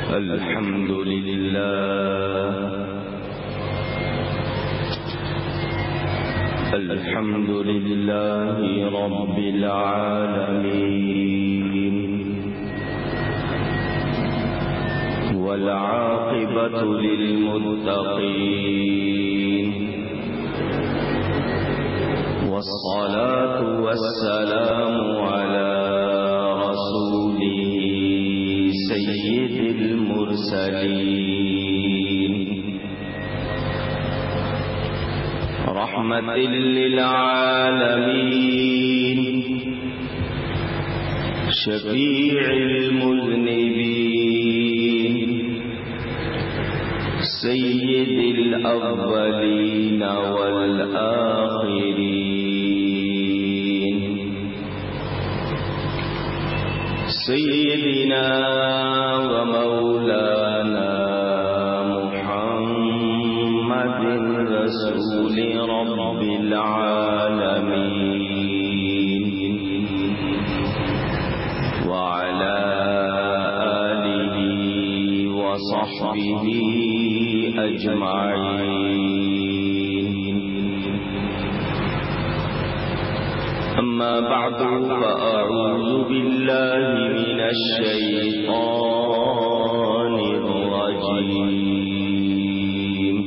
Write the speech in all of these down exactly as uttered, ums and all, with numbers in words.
الحمد لله الحمد لله رب العالمين والعاقبة للمتقين والصلاة والسلام على رسوله سيد المرسلين رحمة للعالمين شفيع المذنبين سيد الأولين والآخرين سيدنا ومولانا محمد رسول رب العالمين وعلى آله وصحبه أجمعين. أما بعد فأعوذ بالله من الشيطان الرجيم.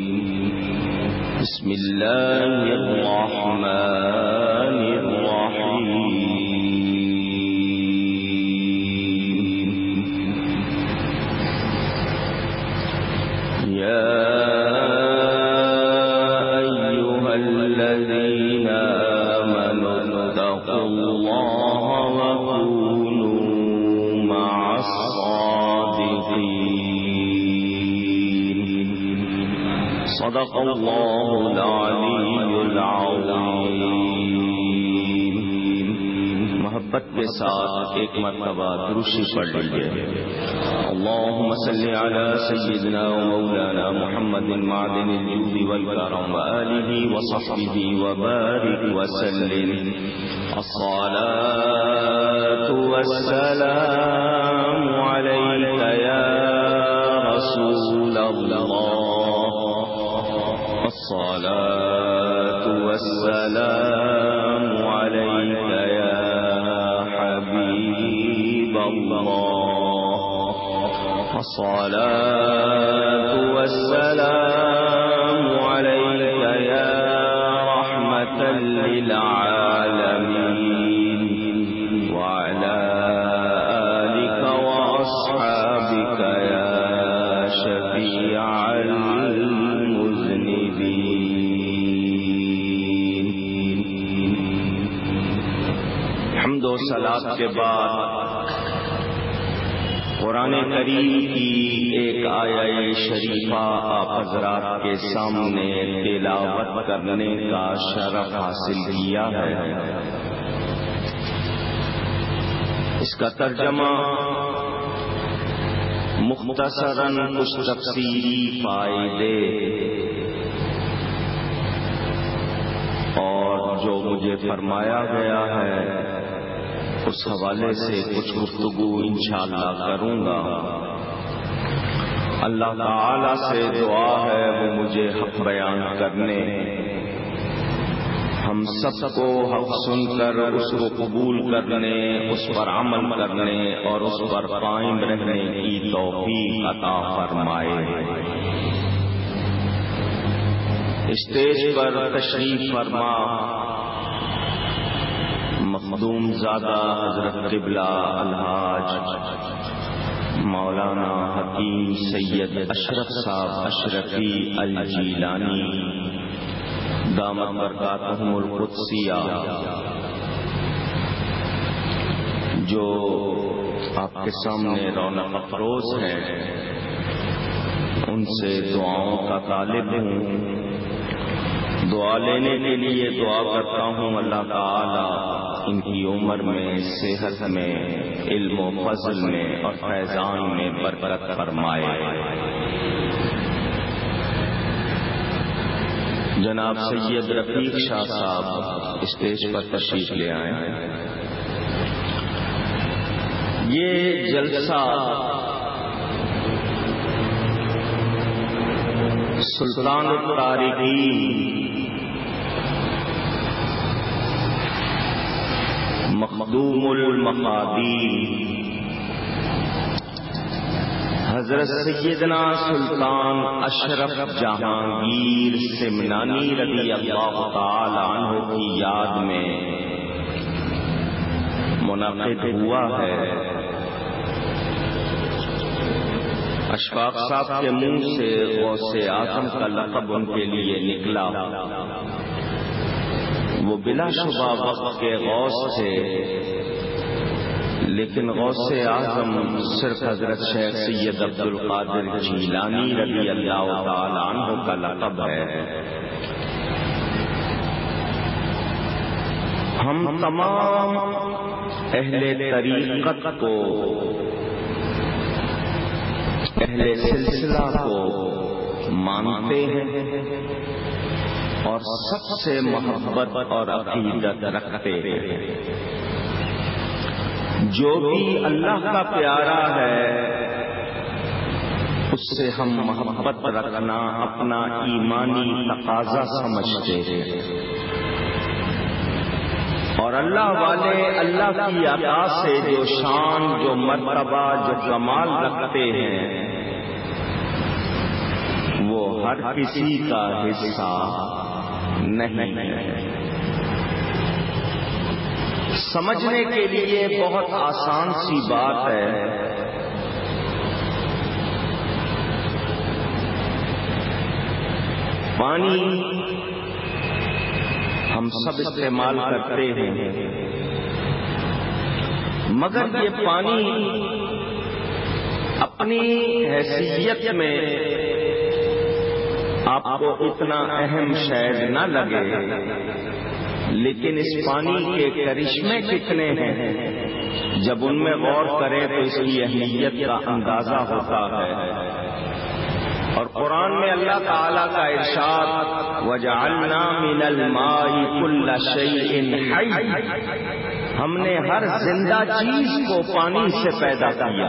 بسم الله الرحمن الرحيم. يا أيها الذين آمنوا اتقوا الله وكونوا مع الصادقين. صدق الله العلي العظيم. محبت کے ساتھ ایک مرتبہ درود پڑھ لیجیے. اللهم صل على سيدنا ومولانا محمد معدن الجود والكرم وآله وصحبه وبارك وسلم. الصلاة والسلام عليك يا رسول الله. الصلاة والسلام عليك يا حبيب الله. الصلاة والسلام عليك يا رحمة للعالمين وعلى آلك وأصحابك يا شفيع المذنبين. حمد و صلاۃ کے بعد قرآن کریم کی ایک آیہ شریفہ آپ حضرات کے سامنے تلاوت کرنے کا شرف حاصل کیا ہے. اس کا ترجمہ مختصراً کچھ تفصیلی فائدے اور جو مجھے فرمایا گیا ہے اس حوالے سے کچھ گفتگو انشاءاللہ کروں گا. اللہ تعالی سے دعا ہے وہ مجھے حق بیان کرنے، ہم سب کو حق سن کر اس کو قبول کرنے، اس پر عمل کرنے اور اس پر قائم رہنے کی توفیق عطا فرمائے. اسٹیج پر تشریف فرما مخدوم زادہ حضرت قبلہ الحاج مولانا حکیم سید اشرف صاحب اشرفی الجیلانی دامت برکاتہم القدسیہ جو آپ کے سامنے رونق افروز ہیں، ان سے دعاؤں کا طالب ہوں. دعا لینے کے لیے دعا کرتا ہوں اللہ تعالی ان کی عمر میں، صحت میں، علم و فضل میں اور فیضان میں برکت فرمائے. جناب سید رفیق شاہ صاحب اسٹیج پر تشریف لے آئے. یہ جلسہ سلطان الطارقین مخدوم المقادیر حضرت سیدنا سلطان اشرف جہانگیر سمنانی رضی اللہ تعالی عنہ کی یاد میں منعقد ہوا ہے۔ اشفاق صاحب کے منہ سے غوث اعظم کا لقب ان کے لیے نکلا، وہ بلا شبہ وقت کے غوث تھے، لیکن غوث اعظم صرف حضرت شیخ سید عبد القادر جیلانی رضی اللہ تعالی عنہ کا لقب ہے۔ ہم تمام اہل طریقت کو، اہل سلسلہ کو مانتے ہیں اور سب سے محبت اور عقیدت رکھتے ہیں۔ جو بھی اللہ کا پیارا ہے اس سے ہم محبت رکھنا اپنا ایمانی تقاضا سمجھتے ہیں، اور اللہ والے اللہ کی عطا سے جو شان، جو مرتبہ، جو کمال رکھتے ہیں وہ ہر کسی کا حصہ نہیں ہے۔ سمجھنے کے لیے بہت آسان سی بات ہے۔ پانی ہم سب استعمال کرتے ہیں، مگر یہ پانی اپنی حیثیت میں آپ کو اتنا اہم شاید نہ لگے، لیکن اس پانی کے کرشمے کتنے ہیں جب ان میں غور کریں تو اس کی اہمیت کا اندازہ ہوتا ہے۔ اور قرآن میں اللہ تعالیٰ کا ارشاد وَجَعَلْنَا مِنَ الْمَاءِ كُلَّ شَيْءٍ حَيٍّ، ہم نے ہر زندہ چیز کو پانی سے پیدا کیا۔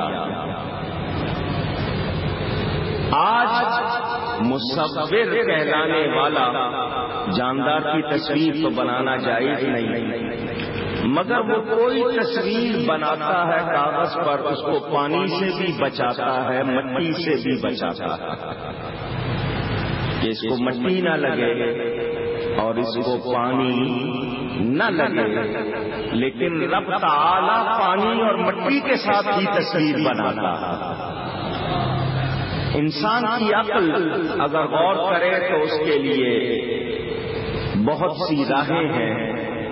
آج مصور کہلانے والا، جاندار کی تصویر تو بنانا جائز نہیں، مگر وہ کوئی تصویر بناتا ہے کاغذ پر، اس کو پانی سے بھی بچاتا ہے، مٹی سے بھی بچاتا ہے کہ اس کو مٹی نہ لگے اور اس کو پانی نہ لگے، لیکن رب تعالی پانی اور مٹی کے ساتھ ہی تصویر بناتا ہے۔ انسان کی عقل اگر غور کرے تو اس کے لیے بہت سی راہیں ہیں۔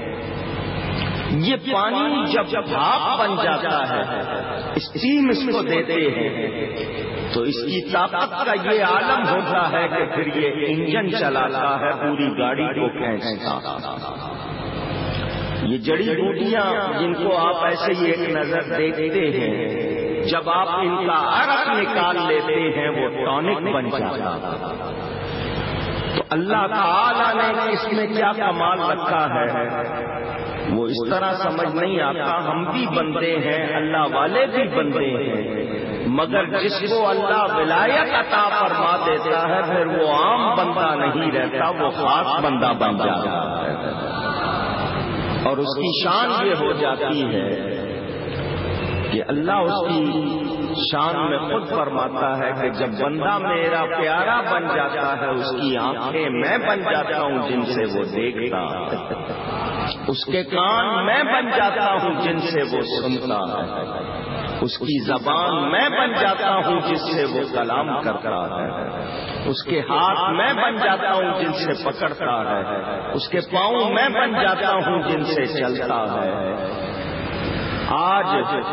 یہ پانی جب بھاپ بن جاتا ہے، اسٹیم اس کو دیتے ہیں تو اس کی طاقت کا یہ عالم ہوتا ہے کہ پھر یہ انجن چلاتا ہے، پوری گاڑی کو کھینچتا۔ یہ جڑی بوٹیاں جن کو آپ ایسے ہی ایک نظر دیکھتے ہیں، جب آپ ان کا عرق نکال لیتے ہیں وہ ٹونک بن جاتا۔ تو اللہ تعالی نے اس میں کیا کمال رکھا ہے وہ اس طرح سمجھ نہیں آتا۔ ہم بھی بندے ہیں، اللہ والے بھی بندے ہیں، مگر جس کو اللہ ولایت عطا فرما دیتا ہے پھر وہ عام بندہ نہیں رہتا، وہ خاص بندہ بن جاتا ہے، اور اس کی شان یہ ہو جاتی ہے کہ اللہ اس کی شان میں خود فرماتا ہے کہ جب بندہ میرا پیارا بن جاتا ہے اس کی آنکھیں میں بن جاتا ہوں جن سے وہ دیکھتا، اس کے کان میں بن جاتا ہوں جن سے وہ سنتا ہے، اس کی زبان میں بن جاتا ہوں جس سے وہ کلام کرتا ہے، اس کے ہاتھ میں بن جاتا ہوں جن سے پکڑتا ہے، اس کے پاؤں میں بن جاتا ہوں جن سے چلتا ہے۔ آج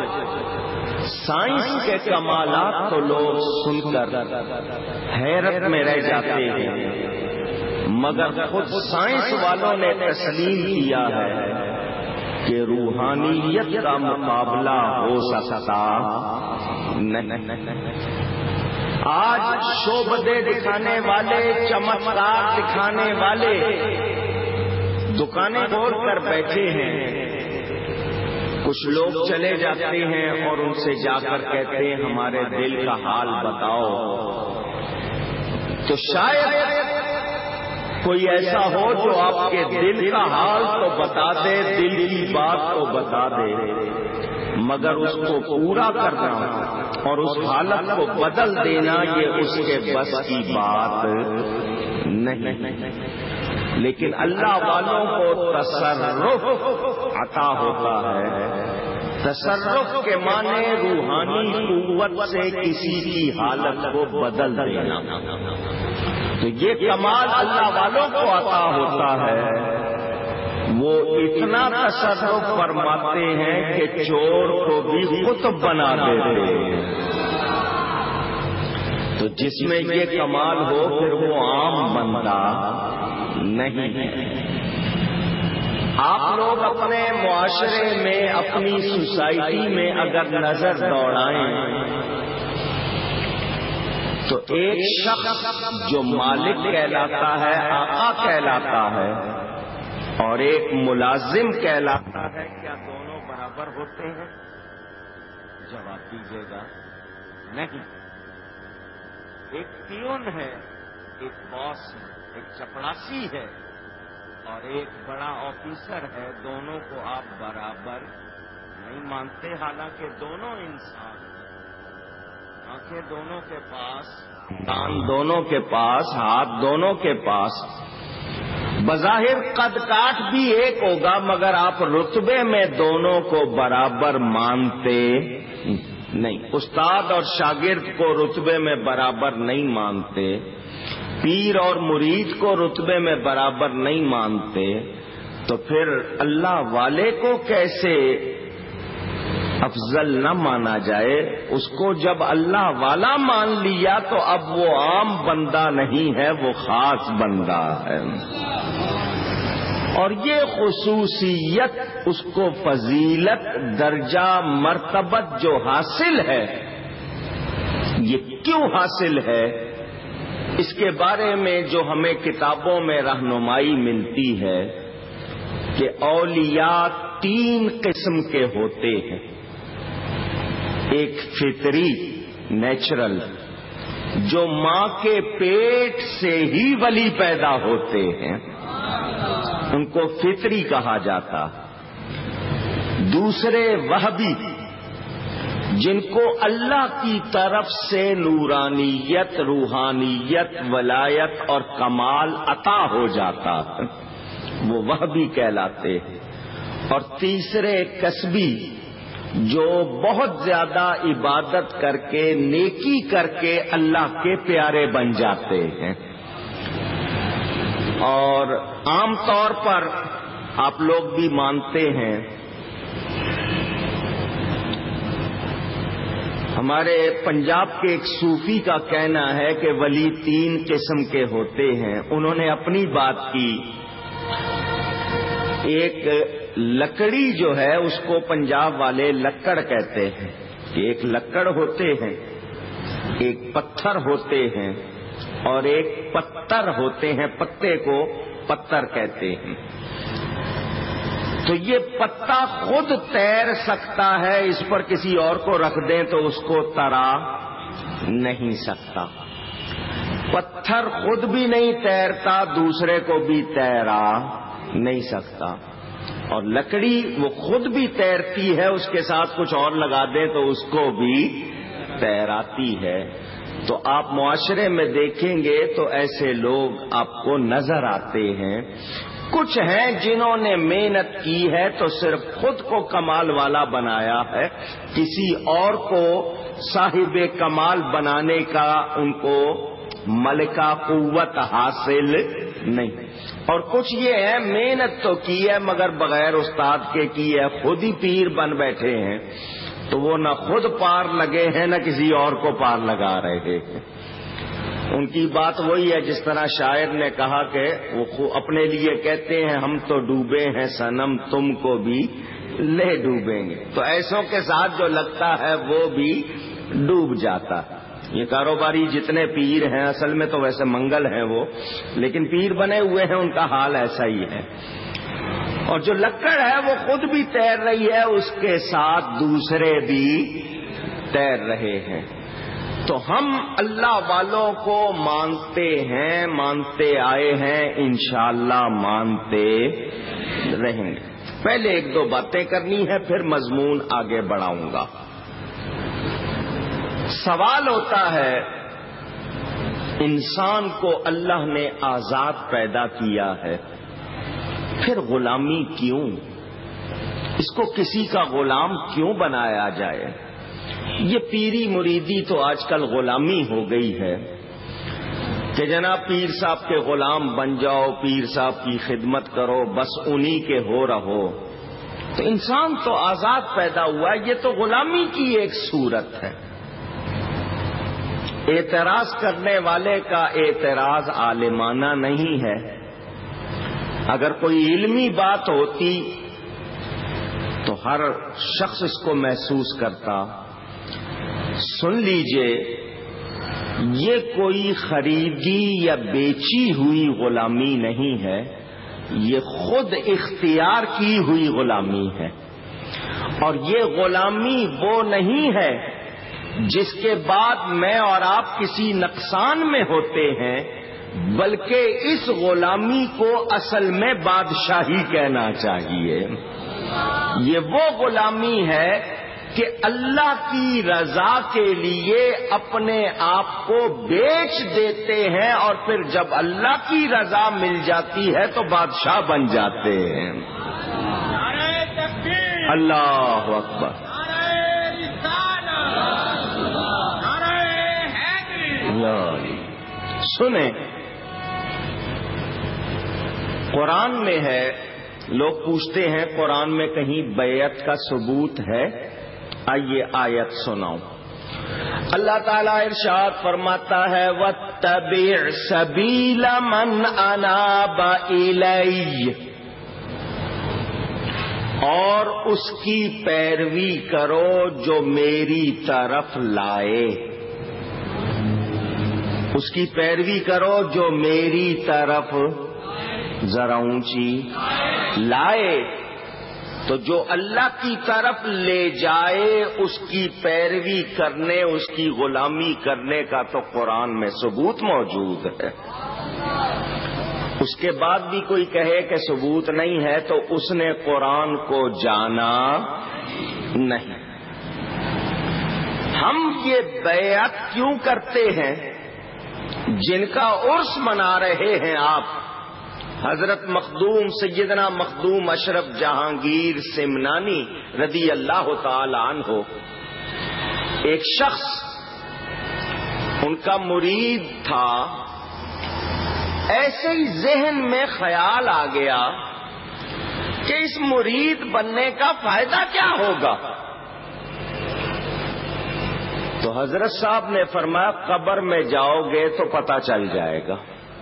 سائنس کے کمالات تو لوگ سن کر حیرت میں رہ جاتے ہیں، مگر خود سائنس والوں نے تسلیم کیا ہے کہ روحانیت کا مقابلہ ہو سکتا نہیں۔ آج شوبدے دکھانے والے، چمتکار دکھانے والے دکانیں کھول کر بیٹھے ہیں، کچھ لوگ چلے جاتے ہیں اور ان سے جا کر کہتے ہیں ہمارے دل کا حال بتاؤ، تو شاید کوئی ایسا ہو جو آپ کے دل کا حال تو بتا دے، دل کی بات تو بتا دے، مگر اس کو پورا کرنا اور اس حالت کو بدل دینا یہ اس کے بس کی بات نہیں۔ لیکن اللہ والوں کو تصرف عطا ہوتا ہے۔ تصرف کے معنی روحانی قوت سے کسی کی حالت کو بدل دینا، تو یہ کمال اللہ والوں کو عطا ہوتا ہے۔ وہ اتنا تصرف فرماتے ہیں کہ چور کو بھی قطب بنا دیتے ہیں۔ تو جس میں یہ کمال ہو پھر وہ عام بندہ نہیں ہے۔ آپ لوگ اپنے معاشرے میں، اپنی سوسائٹی میں اگر نظر دوڑائیں تو ایک شخص جو مالک کہلاتا ہے، آقا کہلاتا ہے، اور ایک ملازم کہلاتا ہے، کیا دونوں برابر ہوتے ہیں؟ جواب دیجیے گا نہیں۔ ایک پیون ہے، ایک باس ہے، ایک چپڑاسی ہے، اور ایک بڑا آفیسر ہے، دونوں کو آپ برابر نہیں مانتے، حالانکہ دونوں انسان ہیں، آنکھیں دونوں کے پاس، کان دونوں کے پاس، ہاتھ دونوں کے پاس، بظاہر قد کاٹ بھی ایک ہوگا، مگر آپ رتبے میں دونوں کو برابر مانتے نہیں۔ استاد اور شاگرد کو رتبے میں برابر نہیں مانتے، پیر اور مرید کو رتبے میں برابر نہیں مانتے، تو پھر اللہ والے کو کیسے افضل نہ مانا جائے؟ اس کو جب اللہ والا مان لیا تو اب وہ عام بندہ نہیں ہے، وہ خاص بندہ ہے، اور یہ خصوصیت، اس کو فضیلت، درجہ، مرتبت جو حاصل ہے، یہ کیوں حاصل ہے؟ اس کے بارے میں جو ہمیں کتابوں میں رہنمائی ملتی ہے کہ اولیاء تین قسم کے ہوتے ہیں۔ ایک فطری، نیچرل، جو ماں کے پیٹ سے ہی ولی پیدا ہوتے ہیں، ان کو فطری کہا جاتا۔ دوسرے وہبی، جن کو اللہ کی طرف سے نورانیت، روحانیت، ولایت اور کمال عطا ہو جاتا ہے، وہ وہبی کہلاتے ہیں۔ اور تیسرے کسبی، جو بہت زیادہ عبادت کر کے، نیکی کر کے اللہ کے پیارے بن جاتے ہیں۔ اور عام طور پر آپ لوگ بھی مانتے ہیں، ہمارے پنجاب کے ایک صوفی کا کہنا ہے کہ ولی تین قسم کے ہوتے ہیں۔ انہوں نے اپنی بات کی، ایک لکڑی جو ہے اس کو پنجاب والے لکڑ کہتے ہیں، کہ ایک لکڑ ہوتے ہیں، ایک پتھر ہوتے ہیں، اور ایک پتر ہوتے ہیں، پتے کو پتر کہتے ہیں۔ تو یہ پتا خود تیر سکتا ہے، اس پر کسی اور کو رکھ دیں تو اس کو ترا نہیں سکتا۔ پتھر خود بھی نہیں تیرتا، دوسرے کو بھی تیرا نہیں سکتا۔ اور لکڑی وہ خود بھی تیرتی ہے، اس کے ساتھ کچھ اور لگا دیں تو اس کو بھی تیراتی ہے۔ تو آپ معاشرے میں دیکھیں گے تو ایسے لوگ آپ کو نظر آتے ہیں۔ کچھ ہیں جنہوں نے محنت کی ہے تو صرف خود کو کمال والا بنایا ہے، کسی اور کو صاحب کمال بنانے کا ان کو ملکہ قوت حاصل نہیں۔ اور کچھ یہ ہے محنت تو کی ہے مگر بغیر استاد کے کی ہے، خود ہی پیر بن بیٹھے ہیں، تو وہ نہ خود پار لگے ہیں نہ کسی اور کو پار لگا رہے ہیں۔ ان کی بات وہی ہے جس طرح شاعر نے کہا کہ وہ اپنے لیے کہتے ہیں ہم تو ڈوبے ہیں صنم تم کو بھی لے ڈوبیں گے، تو ایسوں کے ساتھ جو لگتا ہے وہ بھی ڈوب جاتا ہے۔ یہ کاروباری جتنے پیر ہیں اصل میں تو ویسے منگل ہیں وہ، لیکن پیر بنے ہوئے ہیں، ان کا حال ایسا ہی ہے۔ اور جو لکڑ ہے وہ خود بھی تیر رہی ہے، اس کے ساتھ دوسرے بھی تیر رہے ہیں۔ تو ہم اللہ والوں کو مانتے ہیں، مانتے آئے ہیں، انشاءاللہ مانتے رہیں گے۔ پہلے ایک دو باتیں کرنی ہے، پھر مضمون آگے بڑھاؤں گا۔ سوال ہوتا ہے، انسان کو اللہ نے آزاد پیدا کیا ہے، پھر غلامی کیوں؟ اس کو کسی کا غلام کیوں بنایا جائے؟ یہ پیری مریدی تو آج کل غلامی ہو گئی ہے کہ جناب پیر صاحب کے غلام بن جاؤ، پیر صاحب کی خدمت کرو، بس انہی کے ہو رہو۔ تو انسان تو آزاد پیدا ہوا، یہ تو غلامی کی ایک صورت ہے۔ اعتراض کرنے والے کا اعتراض عالمانہ نہیں ہے۔ اگر کوئی علمی بات ہوتی تو ہر شخص اس کو محسوس کرتا۔ سن لیجئے، یہ کوئی خریدی یا بیچی ہوئی غلامی نہیں ہے، یہ خود اختیار کی ہوئی غلامی ہے۔ اور یہ غلامی وہ نہیں ہے جس کے بعد میں اور آپ کسی نقصان میں ہوتے ہیں، بلکہ اس غلامی کو اصل میں بادشاہی کہنا چاہیے۔ یہ وہ غلامی ہے کہ اللہ کی رضا کے لیے اپنے آپ کو بیچ دیتے ہیں، اور پھر جب اللہ کی رضا مل جاتی ہے تو بادشاہ بن جاتے ہیں۔ نعرہ تکبیر، اللہ اکبر، نعرہ حیدری۔ سنیں، قرآن میں ہے، لوگ پوچھتے ہیں قرآن میں کہیں بیعت کا ثبوت ہے؟ آئیے آیت سناؤں۔ اللہ تعالیٰ ارشاد فرماتا ہے، وَاتَّبِعْ سَبِيلَ مَنْ أَنَابَ إِلَيَّ، اور اس کی پیروی کرو جو میری طرف لائے۔ اس کی پیروی کرو جو میری طرف، ذرا اونچی، لائے۔ تو جو اللہ کی طرف لے جائے اس کی پیروی کرنے، اس کی غلامی کرنے کا تو قرآن میں ثبوت موجود ہے۔ اس کے بعد بھی کوئی کہے کہ ثبوت نہیں ہے تو اس نے قرآن کو جانا نہیں۔ ہم یہ بیعت کیوں کرتے ہیں؟ جن کا عرس منا رہے ہیں آپ، حضرت مخدوم سیدنا مخدوم اشرف جہانگیر سمنانی رضی اللہ تعالی عنہ، ایک شخص ان کا مرید تھا، ایسے ہی ذہن میں خیال آ گیا کہ اس مرید بننے کا فائدہ کیا ہوگا؟ تو حضرت صاحب نے فرمایا، قبر میں جاؤ گے تو پتہ چل جائے گا۔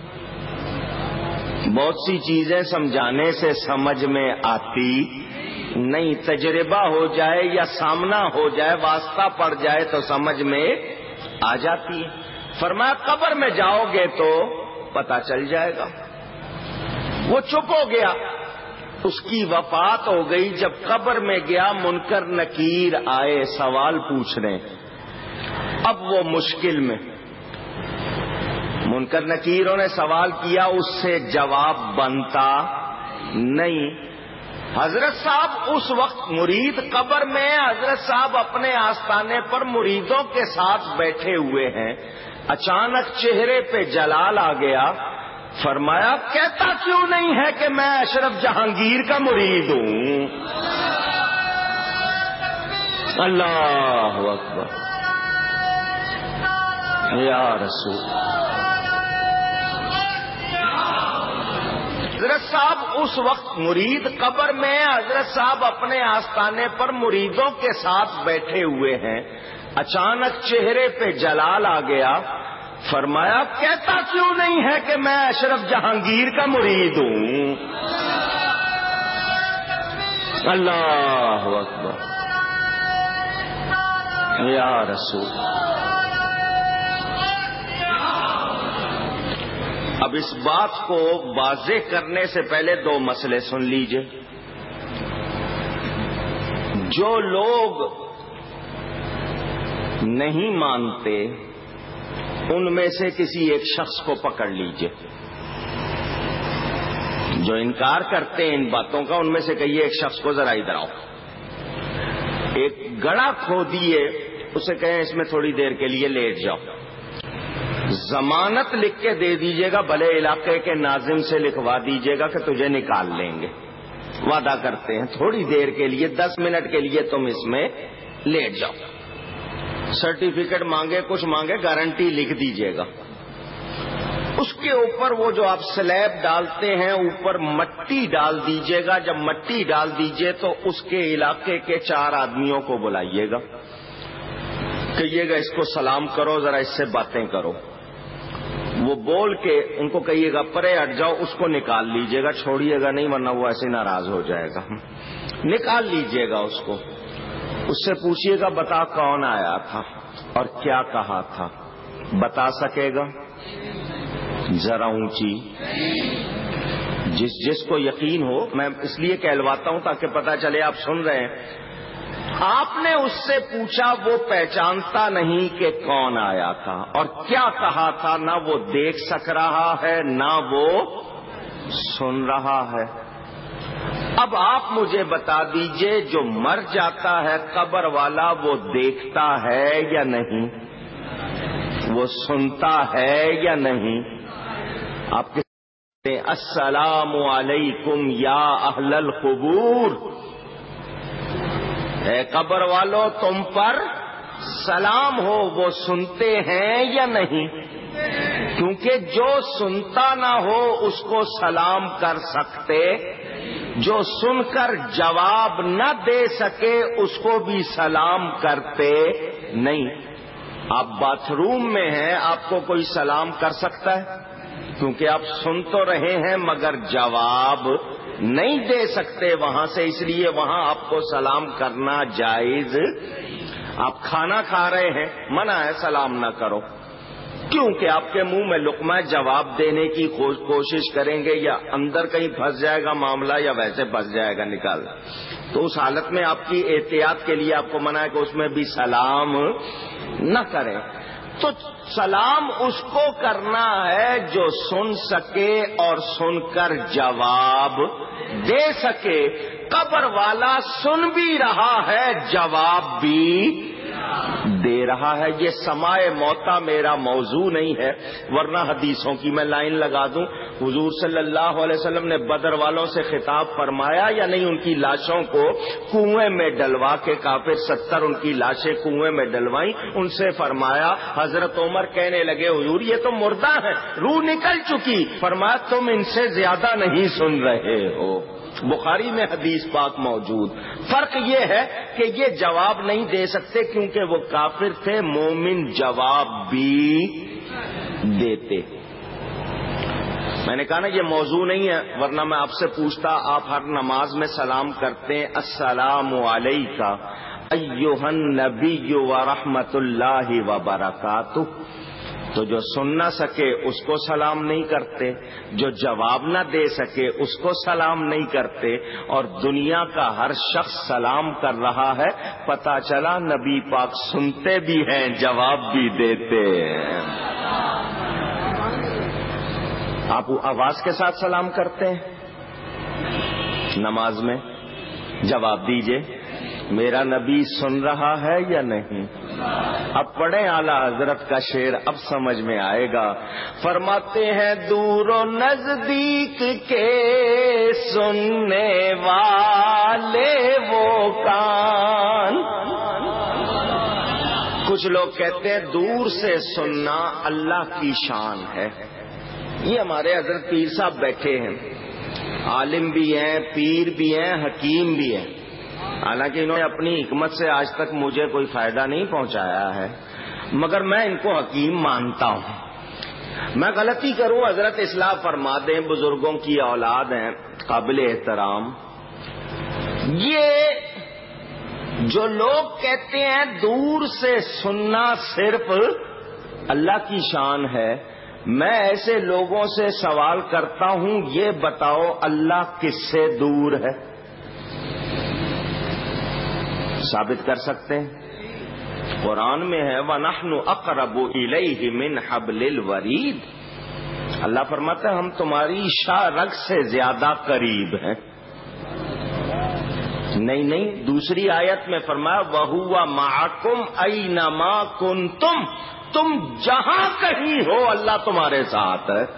بہت سی چیزیں سمجھانے سے سمجھ میں آتی نہیں، تجربہ ہو جائے یا سامنا ہو جائے، واسطہ پڑ جائے تو سمجھ میں آ جاتی ہے۔ فرمایا قبر میں جاؤ گے تو پتہ چل جائے گا۔ وہ چپ ہو گیا، اس کی وفات ہو گئی۔ جب قبر میں گیا، منکر نکیر آئے سوال پوچھنے، اب وہ مشکل میں، منکر نکیروں نے سوال کیا، اس سے جواب بنتا نہیں۔ حضرت صاحب اس وقت مرید قبر میں، حضرت صاحب اپنے آستانے پر مریدوں کے ساتھ بیٹھے ہوئے ہیں۔ اچانک چہرے پہ جلال آ گیا، فرمایا کہتا کیوں نہیں ہے کہ میں اشرف جہانگیر کا مرید ہوں؟ اللہ اکبر، یا رسول۔ حضرت صاحب اس وقت مرید قبر میں، حضرت صاحب اپنے آستانے پر مریدوں کے ساتھ بیٹھے ہوئے ہیں۔ اچانک چہرے پہ جلال آ گیا، فرمایا کہتا کیوں نہیں ہے کہ میں اشرف جہانگیر کا مرید ہوں؟ اللہ اکبر، یا رسول۔ اب اس بات کو واضح کرنے سے پہلے دو مسئلے سن لیجئے۔ جو لوگ نہیں مانتے ان میں سے کسی ایک شخص کو پکڑ لیجئے جو انکار کرتے ہیں ان باتوں کا، ان میں سے کہیے ایک شخص کو ذرا ادھر آؤ، ایک گڑھا کھودیے، اسے کہیں اس میں تھوڑی دیر کے لیے لیٹ جاؤ، ضمانت لکھ کے دے دیجیے گا، بھلے علاقے کے ناظم سے لکھوا دیجیے گا کہ تجھے نکال لیں گے، وعدہ کرتے ہیں تھوڑی دیر کے لیے، دس منٹ کے لیے تم اس میں لیٹ جاؤ، سرٹیفکیٹ مانگے کچھ مانگے، گارنٹی لکھ دیجیے گا۔ اس کے اوپر وہ جو آپ سلیب ڈالتے ہیں اوپر مٹی ڈال دیجیے گا، جب مٹی ڈال دیجیے تو اس کے علاقے کے چار آدمیوں کو بلائیے گا، کہیے گا اس کو سلام کرو، ذرا اس سے باتیں کرو، وہ بول کے ان کو کہیے گا پرے ہٹ جاؤ، اس کو نکال لیجیے گا، چھوڑیے گا نہیں ورنہ وہ ایسے ناراض ہو جائے گا، نکال لیجیے گا اس کو، اس سے پوچھیے گا بتا کون آیا تھا اور کیا کہا تھا، بتا سکے گا؟ ذرا اونچی، جس جس کو یقین ہو، میں اس لیے کہلواتا ہوں تاکہ پتہ چلے آپ سن رہے ہیں۔ آپ نے اس سے پوچھا، وہ پہچانتا نہیں کہ کون آیا تھا اور کیا کہا تھا، نہ وہ دیکھ سک رہا ہے نہ وہ سن رہا ہے۔ اب آپ مجھے بتا دیجئے جو مر جاتا ہے قبر والا وہ دیکھتا ہے یا نہیں، وہ سنتا ہے یا نہیں؟ آپ کہتے ہیں السلام علیکم یا اہل القبور، اے قبر والو تم پر سلام ہو، وہ سنتے ہیں یا نہیں؟ کیونکہ جو سنتا نہ ہو اس کو سلام کر سکتے، جو سن کر جواب نہ دے سکے اس کو بھی سلام کرتے نہیں۔ آپ باتھ روم میں ہیں، آپ کو کوئی سلام کر سکتا ہے؟ کیونکہ آپ سن تو رہے ہیں مگر جواب نہیں دے سکتے وہاں سے، اس لیے وہاں آپ کو سلام کرنا جائز۔ آپ کھانا کھا رہے ہیں، منع ہے سلام نہ کرو، کیونکہ آپ کے منہ میں لقمہ جواب دینے کی کوشش کریں گے یا اندر کہیں پھنس جائے گا معاملہ یا ویسے پھنس جائے گا نکال، تو اس حالت میں آپ کی احتیاط کے لیے آپ کو منع ہے کہ اس میں بھی سلام نہ کریں۔ تو سلام اس کو کرنا ہے جو سن سکے اور سن کر جواب دے سکے۔ قبر والا سن بھی رہا ہے جواب بھی دے رہا ہے۔ یہ سماع موتا میرا موضوع نہیں ہے، ورنہ حدیثوں کی میں لائن لگا دوں۔ حضور صلی اللہ علیہ وسلم نے بدر والوں سے خطاب فرمایا یا نہیں؟ ان کی لاشوں کو کنویں میں ڈلوا کے، کافر ستر ان کی لاشیں کنویں میں ڈلوائیں، ان سے فرمایا، حضرت عمر کہنے لگے حضور یہ تو مردہ ہیں، روح نکل چکی، فرمایا تم ان سے زیادہ نہیں سن رہے ہو۔ بخاری میں حدیث پاک موجود۔ فرق یہ ہے کہ یہ جواب نہیں دے سکتے کیونکہ وہ کافر تھے، مومن جواب بھی دیتے۔ میں نے کہا نا یہ موضوع نہیں ہے، ورنہ میں آپ سے پوچھتا، آپ ہر نماز میں سلام کرتے ہیں السلام علیکہ ایھا النبی ورحمۃ اللہ وبرکاتہ، تو جو سن نہ سکے اس کو سلام نہیں کرتے، جو جواب نہ دے سکے اس کو سلام نہیں کرتے، اور دنیا کا ہر شخص سلام کر رہا ہے۔ پتہ چلا نبی پاک سنتے بھی ہیں جواب بھی دیتے ہیں۔ آپ آواز کے ساتھ سلام کرتے ہیں نماز میں؟ جواب دیجئے، میرا نبی سن رہا ہے یا نہیں؟ اب پڑھیں اعلی حضرت کا شعر، اب سمجھ میں آئے گا۔ فرماتے ہیں دور و نزدیک کے سننے والے وہ کان۔ کچھ لوگ کہتے ہیں دور سے سننا اللہ کی شان ہے۔ یہ ہمارے حضرت پیر صاحب بیٹھے ہیں، عالم بھی ہیں، پیر بھی ہیں، حکیم بھی ہیں، حالانکہ انہوں نے اپنی حکمت سے آج تک مجھے کوئی فائدہ نہیں پہنچایا ہے، مگر میں ان کو حکیم مانتا ہوں۔ میں غلطی کروں حضرت اصلاح فرما دیں، بزرگوں کی اولاد ہیں، قابل احترام۔ یہ جو لوگ کہتے ہیں دور سے سننا صرف اللہ کی شان ہے، میں ایسے لوگوں سے سوال کرتا ہوں یہ بتاؤ اللہ کس سے دور ہے؟ ثابت کر سکتے ہیں؟ قرآن میں ہے وَنَحْنُ أَقْرَبُ إِلَيْهِ مِنْ حَبْلِ الْوَرِيدِ، اللہ فرماتا ہے ہم تمہاری شاہ رگ سے زیادہ قریب ہیں۔ نہیں نہیں، دوسری آیت میں فرمایا وَهُوَ مَعَكُمْ أَيْنَمَا كُنْتُمْ، تم جہاں کہیں ہو اللہ تمہارے ساتھ ہے۔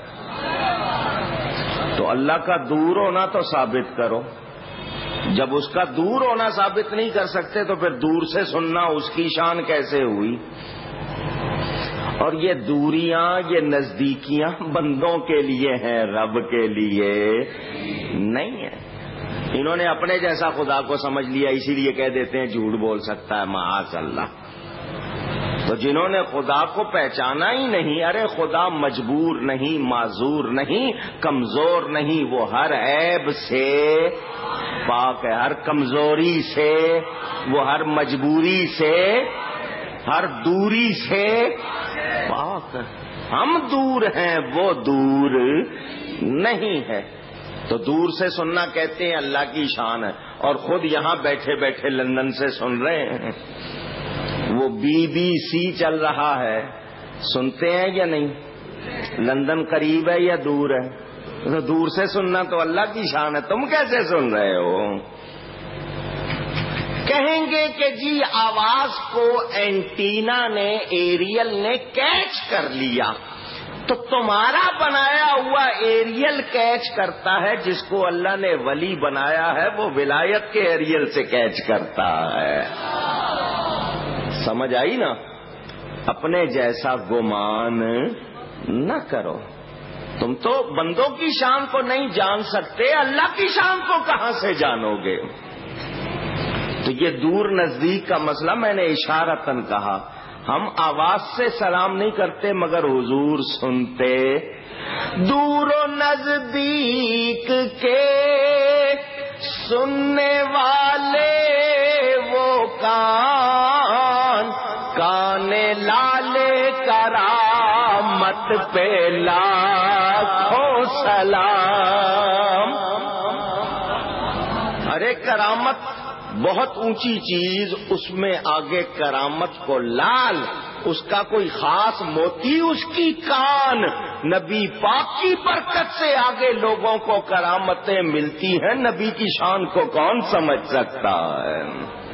تو اللہ کا دور ہونا تو ثابت کرو، جب اس کا دور ہونا ثابت نہیں کر سکتے تو پھر دور سے سننا اس کی شان کیسے ہوئی؟ اور یہ دوریاں یہ نزدیکیاں بندوں کے لیے ہیں، رب کے لیے نہیں ہے۔ انہوں نے اپنے جیسا خدا کو سمجھ لیا، اسی لیے کہہ دیتے ہیں جھوٹ بول سکتا ہے معاذ اللہ۔ تو جنہوں نے خدا کو پہچانا ہی نہیں، ارے خدا مجبور نہیں، معذور نہیں، کمزور نہیں، وہ ہر عیب سے پاک ہے، ہر کمزوری سے، وہ ہر مجبوری سے، ہر دوری سے پاک ہے۔ ہم دور ہیں، وہ دور نہیں ہے۔ تو دور سے سننا کہتے ہیں اللہ کی شان ہے، اور خود یہاں بیٹھے بیٹھے لندن سے سن رہے ہیں، وہ بی بی سی چل رہا ہے، سنتے ہیں یا نہیں؟ لندن قریب ہے یا دور ہے؟ تو دور سے سننا تو اللہ کی شان ہے، تم کیسے سن رہے ہو؟ کہیں گے کہ جی آواز کو اینٹینا نے، ایریل نے کیچ کر لیا، تو تمہارا بنایا ہوا ایریل کیچ کرتا ہے، جس کو اللہ نے ولی بنایا ہے وہ ولایت کے ایریل سے کیچ کرتا ہے۔ سمجھ آئی نا؟ اپنے جیسا گمان نہ کرو، تم تو بندوں کی شان کو نہیں جان سکتے، اللہ کی شان کو کہاں سے جانو گے؟ تو یہ دور نزدیک کا مسئلہ میں نے اشارتاً کہا، ہم آواز سے سلام نہیں کرتے مگر حضور سنتے۔ دور و نزدیک کے سننے والے وہ کان، کان لالے کرامت پہ لاکھوں سلام۔ ارے کرامت بہت اونچی چیز، اس میں آگے کرامت کو لال، اس کا کوئی خاص موتی، اس کی کان، نبی پاک کی برکت سے آگے لوگوں کو کرامتیں ملتی ہیں، نبی کی شان کو کون سمجھ سکتا ہے؟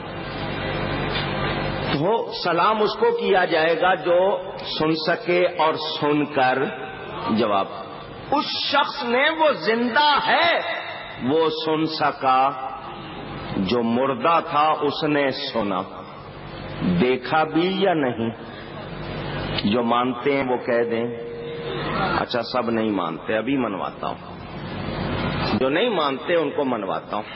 تو سلام اس کو کیا جائے گا جو سن سکے اور سن کر جواب۔ اس شخص نے وہ زندہ ہے وہ سن سکا، جو مردہ تھا اس نے سنا، دیکھا بھی یا نہیں؟ جو مانتے ہیں وہ کہہ دیں۔ اچھا سب نہیں مانتے، ابھی منواتا ہوں، جو نہیں مانتے ان کو منواتا ہوں۔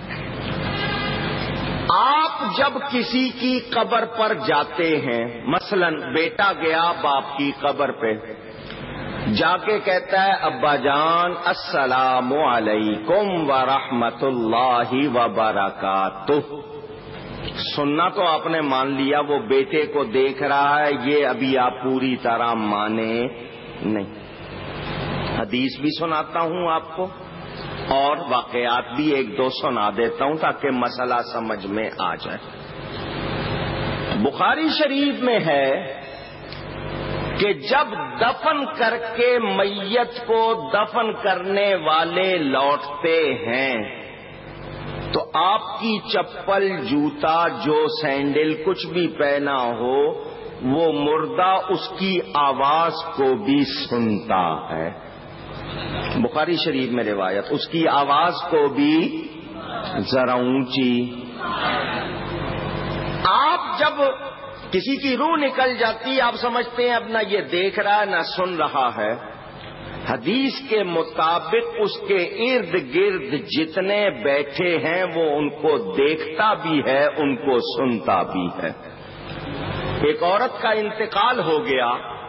آپ جب کسی کی قبر پر جاتے ہیں، مثلا بیٹا گیا باپ کی قبر پہ، جا کے کہتا ہے ابا جان السلام علیکم ورحمۃ اللہ وبرکاتہ، سننا تو آپ نے مان لیا، وہ بیٹے کو دیکھ رہا ہے، یہ ابھی آپ پوری طرح مانے نہیں۔ حدیث بھی سناتا ہوں آپ کو اور واقعات بھی ایک دو سنا دیتا ہوں تاکہ مسئلہ سمجھ میں آ جائے۔ بخاری شریف میں ہے کہ جب دفن کر کے میت کو دفن کرنے والے لوٹتے ہیں تو آپ کی چپل، جوتا، جو سینڈل کچھ بھی پہنا ہو، وہ مردہ اس کی آواز کو بھی سنتا ہے۔ بخاری شریف میں روایت، اس کی آواز کو بھی ذرا اونچی۔ آپ جب کسی کی روح نکل جاتی، آپ سمجھتے ہیں اب نہ یہ دیکھ رہا ہے نہ سن رہا ہے، حدیث کے مطابق اس کے ارد گرد جتنے بیٹھے ہیں وہ ان کو دیکھتا بھی ہے، ان کو سنتا بھی ہے۔ ایک عورت کا انتقال ہو گیا،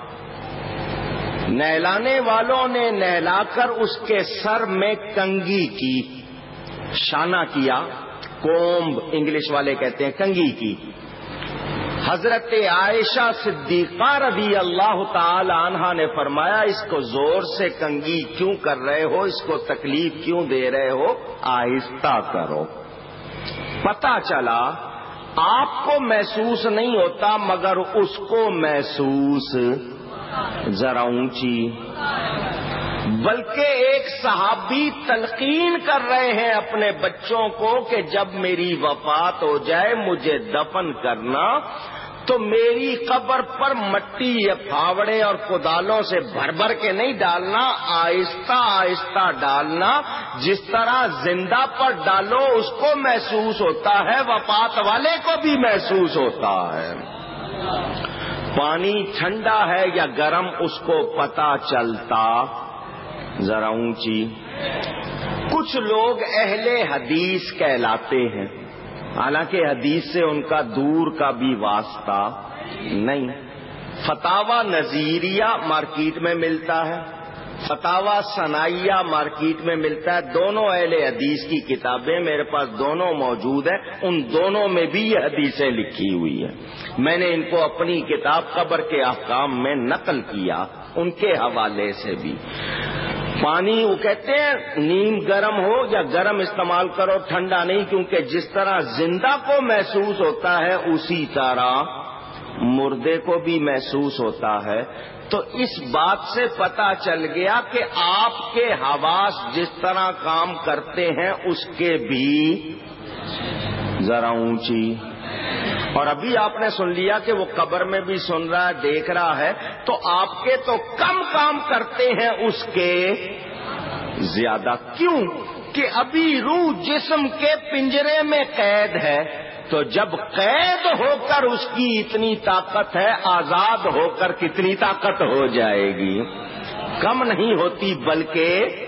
نہلانے والوں نے نہلا کر اس کے سر میں کنگھی کی، شانہ کیا، کومب انگلش والے کہتے ہیں، کنگھی کی۔ حضرت عائشہ صدیقہ رضی اللہ تعالی عنہا نے فرمایا اس کو زور سے کنگھی کیوں کر رہے ہو، اس کو تکلیف کیوں دے رہے ہو، آہستہ کرو۔ پتہ چلا آپ کو محسوس نہیں ہوتا مگر اس کو محسوس ذرا اونچی. بلکہ ایک صحابی تلقین کر رہے ہیں اپنے بچوں کو کہ جب میری وفات ہو جائے مجھے دفن کرنا تو میری قبر پر مٹی یا پھاوڑے اور کدالوں سے بھر بھر کے نہیں ڈالنا، آہستہ آہستہ ڈالنا. جس طرح زندہ پر ڈالو اس کو محسوس ہوتا ہے، وفات والے کو بھی محسوس ہوتا ہے. پانی ٹھنڈا ہے یا گرم اس کو پتہ چلتا ذرا اونچی. کچھ لوگ اہل حدیث کہلاتے ہیں، حالانکہ حدیث سے ان کا دور کا بھی واسطہ نہیں. فتاوی نظیریہ مارکیٹ میں ملتا ہے، فتاوی ثنائیہ مارکیٹ میں ملتا ہے. دونوں اہل حدیث کی کتابیں میرے پاس دونوں موجود ہیں، ان دونوں میں بھی یہ حدیثیں لکھی ہوئی ہیں. میں نے ان کو اپنی کتاب قبر کے احکام میں نقل کیا، ان کے حوالے سے بھی. پانی وہ کہتے ہیں نیم گرم ہو یا گرم استعمال کرو، ٹھنڈا نہیں، کیونکہ جس طرح زندہ کو محسوس ہوتا ہے اسی طرح مردے کو بھی محسوس ہوتا ہے. تو اس بات سے پتہ چل گیا کہ آپ کے حواس جس طرح کام کرتے ہیں اس کے بھی ذرا اونچی. اور ابھی آپ نے سن لیا کہ وہ قبر میں بھی سن رہا ہے، دیکھ رہا ہے، تو آپ کے تو کم کام کرتے ہیں اس کے زیادہ. کیوں کہ ابھی روح جسم کے پنجرے میں قید ہے، تو جب قید ہو کر اس کی اتنی طاقت ہے، آزاد ہو کر کتنی طاقت ہو جائے گی؟ کم نہیں ہوتی. بلکہ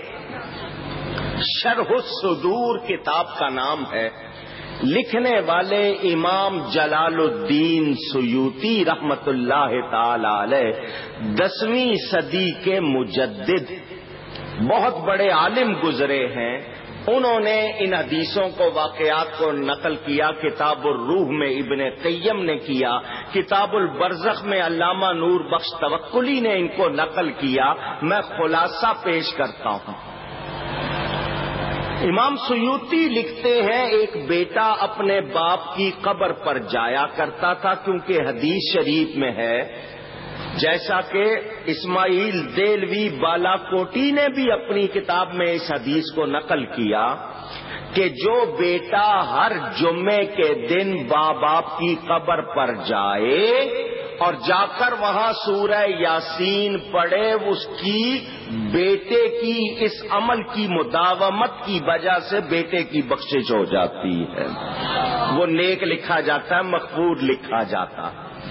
شرح الصدور کتاب کا نام ہے، لکھنے والے امام جلال الدین سیوطی رحمت اللہ تعالی علیہ دسویں صدی کے مجدد، بہت بڑے عالم گزرے ہیں. انہوں نے ان حدیثوں کو، واقعات کو نقل کیا. کتاب الروح میں ابن قیم نے کیا، کتاب البرزخ میں علامہ نور بخش توکلی نے ان کو نقل کیا. میں خلاصہ پیش کرتا ہوں. امام سیوطی لکھتے ہیں ایک بیٹا اپنے باپ کی قبر پر جایا کرتا تھا، کیونکہ حدیث شریف میں ہے، جیسا کہ اسماعیل دہلوی بالا کوٹی نے بھی اپنی کتاب میں اس حدیث کو نقل کیا کہ جو بیٹا ہر جمعے کے دن باں باپ کی قبر پر جائے اور جا کر وہاں سورہ یاسین پڑھے، اس کی بیٹے کی اس عمل کی مداومت کی وجہ سے بیٹے کی بخشش ہو جاتی ہے، وہ نیک لکھا جاتا ہے، مغفور لکھا جاتا.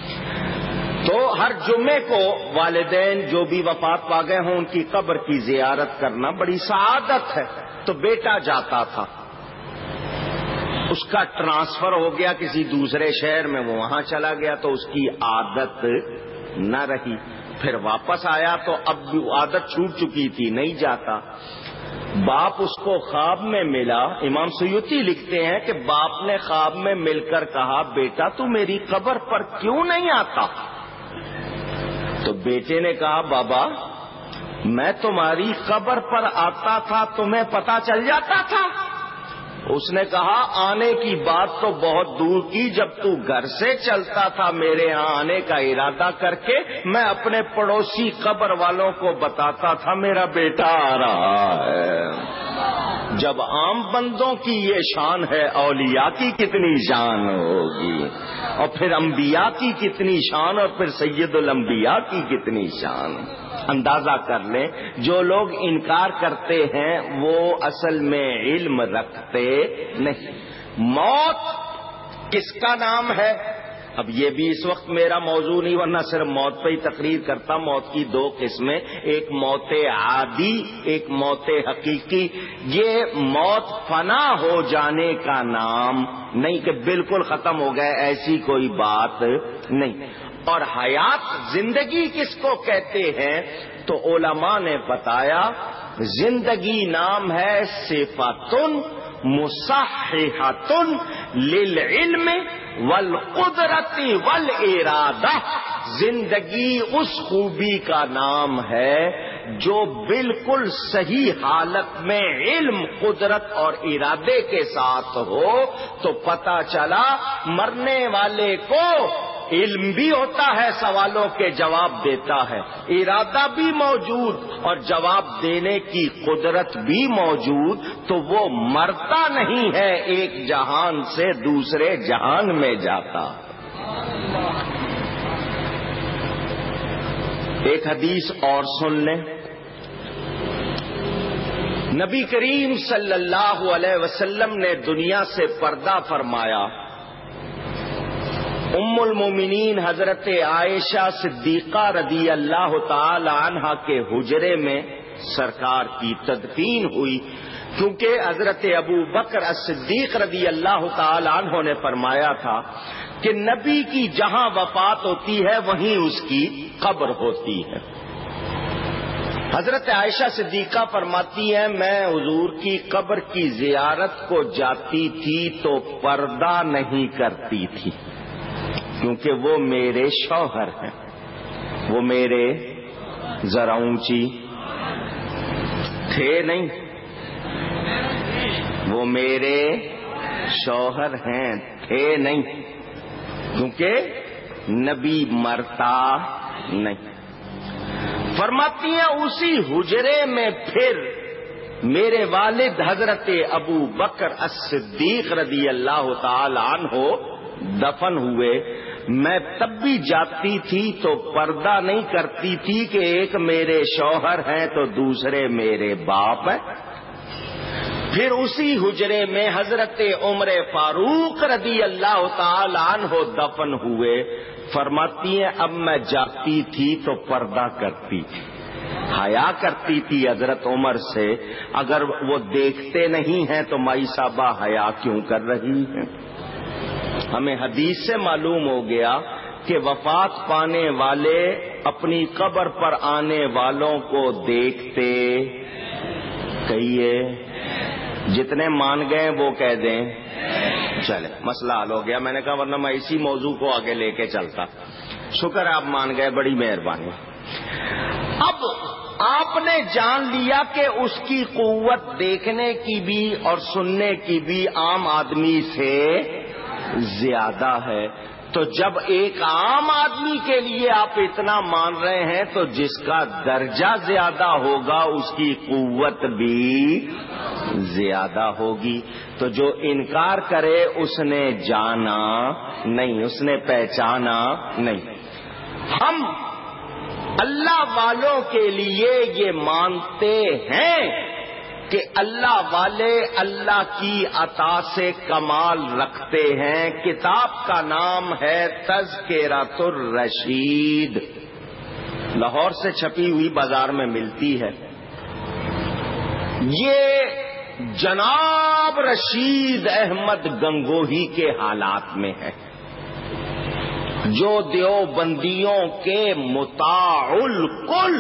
تو ہر جمعے کو والدین جو بھی وفات پا گئے ہوں ان کی قبر کی زیارت کرنا بڑی سعادت ہے. تو بیٹا جاتا تھا، اس کا ٹرانسفر ہو گیا کسی دوسرے شہر میں، وہ وہاں چلا گیا تو اس کی عادت نہ رہی. پھر واپس آیا تو اب بھی عادت چھوٹ چکی تھی، نہیں جاتا. باپ اس کو خواب میں ملا. امام سیوطی لکھتے ہیں کہ باپ نے خواب میں مل کر کہا، بیٹا تو میری قبر پر کیوں نہیں آتا؟ تو بیٹے نے کہا، بابا میں تمہاری قبر پر آتا تھا، تمہیں پتا چل جاتا تھا؟ اس نے کہا، آنے کی بات تو بہت دور کی، جب تو گھر سے چلتا تھا میرے ہاں آنے کا ارادہ کر کے، میں اپنے پڑوسی قبر والوں کو بتاتا تھا میرا بیٹا آ رہا ہے. جب عام بندوں کی یہ شان ہے، اولیاء کی کتنی شان ہوگی، اور پھر انبیاء کی کتنی شان، اور پھر سید الانبیاء کی کتنی شان. اندازہ کر لیں، جو لوگ انکار کرتے ہیں وہ اصل میں علم رکھتے نہیں. موت کس کا نام ہے؟ اب یہ بھی اس وقت میرا موضوع نہیں، ورنہ صرف موت پہ ہی تقریر کرتا. موت کی دو قسمیں، ایک موت عادی، ایک موت حقیقی. یہ موت فنا ہو جانے کا نام نہیں کہ بالکل ختم ہو گئے، ایسی کوئی بات نہیں. اور حیات، زندگی کس کو کہتے ہیں؟ تو علماء نے بتایا زندگی نام ہے صفاتن مصححۃ للعلم والقدرت والارادہ. زندگی اس خوبی کا نام ہے جو بالکل صحیح حالت میں علم، قدرت اور ارادے کے ساتھ ہو تو پتہ چلا مرنے والے کو علم بھی ہوتا ہے، سوالوں کے جواب دیتا ہے، ارادہ بھی موجود اور جواب دینے کی قدرت بھی موجود، تو وہ مرتا نہیں ہے، ایک جہان سے دوسرے جہان میں جاتا۔ ایک حدیث اور سن لیں، نبی کریم صلی اللہ علیہ وسلم نے دنیا سے پردہ فرمایا۔ ام المومنین حضرت عائشہ صدیقہ رضی اللہ تعالی عنہا کے حجرے میں سرکار کی تدفین ہوئی، کیونکہ حضرت ابو بکر الصدیق رضی اللہ تعالی عنہ نے فرمایا تھا کہ نبی کی جہاں وفات ہوتی ہے وہیں اس کی قبر ہوتی ہے۔ حضرت عائشہ صدیقہ فرماتی ہیں میں حضور کی قبر کی زیارت کو جاتی تھی تو پردہ نہیں کرتی تھی، کیونکہ وہ میرے شوہر ہیں، وہ میرے ذرا اونچی تھے نہیں، وہ میرے شوہر ہیں، تھے نہیں، کیونکہ نبی مرتا نہیں۔ فرماتی ہیں اسی حجرے میں پھر میرے والد حضرت ابو بکر الصدیق رضی اللہ تعالی عنہ دفن ہوئے، میں تب بھی جاتی تھی تو پردہ نہیں کرتی تھی کہ ایک میرے شوہر ہیں تو دوسرے میرے باپ ہیں۔ پھر اسی حجرے میں حضرت عمر فاروق رضی اللہ تعالی عنہ دفن ہوئے، فرماتی ہیں اب میں جاتی تھی تو پردہ کرتی تھی، حیا کرتی تھی حضرت عمر سے، اگر وہ دیکھتے نہیں ہیں تو مائی صاحبہ حیا کیوں کر رہی ہیں؟ ہمیں حدیث سے معلوم ہو گیا کہ وفات پانے والے اپنی قبر پر آنے والوں کو دیکھتے، کہیے جتنے مان گئے وہ کہہ دیں چلے مسئلہ حل ہو گیا۔ میں نے کہا ورنہ میں اسی موضوع کو آگے لے کے چلتا۔ شکر ہے آپ مان گئے، بڑی مہربانی۔ اب آپ نے جان لیا کہ اس کی قوت دیکھنے کی بھی اور سننے کی بھی عام آدمی سے زیادہ ہے، تو جب ایک عام آدمی کے لیے آپ اتنا مان رہے ہیں تو جس کا درجہ زیادہ ہوگا اس کی قوت بھی زیادہ ہوگی۔ تو جو انکار کرے اس نے جانا نہیں، اس نے پہچانا نہیں۔ ہم اللہ والوں کے لیے یہ مانتے ہیں کہ اللہ والے اللہ کی عطا سے کمال رکھتے ہیں۔ کتاب کا نام ہے تذکرۃ الرشید، لاہور سے چھپی ہوئی بازار میں ملتی ہے۔ یہ جناب رشید احمد گنگوہی کے حالات میں ہے، جو دیوبندیوں کے مطاع الکل،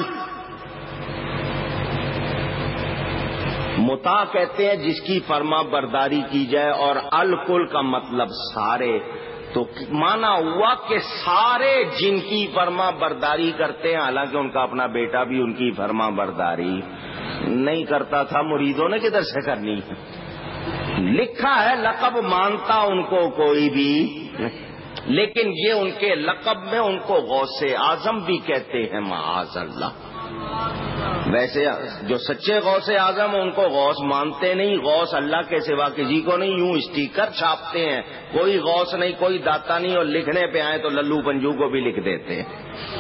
مطاع کہتے ہیں جس کی فرما برداری کی جائے، اور الکل کا مطلب سارے، تو مانا ہوا کہ سارے جن کی فرما برداری کرتے ہیں، حالانکہ ان کا اپنا بیٹا بھی ان کی فرما برداری نہیں کرتا تھا، مریدوں نے کدھر سے کرنی ہے؟ لکھا ہے لقب مانتا ان کو کوئی بھی نہیں، لیکن یہ ان کے لقب میں ان کو غوث اعظم بھی کہتے ہیں، معاذ اللہ۔ ویسے جو سچے غوث اعظم ان کو غوث مانتے نہیں، غوث اللہ کے سوا کسی کو نہیں، یوں اسٹیکر چھاپتے ہیں، کوئی غوث نہیں، کوئی داتا نہیں، اور لکھنے پہ آئے تو للو پنجو کو بھی لکھ دیتے ہیں۔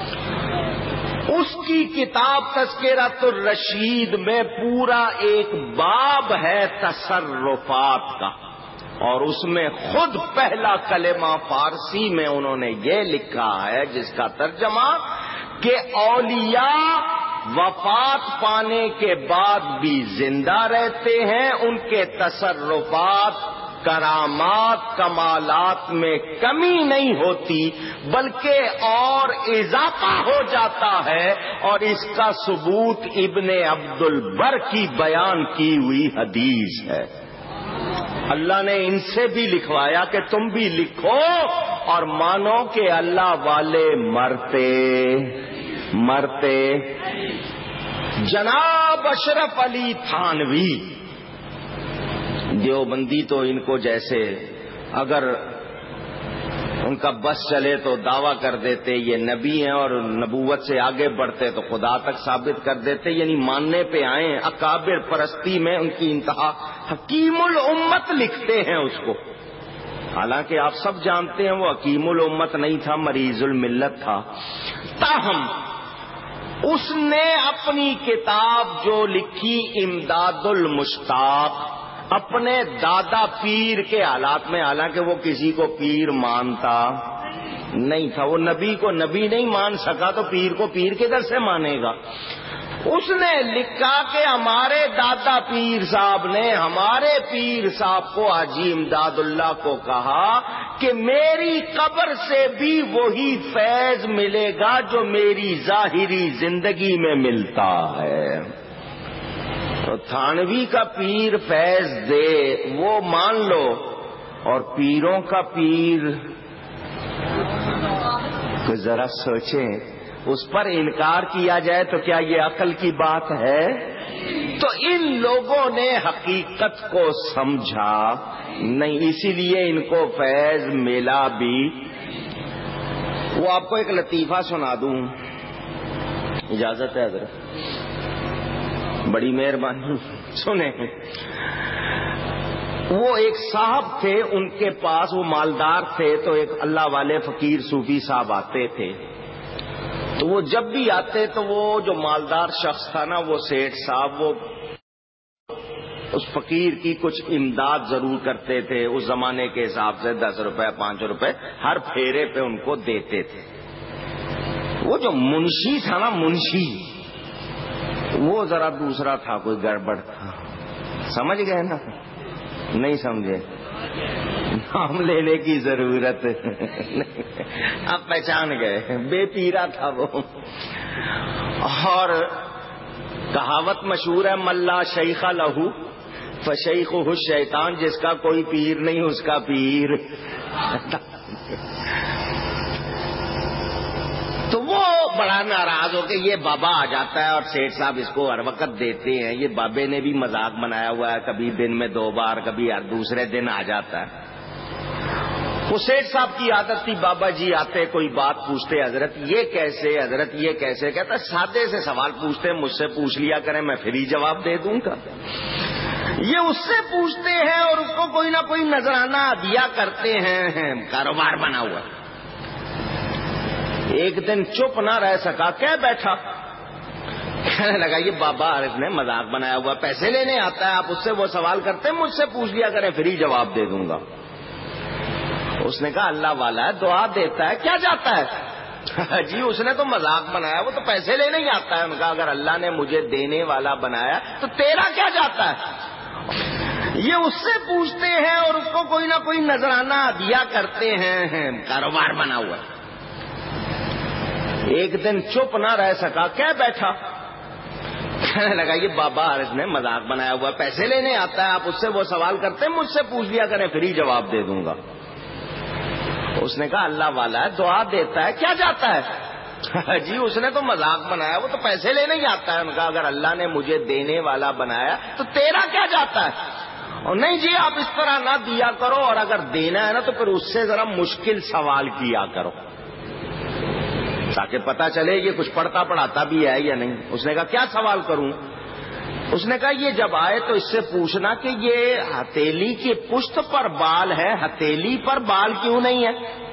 اس کی کتاب تذکرۃ الرشید میں پورا ایک باب ہے تصرفات کا، اور اس میں خود پہلا کلمہ فارسی میں انہوں نے یہ لکھا ہے جس کا ترجمہ کہ اولیاء وفات پانے کے بعد بھی زندہ رہتے ہیں، ان کے تصرفات، کرامات، کمالات میں کمی نہیں ہوتی بلکہ اور اضافہ ہو جاتا ہے، اور اس کا ثبوت ابن عبد البر کی بیان کی ہوئی حدیث ہے۔ اللہ نے ان سے بھی لکھوایا کہ تم بھی لکھو اور مانو کہ اللہ والے مرتے مرتے جناب اشرف علی تھانوی دیوبندی تو ان کو جیسے اگر ان کا بس چلے تو دعویٰ کر دیتے یہ نبی ہیں اور نبوت سے آگے بڑھتے تو خدا تک ثابت کر دیتے، یعنی ماننے پہ آئے، اکابر پرستی میں ان کی انتہا۔ حکیم الامت لکھتے ہیں اس کو، حالانکہ آپ سب جانتے ہیں وہ حکیم الامت نہیں تھا، مریض الملت تھا۔ تاہم اس نے اپنی کتاب جو لکھی امداد المشتاق اپنے دادا پیر کے حالات میں، حالانکہ وہ کسی کو پیر مانتا نہیں تھا، وہ نبی کو نبی نہیں مان سکا تو پیر کو پیر کدھر سے مانے گا؟ اس نے لکھا کہ ہمارے دادا پیر صاحب نے ہمارے پیر صاحب کو حاجی امداد اللہ کو کہا کہ میری قبر سے بھی وہی فیض ملے گا جو میری ظاہری زندگی میں ملتا ہے۔ تو تھانوی کا پیر فیض دے وہ مان لو، اور پیروں کا پیر کو ذرا سوچیں، اس پر انکار کیا جائے تو کیا یہ عقل کی بات ہے؟ تو ان لوگوں نے حقیقت کو سمجھا نہیں، اسی لیے ان کو فیض ملا بھی۔ وہ آپ کو ایک لطیفہ سنا دوں، اجازت ہے حضرت؟ بڑی مہربانی، سنیں۔ وہ ایک صاحب تھے، ان کے پاس وہ مالدار تھے، تو ایک اللہ والے فقیر صوفی صاحب آتے تھے، تو وہ جب بھی آتے تو وہ جو مالدار شخص تھا نا، وہ سیٹھ صاحب، وہ اس فقیر کی کچھ امداد ضرور کرتے تھے، اس زمانے کے حساب سے دس روپے پانچ روپے ہر پھیرے پہ ان کو دیتے تھے۔ وہ جو منشی تھا نا، منشی، وہ ذرا دوسرا تھا، کوئی گڑبڑ تھا، سمجھ گئے نا؟ نہیں سمجھے؟ نام لینے کی ضرورت آپ پہچان گئے، بے پیرا تھا وہ۔ اور کہاوت مشہور ہے، ملا شیخ لہو فشیخہ الشیطان، جس کا کوئی پیر نہیں اس کا پیر۔ تو وہ بڑا ناراض ہو کے یہ بابا آ جاتا ہے، اور سیٹھ صاحب اس کو ہر وقت دیتے ہیں، یہ بابے نے بھی مذاق بنایا ہوا ہے، کبھی دن میں دو بار، کبھی ہر دوسرے دن آ جاتا ہے۔ وہ سیٹھ صاحب کی عادت تھی، بابا جی آتے کوئی بات پوچھتے، حضرت یہ کیسے، حضرت یہ کیسے، کہتا سادے سے سوال پوچھتے، مجھ سے پوچھ لیا کریں، میں پھر ہی جواب دے دوں گا۔ یہ اس سے پوچھتے ہیں اور اس کو کوئی نہ کوئی نذرانہ دیا کرتے ہیں، کاروبار بنا ہوا۔ ایک دن چپ نہ رہ سکا، کہہ بیٹھا، کہنے لگا یہ بابا عارف نے مذاق بنایا ہوا، پیسے لینے آتا ہے، آپ اس سے وہ سوال کرتے ہیں، مجھ سے پوچھ لیا کریں، پھر ہی جواب دے دوں گا۔ اس نے کہا اللہ والا ہے، دعا دیتا ہے، کیا جاتا ہے؟ جی اس نے تو مذاق بنایا، وہ تو پیسے لینے ہی آتا ہے۔ ان کا اگر اللہ نے مجھے دینے والا بنایا تو تیرا کیا جاتا ہے؟ یہ اس سے پوچھتے ہیں اور اس کو کوئی نہ کوئی نذرانہ دیا کرتے ہیں، کاروبار بنا ہوا۔ ایک دن چپ نہ رہ سکا، کہہ بیٹھا، کہنے لگا یہ بابا عارف نے مذاق بنایا ہوا، پیسے لینے آتا ہے، آپ اس سے وہ سوال کرتے ہیں، مجھ سے پوچھ لیا کریں، پھر ہی جواب دے دوں گا۔ اس نے کہا اللہ والا ہے، دعا دیتا ہے، کیا جاتا ہے؟ جی اس نے تو مذاق بنایا، وہ تو پیسے لینے ہی آتا ہے۔ ان کا اگر اللہ نے مجھے دینے والا بنایا تو تیرا کیا جاتا ہے؟ اور نہیں جی آپ اس طرح نہ دیا کرو، اور اگر دینا ہے نا تو پھر اس سے ذرا مشکل سوال کیا کرو، تاکہ پتا چلے یہ کچھ پڑھتا پڑھاتا بھی ہے یا نہیں۔ اس نے کہا کیا سوال کروں؟ اس نے کہا یہ جب آئے تو اس سے پوچھنا کہ یہ ہتھیلی کی پشت پر بال ہے، ہتھیلی پر بال کیوں نہیں ہے؟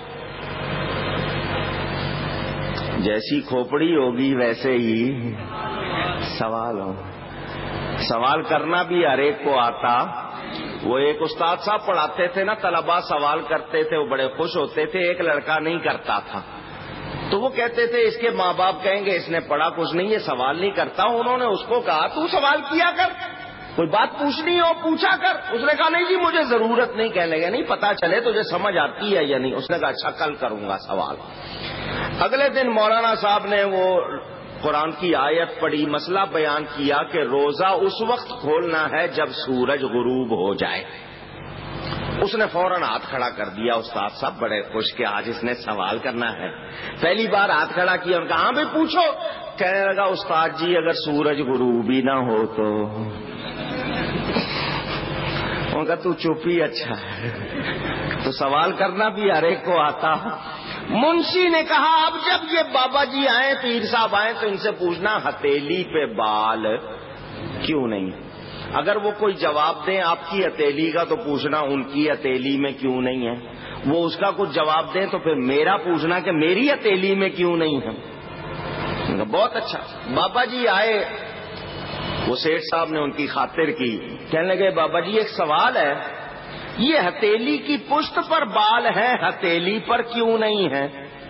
جیسی کھوپڑی ہوگی ویسے ہی سوال ہو۔ سوال کرنا بھی ہر ایک کو آتا۔ وہ ایک استاد صاحب پڑھاتے تھے نا، طلباء سوال کرتے تھے، وہ بڑے خوش ہوتے تھے، ایک لڑکا نہیں کرتا تھا، تو وہ کہتے تھے اس کے ماں باپ کہیں گے اس نے پڑھا کچھ نہیں، یہ سوال نہیں کرتا۔ انہوں نے اس کو کہا تو سوال کیا کر، کوئی بات پوچھنی ہو پوچھا کر۔ اس نے کہا نہیں جی مجھے ضرورت نہیں، کہنے لگا نہیں پتا چلے تجھے سمجھ آتی ہے یا نہیں۔ اس نے کہا اچھا کل کروں گا سوال۔ اگلے دن مولانا صاحب نے وہ قرآن کی آیت پڑھی، مسئلہ بیان کیا کہ روزہ اس وقت کھولنا ہے جب سورج غروب ہو جائے۔ اس نے فوراً ہاتھ کھڑا کر دیا. استاد صاحب بڑے خوش کہ آج اس نے سوال کرنا ہے. پہلی بار ہاتھ کھڑا کیا اور کہا ہاں بھائی پوچھو. کہنے لگا استاد جی اگر سورج غروب ہی نہ ہو تو. ان کا تو چپ ہی اچھا ہے, تو سوال کرنا بھی ہر ایک کو آتا. منشی نے کہا اب جب یہ بابا جی آئے, پیر صاحب آئے, تو ان سے پوچھنا ہتھیلی پہ بال کیوں نہیں. اگر وہ کوئی جواب دیں آپ کی ہتھیلی کا تو پوچھنا ان کی ہتھیلی میں کیوں نہیں ہے. وہ اس کا کچھ جواب دیں تو پھر میرا پوچھنا کہ میری ہتھیلی میں کیوں نہیں ہے. بہت اچھا. بابا جی آئے, وہ سیٹھ صاحب نے ان کی خاطر کی. کہنے لگے بابا جی ایک سوال ہے, یہ ہتھیلی کی پشت پر بال ہیں, ہتھیلی پر کیوں نہیں ہے.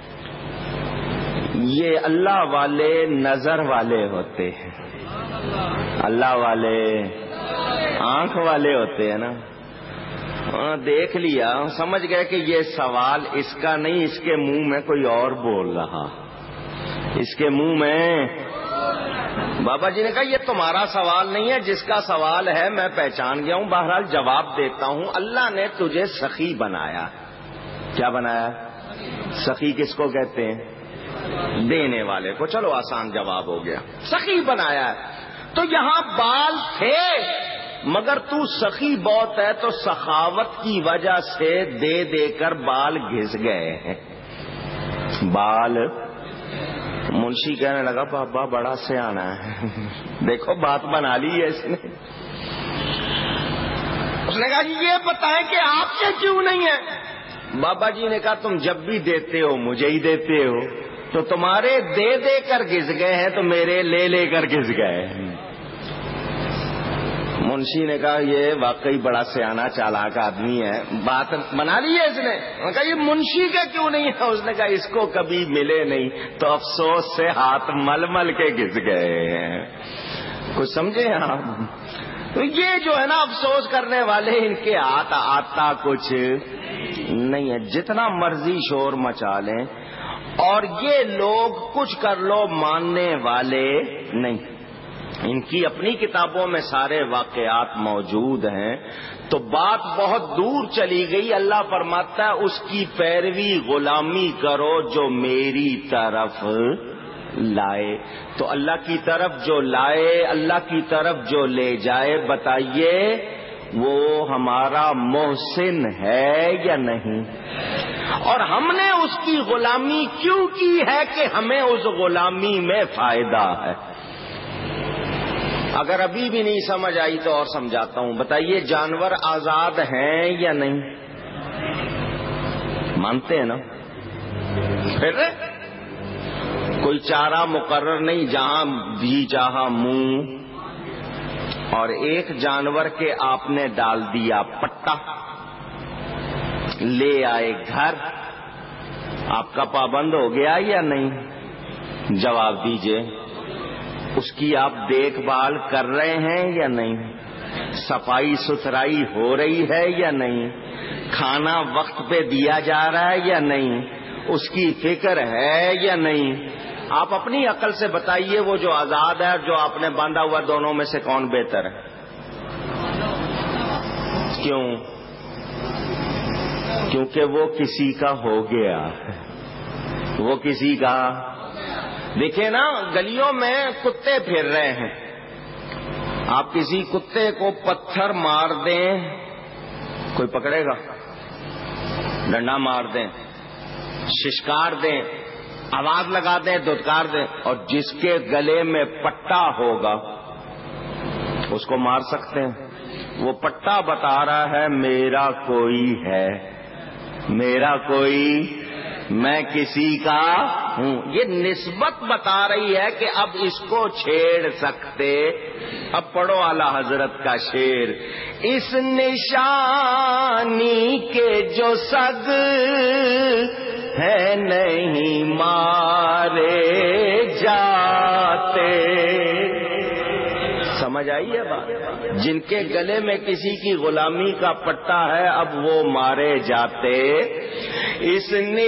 یہ اللہ والے نظر والے ہوتے ہیں, اللہ والے آنکھ والے ہوتے ہیں نا. دیکھ لیا, سمجھ گئے کہ یہ سوال اس کا نہیں, اس کے منہ میں کوئی اور بول رہا, اس کے منہ میں. بابا جی نے کہا یہ تمہارا سوال نہیں ہے, جس کا سوال ہے میں پہچان گیا ہوں, بہرحال جواب دیتا ہوں. اللہ نے تجھے سخی بنایا. کیا بنایا؟ سخی کس کو کہتے ہیں؟ دینے والے کو. چلو آسان جواب ہو گیا, سخی بنایا ہے. تو یہاں بال تھے مگر تو سخی بہت ہے تو سخاوت کی وجہ سے دے دے کر بال گھس گئے ہیں. بال. منشی کہنے لگا بابا بڑا سیانا ہے, دیکھو بات بنا لی ہے اس نے. اس نے کہا یہ بتائیں کہ آپ کے کیوں نہیں ہے. بابا جی نے کہا تم جب بھی دیتے ہو مجھے ہی دیتے ہو, تو تمہارے دے دے کر گھس گئے ہیں تو میرے لے لے کر گھس گئے. منشی نے کہا یہ واقعی بڑا سیانا چالاک آدمی ہے, بات بنا لی ہے اس نے. انہوں نے کہا یہ منشی کا کیوں نہیں ہے. اس نے کہا اس کو کبھی ملے نہیں تو افسوس سے ہاتھ مل مل کے گھس گئے ہیں. کچھ سمجھے آپ؟ تو یہ جو ہے نا افسوس کرنے والے, ان کے ہاتھ آتا کچھ نہیں ہے. جتنا مرضی شور مچا لیں اور یہ لوگ کچھ کر لو ماننے والے نہیں. ان کی اپنی کتابوں میں سارے واقعات موجود ہیں. تو بات بہت دور چلی گئی. اللہ فرماتا ہے اس کی پیروی غلامی کرو جو میری طرف لائے. تو اللہ کی طرف جو لائے, اللہ کی طرف جو لے جائے, بتائیے وہ ہمارا محسن ہے یا نہیں؟ اور ہم نے اس کی غلامی کیوں کی ہے کہ ہمیں اس غلامی میں فائدہ ہے. اگر ابھی بھی نہیں سمجھ آئی تو اور سمجھاتا ہوں. بتائیے جانور آزاد ہیں یا نہیں؟ مانتے ہیں نا؟ پھر کوئی چارہ مقرر نہیں, جہاں بھی چاہا منہ. اور ایک جانور کے آپ نے ڈال دیا پٹا, لے آئے گھر, آپ کا پابند ہو گیا یا نہیں؟ جواب دیجئے. اس کی آپ دیکھ بھال کر رہے ہیں یا نہیں؟ صفائی ستھرائی ہو رہی ہے یا نہیں؟ کھانا وقت پہ دیا جا رہا ہے یا نہیں؟ اس کی فکر ہے یا نہیں؟ آپ اپنی عقل سے بتائیے وہ جو آزاد ہے اور جو آپ نے باندھا ہوا, دونوں میں سے کون بہتر ہے؟ کیوں؟ کیونکہ وہ کسی کا ہو گیا, وہ کسی کا. دیکھیں نا گلیوں میں کتے پھر رہے ہیں, آپ کسی کتے کو پتھر مار دیں کوئی پکڑے گا؟ ڈنڈا مار دیں, ششکار دیں, آواز لگا دیں, دھتکار دیں, اور جس کے گلے میں پٹا ہوگا اس کو مار سکتے ہیں. وہ پٹا بتا رہا ہے میرا کوئی ہے, میرا کوئی, میں کسی کا ہوں. یہ نسبت بتا رہی ہے کہ اب اس کو چھیڑ سکتے. اب پڑھو اعلی حضرت کا شعر. اس نشانی کے جو سگ ہے نہیں مارے جاتے. سمجھ آئی ہے بات؟ جن کے گلے میں کسی کی غلامی کا پٹا ہے اب وہ مارے جاتے. اس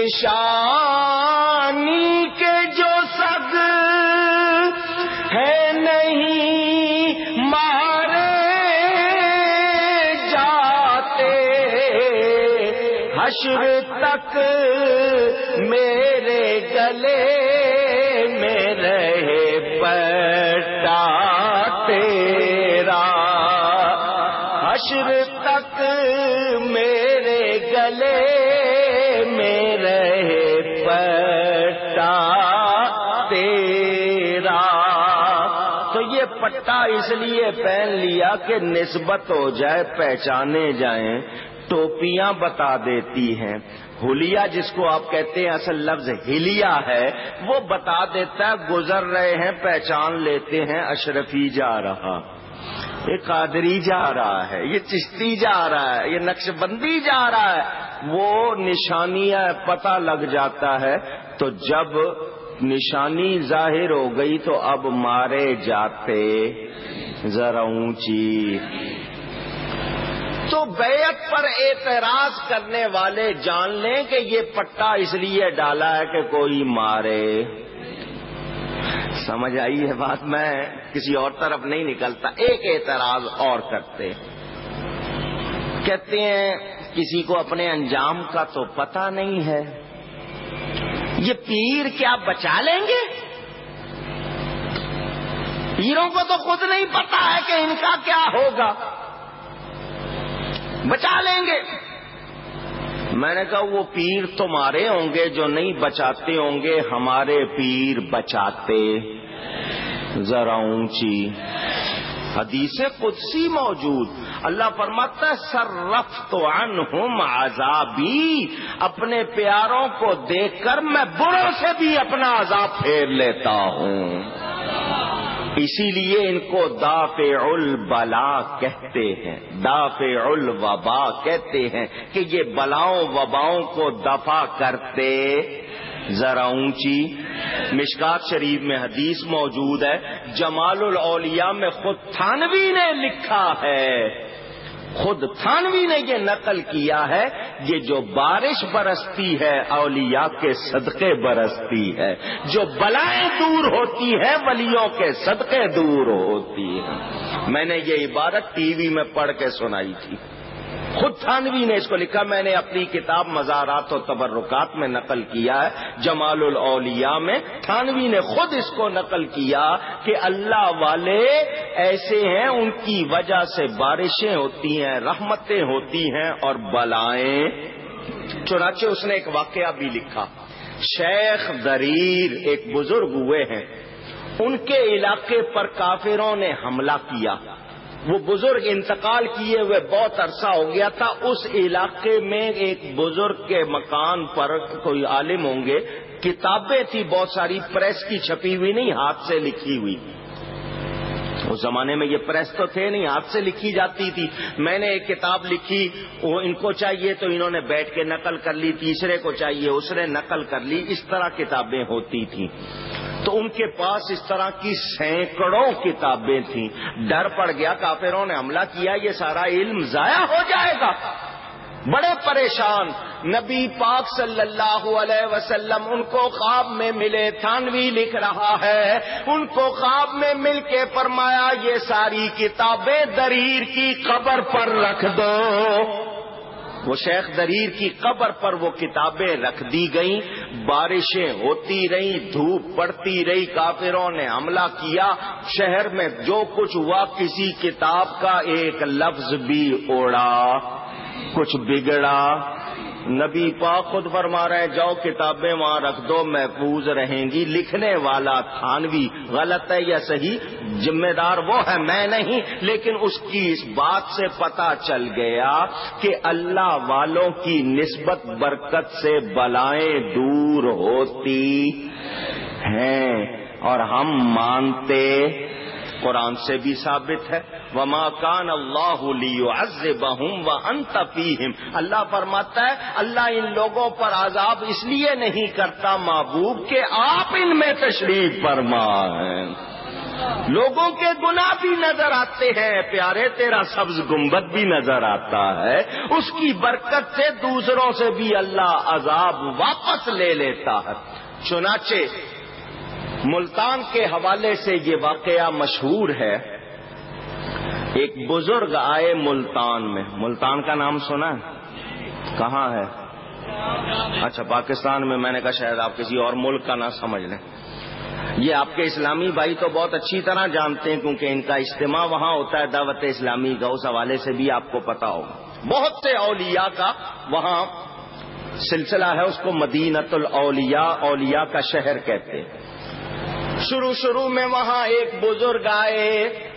نشانی کے جو سگ ہے نہیں مارے جاتے. حشر تک میرے گلے میں رہے پٹا تیرا، حشر تک میرے گلے میں رہے پٹا تیرا۔ تو یہ پٹا اس لیے پہن لیا کہ نسبت ہو جائے، پہچانے جائیں۔ ٹوپیاں بتا دیتی ہیں، حلیہ جس کو آپ کہتے ہیں اصل لفظ ہلیہ ہے، وہ بتا دیتا ہے گزر رہے ہیں پہچان لیتے ہیں اشرفی جا رہا، یہ قادری جا رہا ہے، یہ چشتی جا رہا ہے، یہ نقش بندی جا رہا ہے، وہ نشانیاں پتہ لگ جاتا ہے۔ تو جب نشانی ظاہر ہو گئی تو اب مارے جاتے ذرا اونچی۔ تو بیعت پر اعتراض کرنے والے جان لیں کہ یہ پٹا اس لیے ڈالا ہے کہ کوئی مارے۔ سمجھ آئی ہے بات؟ میں کسی اور طرف نہیں نکلتا۔ ایک اعتراض اور کرتے، کہتے ہیں کسی کو اپنے انجام کا تو پتہ نہیں ہے، یہ پیر کیا بچا لیں گے؟ پیروں کو تو خود نہیں پتا ہے کہ ان کا کیا ہوگا، بچا لیں گے۔ میں نے کہا وہ پیر تمہارے ہوں گے جو نہیں بچاتے ہوں گے، ہمارے پیر بچاتے ذرا اونچی۔ حدیث قدسی موجود، اللہ فرماتا ہے صرفت عنہم عذابی، اپنے پیاروں کو دیکھ کر میں بروں سے بھی اپنا عذاب پھیر لیتا ہوں۔ اسی لیے ان کو دافع البلا کہتے ہیں، دافع الوبا کہتے ہیں کہ یہ بلاؤں وباؤں کو دفع کرتے ذرا اونچی۔ مشکات شریف میں حدیث موجود ہے، جمال الاولیاء میں خود تھانوی نے لکھا ہے، خود تھانوی نے یہ نقل کیا ہے، یہ جو بارش برستی ہے اولیاء کے صدقے برستی ہے، جو بلائیں دور ہوتی ہیں ولیوں کے صدقے دور ہوتی ہیں۔ میں نے یہ عبارت ٹی وی میں پڑھ کے سنائی تھی، خود تھانوی نے اس کو لکھا، میں نے اپنی کتاب مزارات و تبرکات میں نقل کیا ہے، جمال الاولیاء میں تھانوی نے خود اس کو نقل کیا کہ اللہ والے ایسے ہیں، ان کی وجہ سے بارشیں ہوتی ہیں، رحمتیں ہوتی ہیں اور بلائیں۔ چنانچہ اس نے ایک واقعہ بھی لکھا، شیخ دریر ایک بزرگ ہوئے ہیں، ان کے علاقے پر کافروں نے حملہ کیا، وہ بزرگ انتقال کیے ہوئے بہت عرصہ ہو گیا تھا۔ اس علاقے میں ایک بزرگ کے مکان پر کوئی عالم ہوں گے، کتابیں تھی بہت ساری، پریس کی چھپی ہوئی نہیں، ہاتھ سے لکھی ہوئی۔ اس زمانے میں یہ پریس تو تھے نہیں، ہاتھ سے لکھی جاتی تھی۔ میں نے ایک کتاب لکھی، وہ ان کو چاہیے تو انہوں نے بیٹھ کے نقل کر لی، تیسرے کو چاہیے اس نے نقل کر لی، اس طرح کتابیں ہوتی تھیں۔ تو ان کے پاس اس طرح کی سینکڑوں کتابیں تھیں، ڈر پڑ گیا کافروں نے حملہ کیا، یہ سارا علم ضائع ہو جائے گا، بڑے پریشان۔ نبی پاک صلی اللہ علیہ وسلم ان کو خواب میں ملے، تھانوی لکھ رہا ہے، ان کو خواب میں مل کے فرمایا یہ ساری کتابیں دریر کی قبر پر رکھ دو۔ وہ شیخ دریر کی قبر پر وہ کتابیں رکھ دی گئیں، بارشیں ہوتی رہیں، دھوپ پڑتی رہی، کافروں نے حملہ کیا، شہر میں جو کچھ ہوا کسی کتاب کا ایک لفظ بھی اڑا، کچھ بگڑا۔ نبی پاک خود فرما رہے ہیں جاؤ کتابیں وہاں رکھ دو، محفوظ رہیں گی۔ لکھنے والا تھانوی غلط ہے یا صحیح ذمہ دار وہ ہے، میں نہیں، لیکن اس کی اس بات سے پتہ چل گیا کہ اللہ والوں کی نسبت برکت سے بلائیں دور ہوتی ہیں، اور ہم مانتے۔ قرآن سے بھی ثابت ہے، وَمَا كَانَ اللَّهُ لِيُعَذِّبَهُمْ وَأَنْتَ فِيهِمْ، اللہ فرماتا ہے اللہ ان لوگوں پر عذاب اس لیے نہیں کرتا محبوب کہ آپ ان میں تشریف فرما ہیں۔ لوگوں کے گناہ بھی نظر آتے ہیں، پیارے تیرا سبز گنبد بھی نظر آتا ہے، اس کی برکت سے دوسروں سے بھی اللہ عذاب واپس لے لیتا ہے۔ چنانچہ ملتان کے حوالے سے یہ واقعہ مشہور ہے، ایک بزرگ آئے ملتان میں، ملتان کا نام سنا ہے؟ کہاں ہے؟ اچھا پاکستان میں، میں نے کہا شاید آپ کسی اور ملک کا نہ سمجھ لیں. یہ آپ کے اسلامی بھائی تو بہت اچھی طرح جانتے ہیں کیونکہ ان کا اجتماع وہاں ہوتا ہے دعوت اسلامی کا، اس حوالے سے بھی آپ کو پتا ہوگا. بہت سے اولیاء کا وہاں سلسلہ ہے، اس کو مدینۃ الاولیاء، اولیاء کا شہر کہتے ہیں. شروع شروع میں وہاں ایک بزرگ آئے،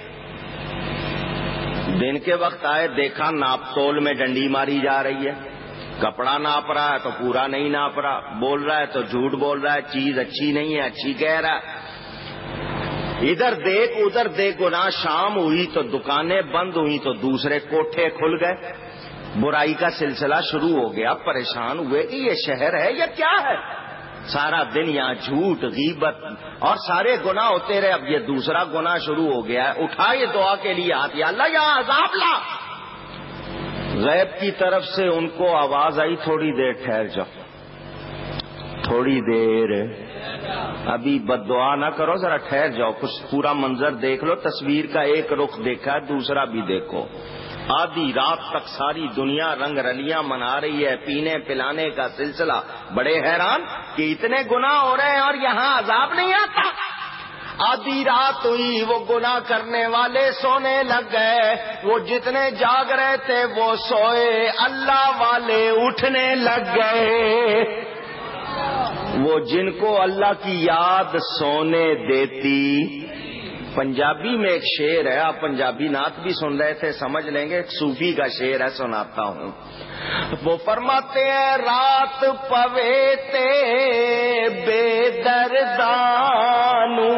دن کے وقت آئے، دیکھا ناپ تول میں ڈنڈی ماری جا رہی ہے، کپڑا ناپ رہا ہے تو پورا نہیں ناپ رہا، بول رہا ہے تو جھوٹ بول رہا ہے، چیز اچھی نہیں ہے اچھی کہہ رہا ہے، ادھر دیکھ ادھر دیکھ. گناہ شام ہوئی تو دکانیں بند ہوئی تو دوسرے کوٹھے کھل گئے، برائی کا سلسلہ شروع ہو گیا. پریشان ہوئے کہ یہ شہر ہے یا کیا ہے، سارا دن یہاں جھوٹ غیبت اور سارے گناہ ہوتے رہے. اب یہ دوسرا گناہ شروع ہو گیا ہے. اٹھا یہ دعا کے لیے ہاتھ، یا اللہ یہاں عذاب لا. غیب کی طرف سے ان کو آواز آئی، تھوڑی دیر ٹھہر جاؤ، تھوڑی دیر ابھی بد دعا نہ کرو، ذرا ٹھہر جاؤ، کچھ پورا منظر دیکھ لو. تصویر کا ایک رخ دیکھا ہے، دوسرا بھی دیکھو. آدھی رات تک ساری دنیا رنگ رلیاں منا رہی ہے، پینے پلانے کا سلسلہ. بڑے حیران کہ اتنے گناہ ہو رہے ہیں اور یہاں عذاب نہیں آتا. آدھی رات ہوئی، وہ گناہ کرنے والے سونے لگ گئے، وہ جتنے جاگ رہے تھے وہ سوئے، اللہ والے اٹھنے لگ گئے. وہ جن کو اللہ کی یاد سونے دیتی. پنجابی میں ایک شعر ہے، آپ پنجابی نعت بھی سن رہے تھے، سمجھ لیں گے. ایک صوفی کا شعر ہے، سناتا ہوں. وہ فرماتے ہیں، رات پوے تے بے دردانو،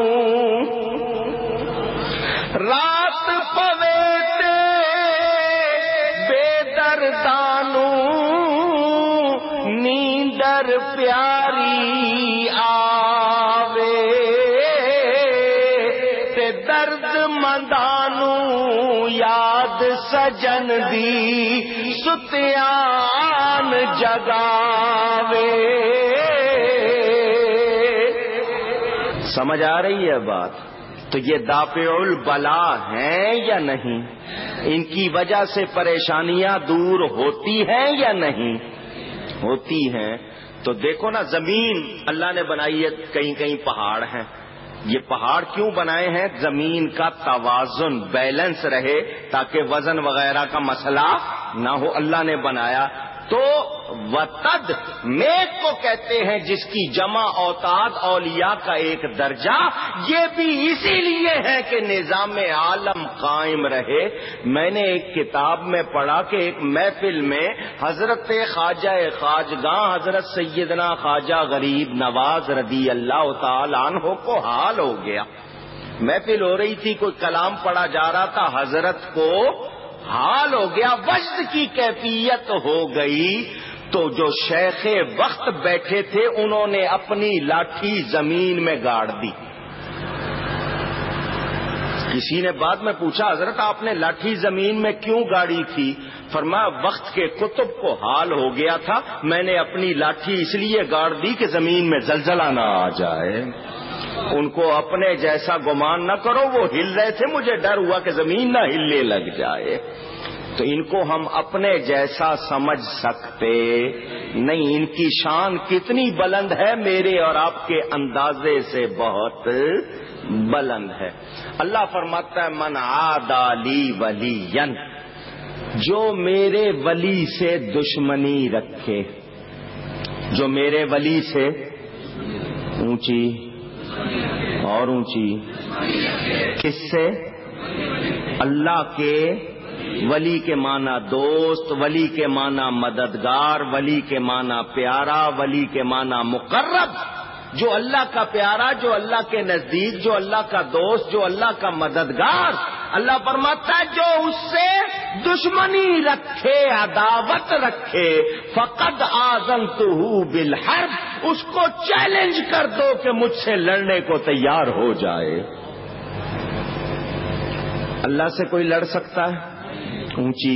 رات پوے تے بے دردانو، نیندر پیاری آوے تے درد مندانو یاد سجن دی ستیان جگاوے. سمجھ آ رہی ہے بات؟ تو یہ دافع البلا ہیں یا نہیں؟ ان کی وجہ سے پریشانیاں دور ہوتی ہیں یا نہیں؟ ہوتی ہیں. تو دیکھو نا، زمین اللہ نے بنائی ہے، کہیں کہیں پہاڑ ہیں. یہ پہاڑ کیوں بنائے ہیں؟ زمین کا توازن، بیلنس رہے، تاکہ وزن وغیرہ کا مسئلہ نہ ہو. اللہ نے بنایا. تو وتد میک کو کہتے ہیں جس کی جمع اوتاد اولیاء کا ایک درجہ. یہ بھی اسی لیے ہے کہ نظام عالم قائم رہے. میں نے ایک کتاب میں پڑھا کہ ایک محفل میں حضرت خواجہ خواجگاں حضرت سیدنا خواجہ غریب نواز رضی اللہ تعالی عنہ کو حال ہو گیا. محفل ہو رہی تھی، کوئی کلام پڑھا جا رہا تھا، حضرت کو حال ہو گیا، وجد کی کیفیت ہو گئی. تو جو شیخ وقت بیٹھے تھے انہوں نے اپنی لاٹھی زمین میں گاڑ دی. کسی نے بعد میں پوچھا، حضرت آپ نے لاٹھی زمین میں کیوں گاڑی تھی؟ فرمایا وقت کے کتب کو حال ہو گیا تھا، میں نے اپنی لاٹھی اس لیے گاڑ دی کہ زمین میں زلزلہ نہ آ جائے. ان کو اپنے جیسا گمان نہ کرو، وہ ہل رہے تھے، مجھے ڈر ہوا کہ زمین نہ ہلنے لگ جائے. تو ان کو ہم اپنے جیسا سمجھ سکتے نہیں. ان کی شان کتنی بلند ہے، میرے اور آپ کے اندازے سے بہت بلند ہے. اللہ فرماتا ہے، من عادی لی ولیا، جو میرے ولی سے دشمنی رکھے. جو میرے ولی سے اونچی اور اونچی، کس سے؟ اللہ کے ولی کے معنی دوست، ولی کے معنی مددگار، ولی کے معنی پیارا، ولی کے معنی مقرب. جو اللہ کا پیارا، جو اللہ کے نزدیک، جو اللہ کا دوست، جو اللہ کا مددگار. اللہ فرماتا ہے جو اس سے دشمنی رکھے، عداوت رکھے، فقد آذنتہ بالحرب، اس کو چیلنج کر دو کہ مجھ سے لڑنے کو تیار ہو جائے. اللہ سے کوئی لڑ سکتا ہے اونچی؟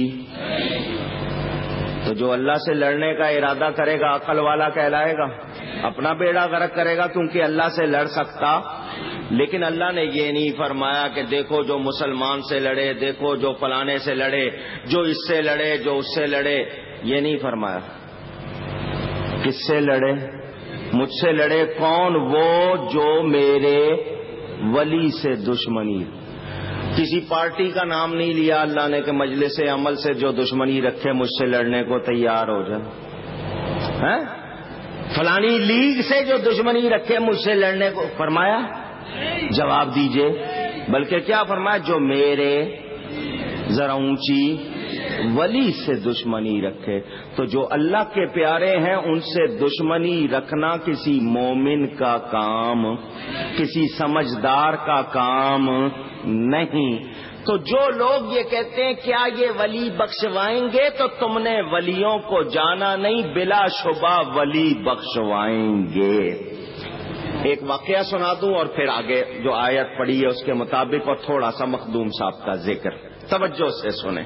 تو جو اللہ سے لڑنے کا ارادہ کرے گا عقل والا کہلائے گا، اپنا بیڑا غرق کرے گا، کیونکہ اللہ سے لڑ سکتا. لیکن اللہ نے یہ نہیں فرمایا کہ دیکھو جو مسلمان سے لڑے، دیکھو جو فلانے سے لڑے، جو اس سے لڑے، جو اس سے لڑے. یہ نہیں فرمایا. کس سے لڑے؟ مجھ سے لڑے کون؟ وہ جو میرے ولی سے دشمنی، کسی پارٹی کا نام نہیں لیا اللہ نے کہ مجلس عمل سے جو دشمنی رکھے مجھ سے لڑنے کو تیار ہو جائے، فلانی لیگ سے جو دشمنی رکھے مجھ سے لڑنے کو، فرمایا جواب دیجئے، بلکہ کیا فرمایا؟ جو میرے ذرا اونچی ولی سے دشمنی رکھے۔ تو جو اللہ کے پیارے ہیں ان سے دشمنی رکھنا کسی مومن کا کام، کسی سمجھدار کا کام نہیں۔ تو جو لوگ یہ کہتے ہیں کیا یہ ولی بخشوائیں گے، تو تم نے ولیوں کو جانا نہیں، بلا شبہ ولی بخشوائیں گے۔ ایک واقعہ سنا دوں اور پھر آگے جو آیت پڑھی ہے اس کے مطابق، اور تھوڑا سا مخدوم صاحب کا ذکر توجہ سے سنیں۔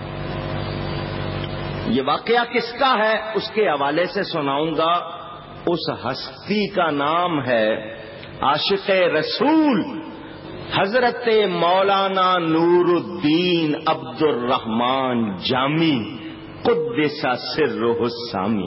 یہ واقعہ کس کا ہے اس کے حوالے سے سناؤں گا۔ اس ہستی کا نام ہے عاشق رسول حضرت مولانا نور الدین عبد الرحمان جامی قدس سرہ السامی۔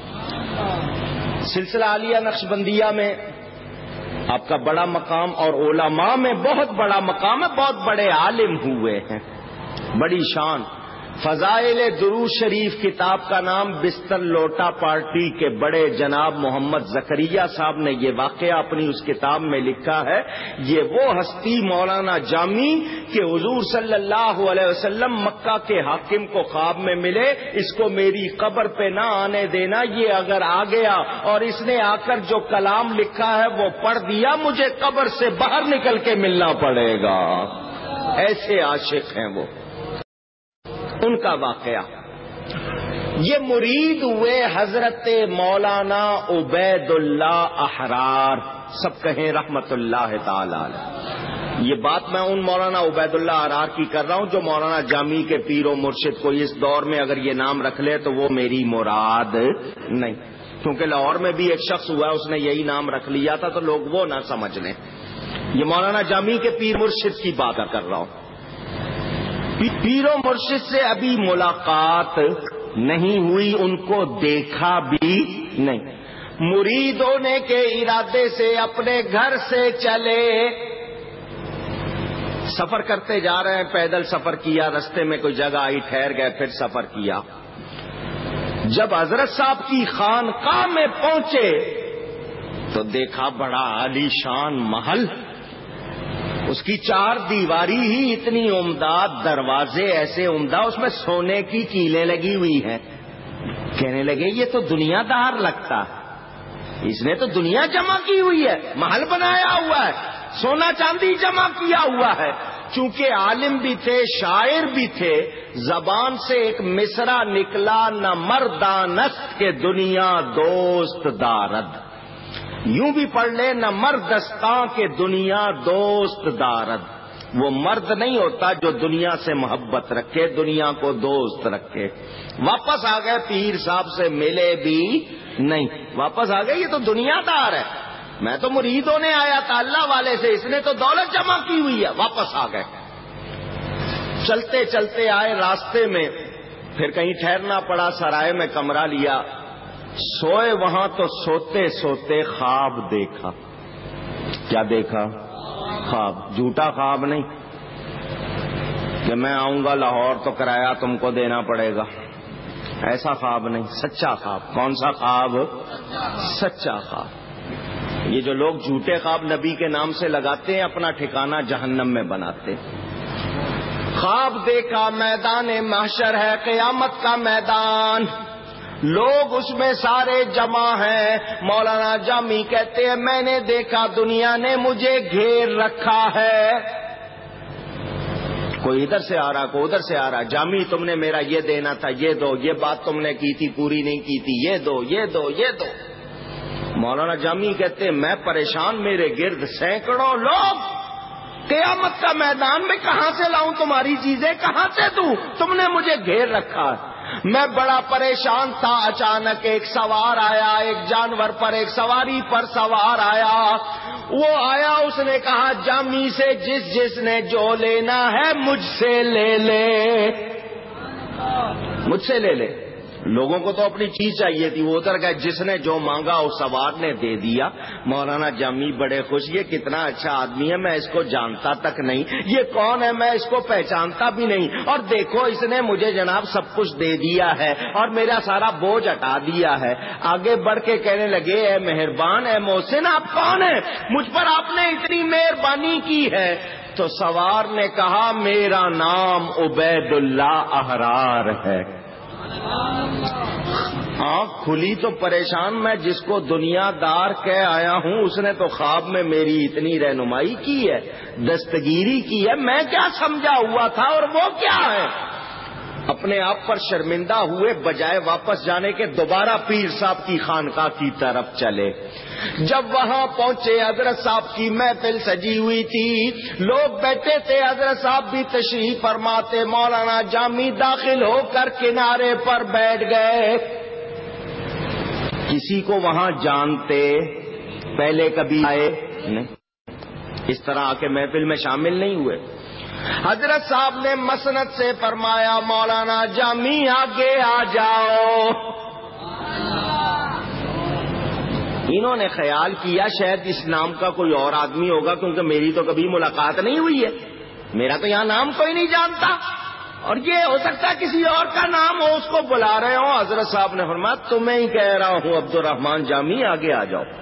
سلسلہ عالیہ نقشبندیہ میں آپ کا بڑا مقام، اور علماء میں بہت بڑا مقام ہے، بہت بڑے عالم ہوئے ہیں، بڑی شان۔ فضائل درود شریف کتاب کا نام بستر لوٹا پارٹی کے بڑے جناب محمد زکریہ صاحب نے یہ واقعہ اپنی اس کتاب میں لکھا ہے۔ یہ وہ ہستی مولانا جامی کہ حضور صلی اللہ علیہ وسلم مکہ کے حاکم کو خواب میں ملے، اس کو میری قبر پہ نہ آنے دینا، یہ اگر آ گیا اور اس نے آ کر جو کلام لکھا ہے وہ پڑھ دیا، مجھے قبر سے باہر نکل کے ملنا پڑے گا۔ ایسے عاشق ہیں وہ۔ ان کا واقعہ، یہ مرید ہوئے حضرت مولانا عبید اللہ احرار، سب کہیں رحمت اللہ تعالی علیہ۔ یہ بات میں ان مولانا عبید اللہ احرار کی کر رہا ہوں جو مولانا جامی کے پیر و مرشد کو اس دور میں اگر یہ نام رکھ لے تو وہ میری مراد نہیں، کیونکہ لاہور میں بھی ایک شخص ہوا ہے اس نے یہی نام رکھ لیا تھا، تو لوگ وہ نہ سمجھ لیں۔ یہ مولانا جامی کے پیر مرشد کی بات کر رہا ہوں۔ پیر و مرشد سے ابھی ملاقات نہیں ہوئی، ان کو دیکھا بھی نہیں۔ مرید ہونے کے ارادے سے اپنے گھر سے چلے، سفر کرتے جا رہے ہیں، پیدل سفر کیا، رستے میں کوئی جگہ آئی، ٹھہر گئے، پھر سفر کیا۔ جب حضرت صاحب کی خانقاہ میں پہنچے تو دیکھا بڑا عالی شان محل، اس کی چار دیواری ہی اتنی عمدہ، دروازے ایسے عمدہ، اس میں سونے کی کیلیں لگی ہوئی ہیں۔ کہنے لگے یہ تو دنیا دار لگتا ہے، اس نے تو دنیا جمع کی ہوئی ہے، محل بنایا ہوا ہے، سونا چاندی جمع کیا ہوا ہے۔ چونکہ عالم بھی تھے، شاعر بھی تھے، زبان سے ایک مصرع نکلا، نہ مردانست کے دنیا دوست دارد، یوں بھی پڑھ لے، نہ مردستاں کے دنیا دوست دارد۔ وہ مرد نہیں ہوتا جو دنیا سے محبت رکھے، دنیا کو دوست رکھے۔ واپس آ گئے، پیر صاحب سے ملے بھی نہیں، واپس آ گئے، یہ تو دنیا دار ہے، میں تو مرید ہونے آیا تھا اللہ والے سے، اس نے تو دولت جمع کی ہوئی ہے، واپس آ گئے۔ چلتے چلتے آئے، راستے میں پھر کہیں ٹھہرنا پڑا، سرائے میں کمرہ لیا، سوئے وہاں تو سوتے سوتے خواب دیکھا۔ کیا دیکھا؟ خواب، جھوٹا خواب نہیں کہ میں آؤں گا لاہور تو کرایہ تم کو دینا پڑے گا، ایسا خواب نہیں، سچا خواب۔ کون سا خواب؟ سچا خواب۔ یہ جو لوگ جھوٹے خواب نبی کے نام سے لگاتے ہیں اپنا ٹھکانہ جہنم میں بناتے۔ خواب دیکھا، میدان محشر ہے، قیامت کا میدان، لوگ اس میں سارے جمع ہیں۔ مولانا جامی کہتے ہیں میں نے دیکھا دنیا نے مجھے گھیر رکھا ہے، کوئی ادھر سے آ رہا، کوئی ادھر سے آ رہا، جامی تم نے میرا یہ دینا تھا، یہ دو، یہ بات تم نے کی تھی پوری نہیں کی تھی، یہ دو یہ دو یہ دو۔ مولانا جامی کہتے ہیں میں پریشان، میرے گرد سینکڑوں لوگ، قیامت کا میدان میں کہاں سے لاؤں تمہاری چیزیں، کہاں سے دوں، تم نے مجھے گھیر رکھا ہے۔ میں بڑا پریشان تھا، اچانک ایک سوار آیا، ایک جانور پر، ایک سواری پر سوار آیا، وہ آیا، اس نے کہا جامی سے جس جس نے جو لینا ہے مجھ سے لے لے، مجھ سے لے لے۔ لوگوں کو تو اپنی چیز چاہیے تھی، وہ ادھر گئے، جس نے جو مانگا اس سوار نے دے دیا۔ مولانا جامی بڑے خوش، یہ کتنا اچھا آدمی ہے، میں اس کو جانتا تک نہیں، یہ کون ہے میں اس کو پہچانتا بھی نہیں، اور دیکھو اس نے مجھے جناب سب کچھ دے دیا ہے اور میرا سارا بوجھ ہٹا دیا ہے۔ آگے بڑھ کے کہنے لگے اے مہربان، اے محسن، آپ کون ہیں؟ مجھ پر آپ نے اتنی مہربانی کی ہے۔ تو سوار نے کہا میرا نام عبید اللہ احرار ہے۔ آنکھ کھلی تو پریشان، میں جس کو دنیا دار کہہ آیا ہوں اس نے تو خواب میں میری اتنی رہنمائی کی ہے، دستگیری کی ہے، میں کیا سمجھا ہوا تھا اور وہ کیا ہے؟ اپنے آپ پر شرمندہ ہوئے، بجائے واپس جانے کے دوبارہ پیر صاحب کی خانقاہ کی طرف چلے۔ جب وہاں پہنچے حضرت صاحب کی محفل سجی ہوئی تھی، لوگ بیٹھے تھے، حضرت صاحب بھی تشریف فرماتے، مولانا جامی داخل ہو کر کنارے پر بیٹھ گئے۔ کسی کو وہاں جانتے پہلے کبھی آئے نہیں، اس طرح آ کے محفل میں شامل نہیں ہوئے۔ حضرت صاحب نے مسند سے فرمایا مولانا جامی آگے آ جاؤ۔ انہوں نے خیال کیا شاید اس نام کا کوئی اور آدمی ہوگا، کیونکہ میری تو کبھی ملاقات نہیں ہوئی ہے، میرا تو یہاں نام کوئی نہیں جانتا، اور یہ ہو سکتا ہے کسی اور کا نام ہو، اس کو بلا رہے ہوں۔ حضرت صاحب نے فرمایا تمہیں ہی کہہ رہا ہوں عبد الرحمان جامی، آگے آ جاؤ۔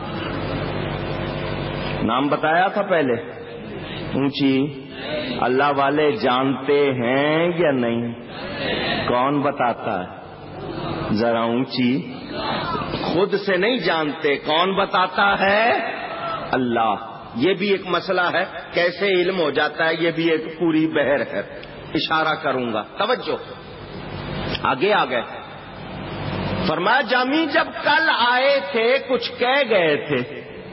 نام بتایا تھا پہلے، اونچی اللہ والے جانتے ہیں یا نہیں؟ کون بتاتا ہے؟ ذرا اونچی، خود سے نہیں جانتے، کون بتاتا ہے؟ اللہ۔ یہ بھی ایک مسئلہ ہے، کیسے علم ہو جاتا ہے، یہ بھی ایک پوری بحر ہے، اشارہ کروں گا، توجہ۔ آگے آ گئے، فرمایا جامی جب کل آئے تھے کچھ کہہ گئے تھے،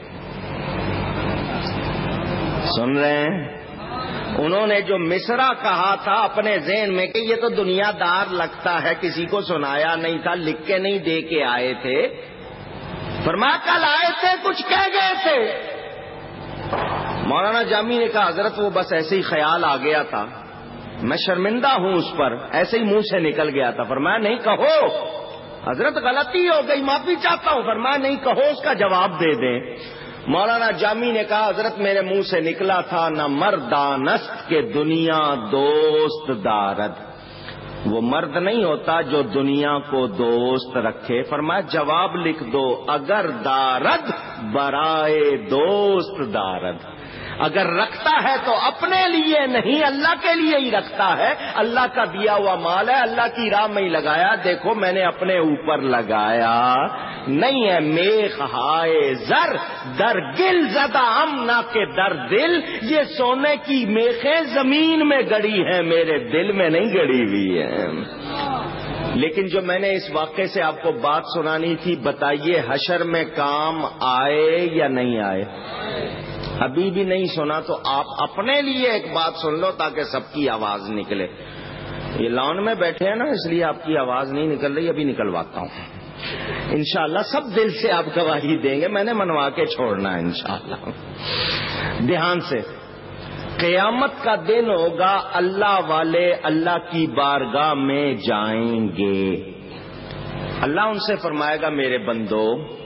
سن رہے ہیں؟ انہوں نے جو مصرع کہا تھا اپنے ذہن میں کہ یہ تو دنیا دار لگتا ہے، کسی کو سنایا نہیں تھا، لکھ کے نہیں دے کے آئے تھے، فرمایا کل آئے تھے کچھ کہہ گئے تھے۔ مولانا جامی نے کہا حضرت وہ بس ایسے ہی خیال آ گیا تھا، میں شرمندہ ہوں اس پر، ایسے ہی منہ سے نکل گیا تھا۔ فرمایا نہیں کہو حضرت، غلطی ہو گئی، معافی چاہتا ہوں۔ فرمایا نہیں کہو، اس کا جواب دے دیں۔ مولانا جامی نے کہا حضرت میرے منہ سے نکلا تھا نہ مردانست کے دنیا دوست دارد، وہ مرد نہیں ہوتا جو دنیا کو دوست رکھے۔ فرمایا جواب لکھ دو، اگر دارد برائے دوست دارد، اگر رکھتا ہے تو اپنے لیے نہیں اللہ کے لیے ہی رکھتا ہے، اللہ کا دیا ہوا مال ہے، اللہ کی راہ میں ہی لگایا، دیکھو میں نے اپنے اوپر لگایا نہیں ہے۔ میخ ہائے زر در گل زدہ امنا کے در دل، یہ سونے کی میخیں زمین میں گڑی ہیں، میرے دل میں نہیں گڑی ہوئی ہیں۔ لیکن جو میں نے اس واقعے سے آپ کو بات سنانی تھی، بتائیے حشر میں کام آئے یا نہیں آئے؟ ابھی بھی نہیں سنا تو آپ اپنے لیے ایک بات سن لو تاکہ سب کی آواز نکلے۔ یہ لان میں بیٹھے ہیں نا، اس لیے آپ کی آواز نہیں نکل رہی، ابھی نکلواتا ہوں انشاءاللہ۔ سب دل سے آپ گواہی دیں گے، میں نے منوا کے چھوڑنا ہے انشاءاللہ۔ دھیان سے، قیامت کا دن ہوگا، اللہ والے اللہ کی بارگاہ میں جائیں گے، اللہ ان سے فرمائے گا میرے بندو،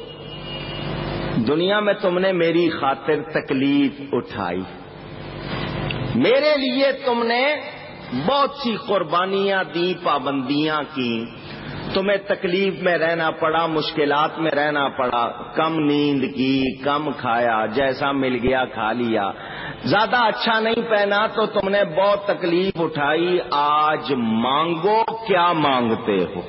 دنیا میں تم نے میری خاطر تکلیف اٹھائی، میرے لیے تم نے بہت سی قربانیاں دی، پابندیاں کی، تمہیں تکلیف میں رہنا پڑا، مشکلات میں رہنا پڑا، کم نیند کی، کم کھایا، جیسا مل گیا کھا لیا، زیادہ اچھا نہیں پہنا تو تم نے بہت تکلیف اٹھائی۔ آج مانگو، کیا مانگتے ہو؟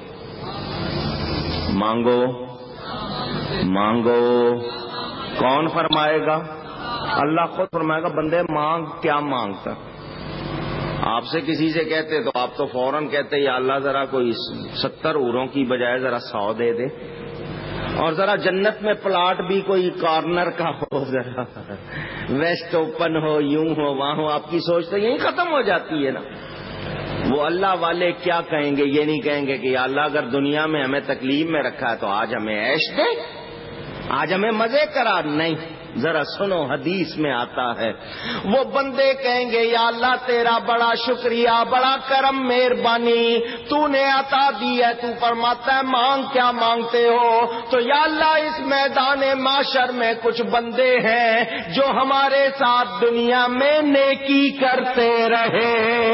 مانگو مانگو، کون فرمائے گا؟ اللہ خود فرمائے گا بندے مانگ، کیا مانگتا؟ آپ سے کسی سے کہتے تو آپ تو فوراً کہتے یا اللہ ذرا کوئی ستر اوروں کی بجائے ذرا سو دے دے، اور ذرا جنت میں پلاٹ بھی کوئی کارنر کا ہو، ذرا ویسٹ اوپن ہو، یوں ہو وہاں ہو، آپ کی سوچ تو یہیں ختم ہو جاتی ہے نا۔ وہ اللہ والے کیا کہیں گے؟ یہ نہیں کہیں گے کہ یا اللہ اگر دنیا میں ہمیں تکلیف میں رکھا ہے تو آج ہمیں عیش دے، آج ہمیں مزے کرا، نہیں، ذرا سنو، حدیث میں آتا ہے وہ بندے کہیں گے یا اللہ تیرا بڑا شکریہ، بڑا کرم، مہربانی، تو نے عطا دی ہے، تو فرماتا ہے مانگ کیا مانگتے ہو؟ تو یا اللہ اس میدان معاشر میں کچھ بندے ہیں جو ہمارے ساتھ دنیا میں نیکی کرتے رہے،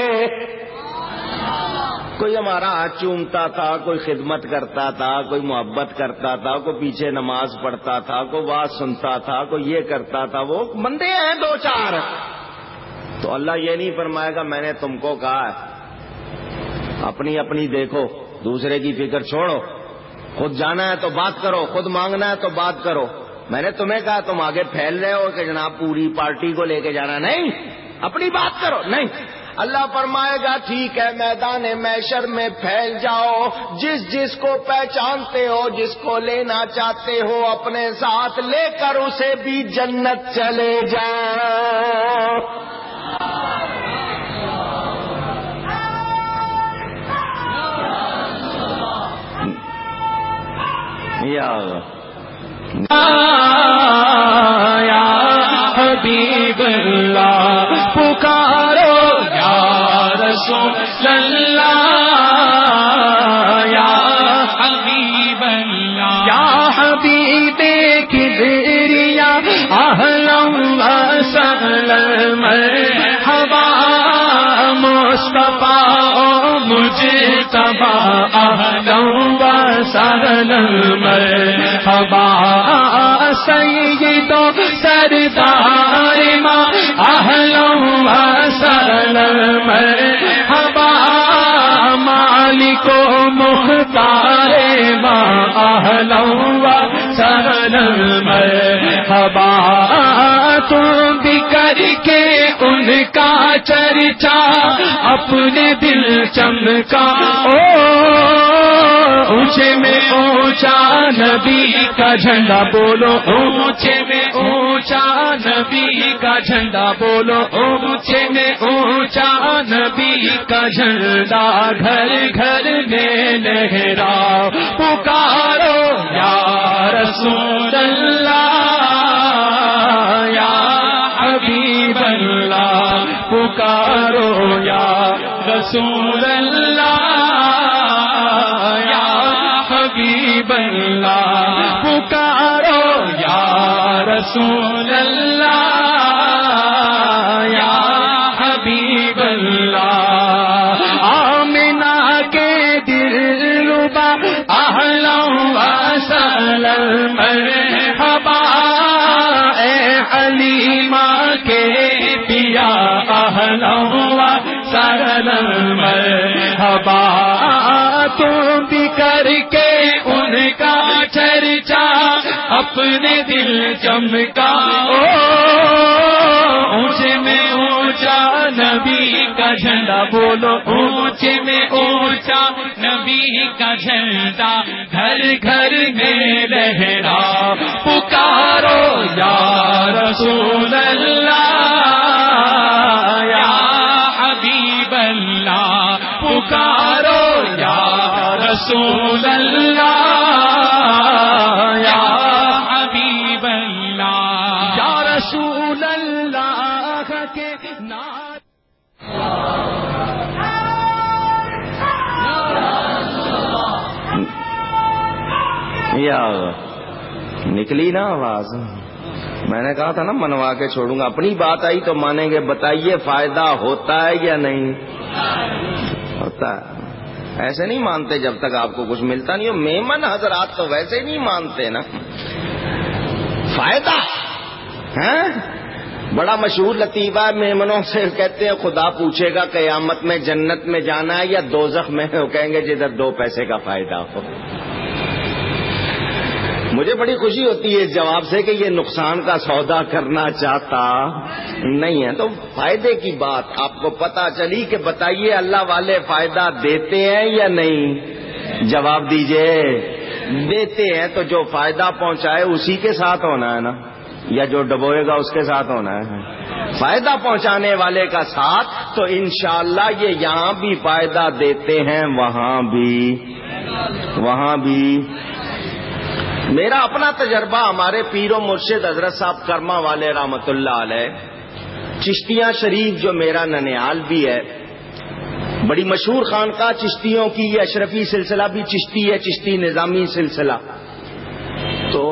کوئی ہمارا ہاتھ چومتا تھا، کوئی خدمت کرتا تھا، کوئی محبت کرتا تھا، کوئی پیچھے نماز پڑھتا تھا، کوئی بات سنتا تھا، کوئی یہ کرتا تھا، وہ بندے ہیں دو چار. تو اللہ یہ نہیں فرمائے گا میں نے تم کو کہا ہے اپنی اپنی دیکھو، دوسرے کی فکر چھوڑو، خود جانا ہے تو بات کرو، خود مانگنا ہے تو بات کرو. میں نے تمہیں کہا تم آگے پھیل رہے ہو کہ جناب پوری پارٹی کو لے کے جانا، نہیں، اپنی بات کرو. نہیں، اللہ فرمائے گا ٹھیک ہے میدان محشر میں پھیل جاؤ، جس جس کو پہچانتے ہو، جس کو لینا چاہتے ہو اپنے ساتھ لے کر اسے بھی جنت چلے جاؤ. یا یا حبیب اللہ پکارو یا رسول اللہ، یا حبیب اللہ، یا حبیب کبریا اہلا و سہلا مرحبا، مصطفیٰ مجتبی اہلا و سہلا مرحبا، سید و سردار ماں اہلا و سہلا مرحبا، مالک و مختار ماں اہلا و سہلا مرحبا. تم بھی کر کے ان کا چرچا اپنے دل چمکا، او اونچے میں اونچا نبی کا جھنڈا بولو، اونچے میں اونچا نبی کا جھنڈا بولو، اونچے میں اونچا نبی کا جھنڈا گھر گھر میں لہراؤ، پکارو یا رسول اللہ، یا حبیب اللہ، پکارو یا رسول اللہ، یا حبیب اللہ، پکارو یا رسول اللہ، یا حبیب اللہ. آمنہ کے دل ربا اہلا و سہلا مرحبا، اے حلیمہ کے پیا اہلا و سہلا مرحبا. تم بھی کر کے ان کا چرچا اپنے دل چمکا، اونچے میں اونچا نبی کا جھنڈا بولو، اونچے میں اونچا نبی کا جھنڈا گھر گھر میں لہرا، پکارو یا رسول اللہ، یا حبیب اللہ، پکارو یا رسول اللہ، یا حبیب اللہ، یا رسول اللہ کے نام. یا نکلی نا آواز، میں نے کہا تھا نا منوا کے چھوڑوں گا. اپنی بات آئی تو مانیں گے. بتائیے فائدہ ہوتا ہے یا نہیں ہوتا ہے؟ ایسے نہیں مانتے جب تک آپ کو کچھ ملتا نہیں ہو. میمن حضرات تو ویسے نہیں مانتے نا. فائدہ ہے بڑا مشہور لطیفہ ہے. میمنوں سے کہتے ہیں خدا پوچھے گا قیامت میں جنت میں جانا ہے یا دوزخ میں؟ وہ کہیں گے جدھر دو پیسے کا فائدہ ہو. مجھے بڑی خوشی ہوتی ہے اس جواب سے کہ یہ نقصان کا سودا کرنا چاہتا نہیں ہے. تو فائدے کی بات آپ کو پتا چلی کہ بتائیے اللہ والے فائدہ دیتے ہیں یا نہیں؟ جواب دیجئے. دیتے ہیں تو جو فائدہ پہنچائے اسی کے ساتھ ہونا ہے نا، یا جو ڈبوئے گا اس کے ساتھ ہونا ہے؟ فائدہ پہنچانے والے کا ساتھ. تو انشاءاللہ یہ یہاں بھی فائدہ دیتے ہیں، وہاں بھی وہاں بھی میرا اپنا تجربہ ہمارے پیر و مرشد حضرت صاحب کرما والے رحمت اللہ علیہ چشتیاں شریف جو میرا ننیال بھی ہے، بڑی مشہور خانقاہ چشتیوں کی، یہ اشرفی سلسلہ بھی چشتی ہے، چشتی نظامی سلسلہ. تو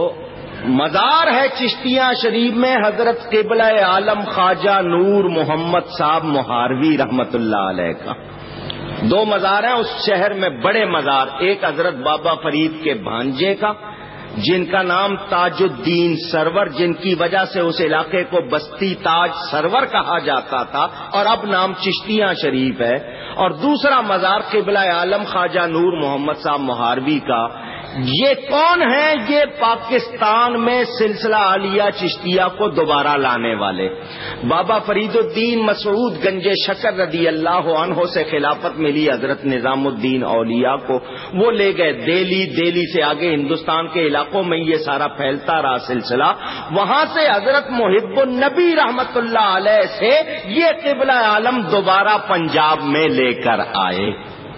مزار ہے چشتیاں شریف میں حضرت قبلہ عالم خواجہ نور محمد صاحب مہاروی رحمت اللہ علیہ کا. دو مزار ہیں اس شہر میں بڑے مزار، ایک حضرت بابا فرید کے بھانجے کا جن کا نام تاج الدین سرور، جن کی وجہ سے اس علاقے کو بستی تاج سرور کہا جاتا تھا اور اب نام چشتیاں شریف ہے. اور دوسرا مزار قبلہ عالم خواجہ نور محمد صاحب مہاروی کا. یہ کون ہیں؟ یہ پاکستان میں سلسلہ عالیہ چشتیہ کو دوبارہ لانے والے. بابا فرید الدین مسعود گنج شکر رضی اللہ عنہ سے خلافت ملی حضرت نظام الدین اولیاء کو، وہ لے گئے دہلی، دہلی سے آگے ہندوستان کے علاقوں میں یہ سارا پھیلتا رہا سلسلہ. وہاں سے حضرت محب النبی رحمت اللہ علیہ سے یہ قبلہ عالم دوبارہ پنجاب میں لے کر آئے.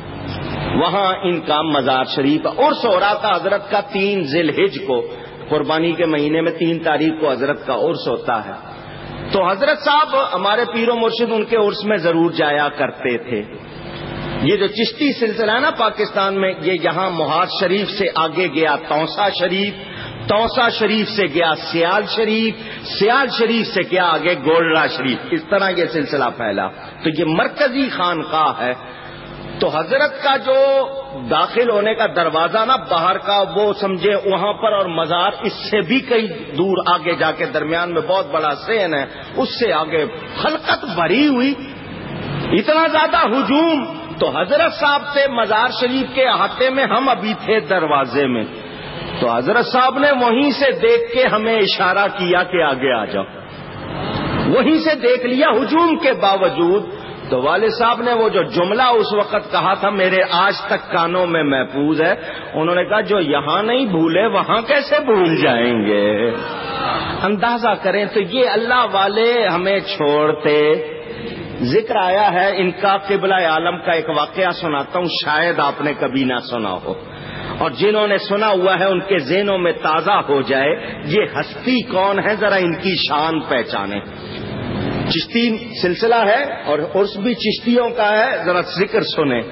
وہاں ان کا مزار شریف عرس ہو رہا تھا حضرت کا تین ذی الحج کو، قربانی کے مہینے میں تین تاریخ کو حضرت کا عرس ہوتا ہے. تو حضرت صاحب ہمارے پیر و مرشد ان کے عرس میں ضرور جایا کرتے تھے. یہ جو چشتی سلسلہ ہے نا پاکستان میں، یہ یہاں مہار شریف سے آگے گیا تونسا شریف، تونسا شریف سے گیا سیال شریف، سیال شریف سے گیا آگے گولڑا شریف، اس طرح یہ سلسلہ پھیلا. تو یہ مرکزی خانقاہ ہے. تو حضرت کا جو داخل ہونے کا دروازہ نا باہر کا، وہ سمجھے وہاں پر، اور مزار اس سے بھی کئی دور آگے جا کے درمیان میں بہت بڑا سین ہے، اس سے آگے خلقت بھری ہوئی، اتنا زیادہ ہجوم. تو حضرت صاحب سے مزار شریف کے احاطے میں ہم ابھی تھے دروازے میں، تو حضرت صاحب نے وہیں سے دیکھ کے ہمیں اشارہ کیا کہ آگے آ جاؤ. وہیں سے دیکھ لیا ہجوم کے باوجود. تو والد صاحب نے وہ جو جملہ اس وقت کہا تھا میرے آج تک کانوں میں محفوظ ہے، انہوں نے کہا جو یہاں نہیں بھولے وہاں کیسے بھول جائیں گے. اندازہ کریں تو یہ اللہ والے ہمیں چھوڑتے. ذکر آیا ہے ان کا قبلہ عالم کا، ایک واقعہ سناتا ہوں، شاید آپ نے کبھی نہ سنا ہو، اور جنہوں نے سنا ہوا ہے ان کے ذہنوں میں تازہ ہو جائے. یہ ہستی کون ہے ذرا ان کی شان پہچانے. چشتی سلسلہ ہے اور عرس بھی چشتیوں کا ہے، ذرا ذکر سنیں.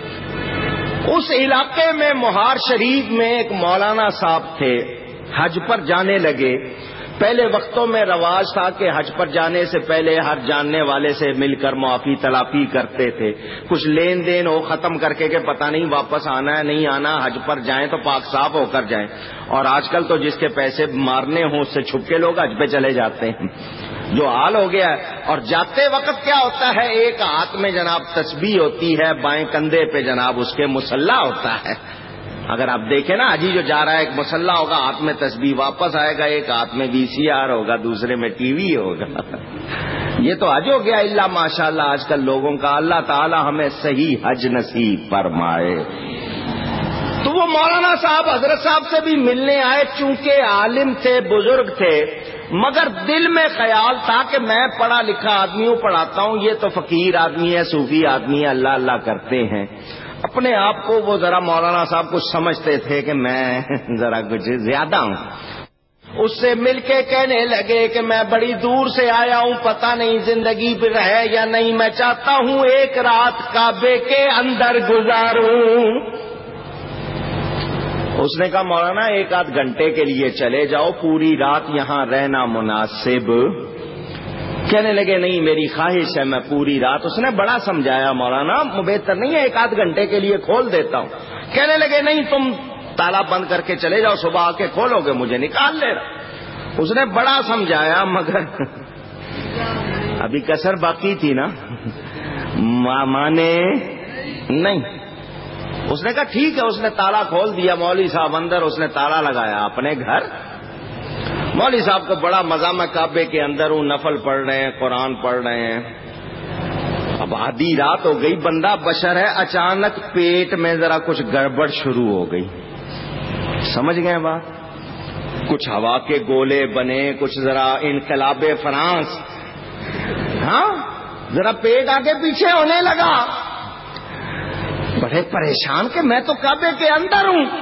اس علاقے میں مہار شریف میں ایک مولانا صاحب تھے، حج پر جانے لگے. پہلے وقتوں میں رواج تھا کہ حج پر جانے سے پہلے ہر جاننے والے سے مل کر معافی تلافی کرتے تھے، کچھ لین دین ہو ختم کر کے کہ پتہ نہیں واپس آنا ہے نہیں آنا، حج پر جائیں تو پاک صاف ہو کر جائیں. اور آج کل تو جس کے پیسے مارنے ہوں اس سے چھپ کے لوگ حج پہ چلے جاتے ہیں، جو حال ہو گیا ہے. اور جاتے وقت کیا ہوتا ہے، ایک ہاتھ میں جناب تسبیح ہوتی ہے، بائیں کندھے پہ جناب اس کے مصلی ہوتا ہے. اگر آپ دیکھیں نا حجی جو جا رہا ہے ایک مصلی ہوگا، ہاتھ میں تسبیح، واپس آئے گا ایک ہاتھ میں وی سی آر ہوگا، دوسرے میں ٹی وی ہوگا. یہ تو حج ہو گیا اللہ ماشاء اللہ آج کل لوگوں کا. اللہ تعالی ہمیں صحیح حج نصیب فرمائے. تو وہ مولانا صاحب حضرت صاحب سے بھی ملنے آئے، چونکہ عالم تھے بزرگ تھے، مگر دل میں خیال تھا کہ میں پڑھا لکھا آدمی ہوں، پڑھاتا ہوں، یہ تو فقیر آدمی ہے، صوفی آدمی ہے، اللہ اللہ کرتے ہیں. اپنے آپ کو وہ ذرا مولانا صاحب کچھ سمجھتے تھے کہ میں ذرا کچھ زیادہ ہوں. اس سے مل کے کہنے لگے کہ میں بڑی دور سے آیا ہوں، پتہ نہیں زندگی پر ہے یا نہیں، میں چاہتا ہوں ایک رات کعبے کے اندر گزاروں. اس نے کہا مولانا ایک آدھ گھنٹے کے لیے چلے جاؤ، پوری رات یہاں رہنا مناسب. کہنے لگے نہیں میری خواہش ہے میں پوری رات. اس نے بڑا سمجھایا مولانا بہتر نہیں ہے ایک آدھ گھنٹے کے لیے کھول دیتا ہوں. کہنے لگے نہیں تم تالا بند کر کے چلے جاؤ، صبح آ کے کھولو گے مجھے نکال لے. اس نے بڑا سمجھایا مگر ابھی کسر باقی تھی نا، مانے نہیں. اس نے کہا ٹھیک ہے. اس نے تالا کھول دیا، مولوی صاحب اندر، اس نے تالا لگایا اپنے گھر. مولوی صاحب کو بڑا مزہ، میں کعبے کے اندر ہوں، نفل پڑھ رہے ہیں، قرآن پڑھ رہے ہیں. اب آدھی رات ہو گئی، بندہ بشر ہے، اچانک پیٹ میں ذرا کچھ گڑبڑ شروع ہو گئی. سمجھ گئے بات؟ کچھ ہوا کے گولے بنے، کچھ ذرا انقلاب فرانس، ہاں ذرا پیٹ آگے پیچھے ہونے لگا. بڑے پریشان کہ میں تو کعبے کے اندر ہوں.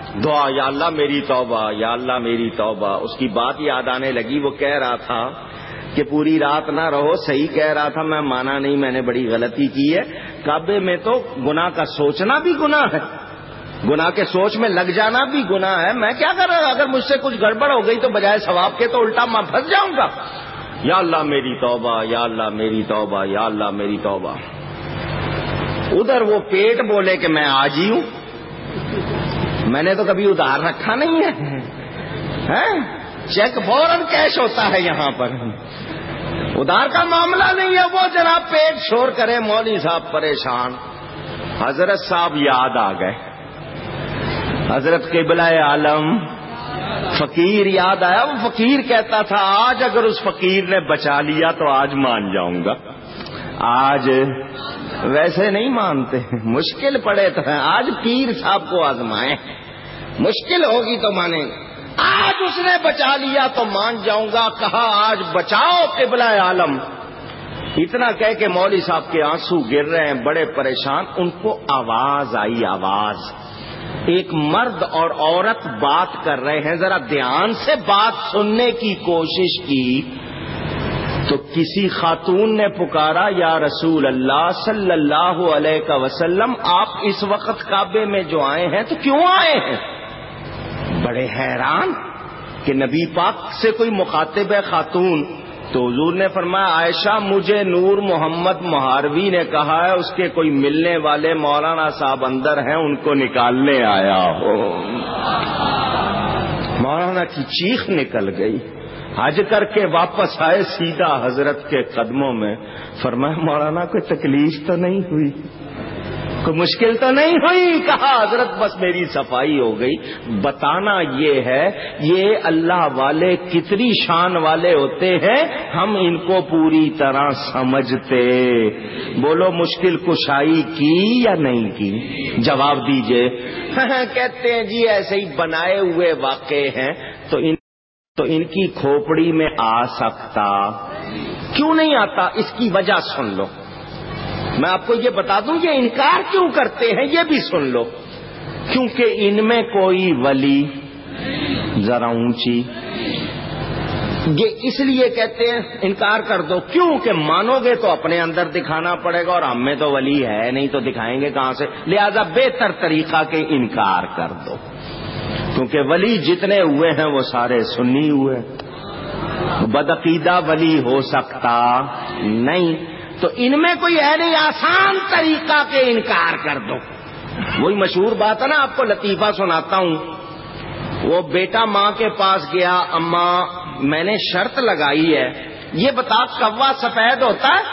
دعا یا اللہ میری توبہ، یا اللہ میری توبہ. اس کی بات یاد آنے لگی، وہ کہہ رہا تھا کہ پوری رات نہ رہو. صحیح کہہ رہا تھا، میں مانا نہیں، میں نے بڑی غلطی کی ہے. کعبے میں تو گناہ کا سوچنا بھی گناہ ہے، گناہ کے سوچ میں لگ جانا بھی گناہ ہے. میں کیا کر رہا، اگر مجھ سے کچھ گڑبڑ ہو گئی تو بجائے ثواب کے تو الٹا میں پھنس جاؤں گا. یا اللہ میری توبہ، یا اللہ میری توبہ، یا اللہ میری توبہ. ادھر وہ پیٹ بولے کہ میں آج ہی ہوں. میں نے تو کبھی ادھار رکھا نہیں ہے، چیک فوراً کیش ہوتا ہے یہاں پر، ادھار کا معاملہ نہیں ہے. وہ جناب پیٹ شور کرے، مولوی صاحب پریشان. حضرت صاحب یاد آ گئے، حضرت قبلہ عالم فقیر یاد آیا. وہ فقیر کہتا تھا آج اگر اس فقیر نے بچا لیا تو آج مان جاؤں گا. آج ویسے نہیں مانتے، مشکل پڑے تو آج پیر صاحب کو آزمائیں، مشکل ہوگی تو مانیں. آج اس نے بچا لیا تو مان جاؤں گا. کہا آج بچاؤ قبلہ عالم. اتنا کہہ کے مولوی صاحب کے آنسو گر رہے ہیں، بڑے پریشان. ان کو آواز آئی، آواز. ایک مرد اور عورت بات کر رہے ہیں، ذرا دھیان سے بات سننے کی کوشش کی تو کسی خاتون نے پکارا، یا رسول اللہ صلی اللہ علیہ وسلم، آپ اس وقت کعبے میں جو آئے ہیں تو کیوں آئے ہیں؟ بڑے حیران کہ نبی پاک سے کوئی مخاطب ہے خاتون. تو حضور نے فرمایا، عائشہ مجھے نور محمد مہاروی نے کہا ہے اس کے کوئی ملنے والے مولانا صاحب اندر ہیں، ان کو نکالنے آیا ہو. مولانا کی چیخ نکل گئی. حج کر کے واپس آئے، سیدھا حضرت کے قدموں میں. فرمایا مولانا کوئی تکلیف تو نہیں ہوئی، کوئی مشکل تو نہیں ہوئی؟ کہا حضرت بس میری صفائی ہو گئی. بتانا یہ ہے یہ اللہ والے کتنی شان والے ہوتے ہیں، ہم ان کو پوری طرح سمجھتے. بولو مشکل کشائی کی یا نہیں کی؟ جواب دیجئے. کہتے ہیں جی ایسے ہی بنائے ہوئے واقع ہیں تو ان تو ان کی کھوپڑی میں آ سکتا. کیوں نہیں آتا؟ اس کی وجہ سن لو. میں آپ کو یہ بتا دوں یہ انکار کیوں کرتے ہیں، یہ بھی سن لو. کیونکہ ان میں کوئی ولی، ذرا اونچی، یہ اس لیے کہتے ہیں انکار کر دو. کیوں کہ مانو گے تو اپنے اندر دکھانا پڑے گا، اور ہم میں تو ولی ہے نہیں تو دکھائیں گے کہاں سے. لہذا بہتر طریقہ کہ انکار کر دو. کیونکہ ولی جتنے ہوئے ہیں وہ سارے سنی ہوئے، بدعقیدہ ولی ہو سکتا نہیں. تو ان میں کوئی ہے نہیں، آسان طریقہ کے انکار کر دو. وہی مشہور بات ہے نا، آپ کو لطیفہ سناتا ہوں. وہ بیٹا ماں کے پاس گیا، اماں میں نے شرط لگائی ہے، یہ بتا کوا سفید ہوتا ہے؟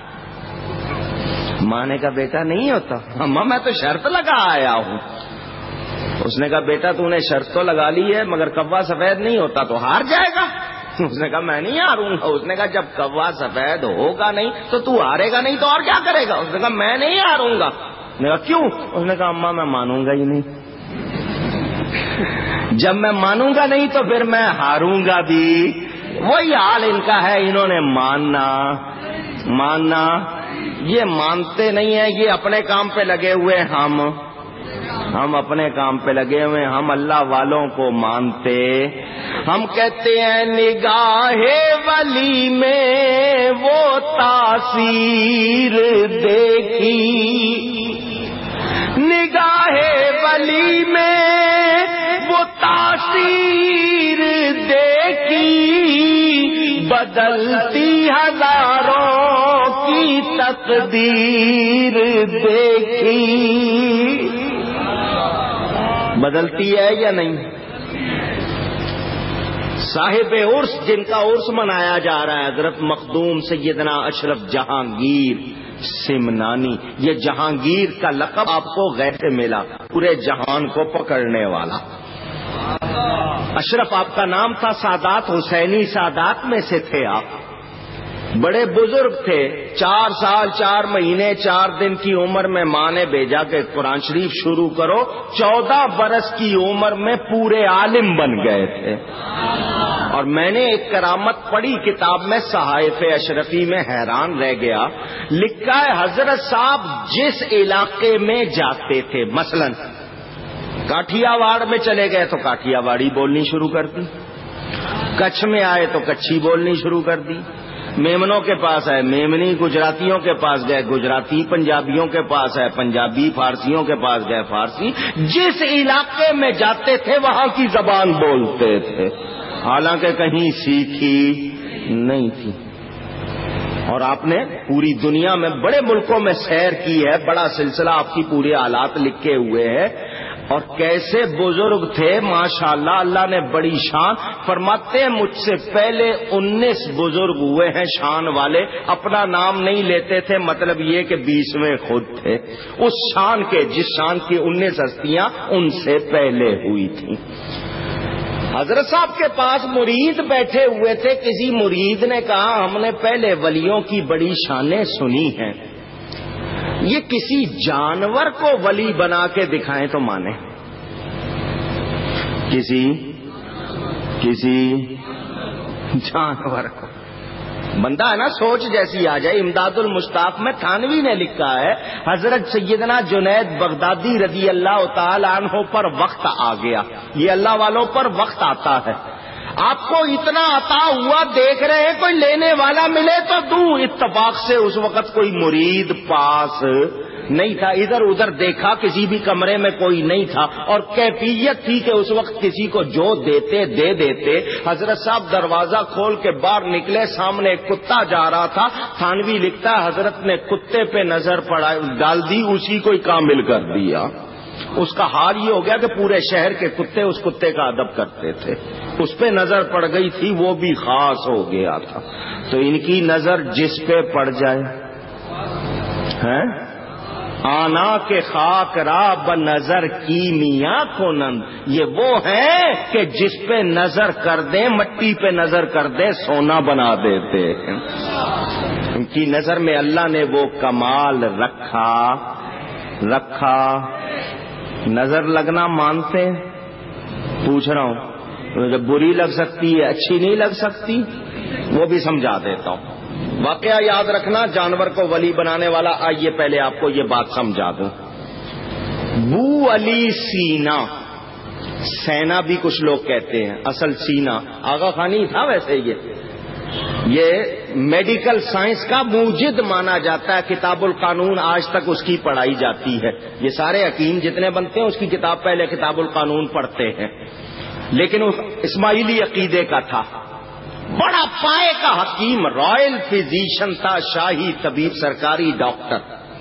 ماں نے کہا بیٹا نہیں ہوتا. اماں میں تو شرط لگا آیا ہوں. اس نے کہا بیٹا تو نے شرط تو لگا لی ہے مگر کوا سفید نہیں ہوتا تو ہار جائے گا. اس نے کہا میں نہیں ہاروں گا. اس نے کہا جب کوا سفید ہوگا نہیں تو تو ہارے گا نہیں تو اور کیا کرے گا؟ اس نے کہا میں نہیں ہاروں گا. اس نے کہا کیوں؟ اس نے کہا اماں میں مانوں گا ہی نہیں. جب میں مانوں گا نہیں تو پھر میں ہاروں گا بھی. وہی حال ان کا ہے، انہوں نے ماننا ماننا یہ مانتے نہیں ہیں، یہ اپنے کام پہ لگے ہوئے. ہم ہم اپنے کام پہ لگے ہوئے، ہم اللہ والوں کو مانتے. ہم کہتے ہیں نگاہ ولی میں وہ تاثیر دیکھی، نگاہ ولی میں وہ تاثیر دیکھی، بدلتی ہزاروں کی تقدیر دیکھی. بدلتی ہے یا نہیں؟ صاحب عرس جن کا عرس منایا جا رہا ہے حضرت مخدوم سیدنا اشرف جہانگیر سمنانی. یہ جہانگیر کا لقب آپ کو غیر سے ملا، پورے جہان کو پکڑنے والا. اشرف آپ کا نام تھا، سادات حسینی سادات میں سے تھے آپ. بڑے بزرگ تھے. چار سال چار مہینے چار دن کی عمر میں ماں نے بھیجا کہ قرآن شریف شروع کرو. چودہ برس کی عمر میں پورے عالم بن گئے تھے. اور میں نے ایک کرامت پڑھی کتاب میں صحائف اشرفی میں، حیران رہ گیا. لکھا ہے حضرت صاحب جس علاقے میں جاتے تھے، مثلا کاٹھیا واڑ میں چلے گئے تو کاٹھیا واڑی بولنی شروع کر دی، کچھ میں آئے تو کچھی بولنی شروع کر دی، میمنوں کے پاس ہے میمنی، گجراتیوں کے پاس گئے گجراتی، پنجابیوں کے پاس ہے پنجابی، فارسیوں کے پاس گئے فارسی، جس علاقے میں جاتے تھے وہاں کی زبان بولتے تھے، حالانکہ کہیں سیکھی نہیں تھی۔ اور آپ نے پوری دنیا میں بڑے ملکوں میں سیر کی ہے، بڑا سلسلہ آپ کی پورے حالات لکھے ہوئے ہیں، اور کیسے بزرگ تھے ماشاءاللہ، اللہ نے بڑی شان فرماتے ہیں مجھ سے پہلے انیس بزرگ ہوئے ہیں شان والے، اپنا نام نہیں لیتے تھے، مطلب یہ کہ بیسویں خود تھے، اس شان کے جس شان کی انیس ہستیاں ان سے پہلے ہوئی تھیں۔ حضرت صاحب کے پاس مرید بیٹھے ہوئے تھے، کسی مرید نے کہا ہم نے پہلے ولیوں کی بڑی شانیں سنی ہیں، یہ کسی جانور کو ولی بنا کے دکھائیں تو مانے، کسی کسی جانور کو، بندہ ہے نا سوچ جیسی آ جائے۔ امداد المشتاق میں تھانوی نے لکھا ہے حضرت سیدنا جنید بغدادی رضی اللہ تعالی عنہ پر وقت آ گیا، یہ اللہ والوں پر وقت آتا ہے، آپ کو اتنا عطا ہوا دیکھ رہے ہیں، کوئی لینے والا ملے تو دوں، اتفاق سے اس وقت کوئی مرید پاس نہیں تھا، ادھر ادھر دیکھا کسی بھی کمرے میں کوئی نہیں تھا، اور کیفیت تھی کہ اس وقت کسی کو جو دیتے دے دیتے۔ حضرت صاحب دروازہ کھول کے باہر نکلے، سامنے ایک کتا جا رہا تھا، تھانوی لکھتا ہے حضرت نے کتے پہ نظر پڑا ڈال دی، اسی کو ہی کامل کر دیا۔ اس کا حال یہ ہو گیا کہ پورے شہر کے کتے اس کتے کا ادب کرتے تھے، اس پہ نظر پڑ گئی تھی، وہ بھی خاص ہو گیا تھا۔ تو ان کی نظر جس پہ پڑ جائے ہیں آنا کے خاک را ب نظر کی میاں کنند، یہ وہ ہیں کہ جس پہ نظر کر دیں، مٹی پہ نظر کر دیں سونا بنا دیتے ہیں۔ ان کی نظر میں اللہ نے وہ کمال رکھا رکھا نظر لگنا مانتے؟ پوچھ رہا ہوں، جب بری لگ سکتی ہے اچھی نہیں لگ سکتی، وہ بھی سمجھا دیتا ہوں۔ واقعہ یاد رکھنا جانور کو ولی بنانے والا، آئیے پہلے آپ کو یہ بات سمجھا دوں۔ بو علی سینا، سینا بھی کچھ لوگ کہتے ہیں، اصل سینا آغا خانی تھا ویسے، یہ یہ میڈیکل سائنس کا موجد مانا جاتا ہے، کتاب القانون آج تک اس کی پڑھائی جاتی ہے، یہ سارے حکیم جتنے بنتے ہیں اس کی کتاب پہلے کتاب القانون پڑھتے ہیں، لیکن اس اسماعیلی عقیدے کا تھا، بڑا پائے کا حکیم، رائل فزیشین تھا، شاہی طبیب، سرکاری ڈاکٹر۔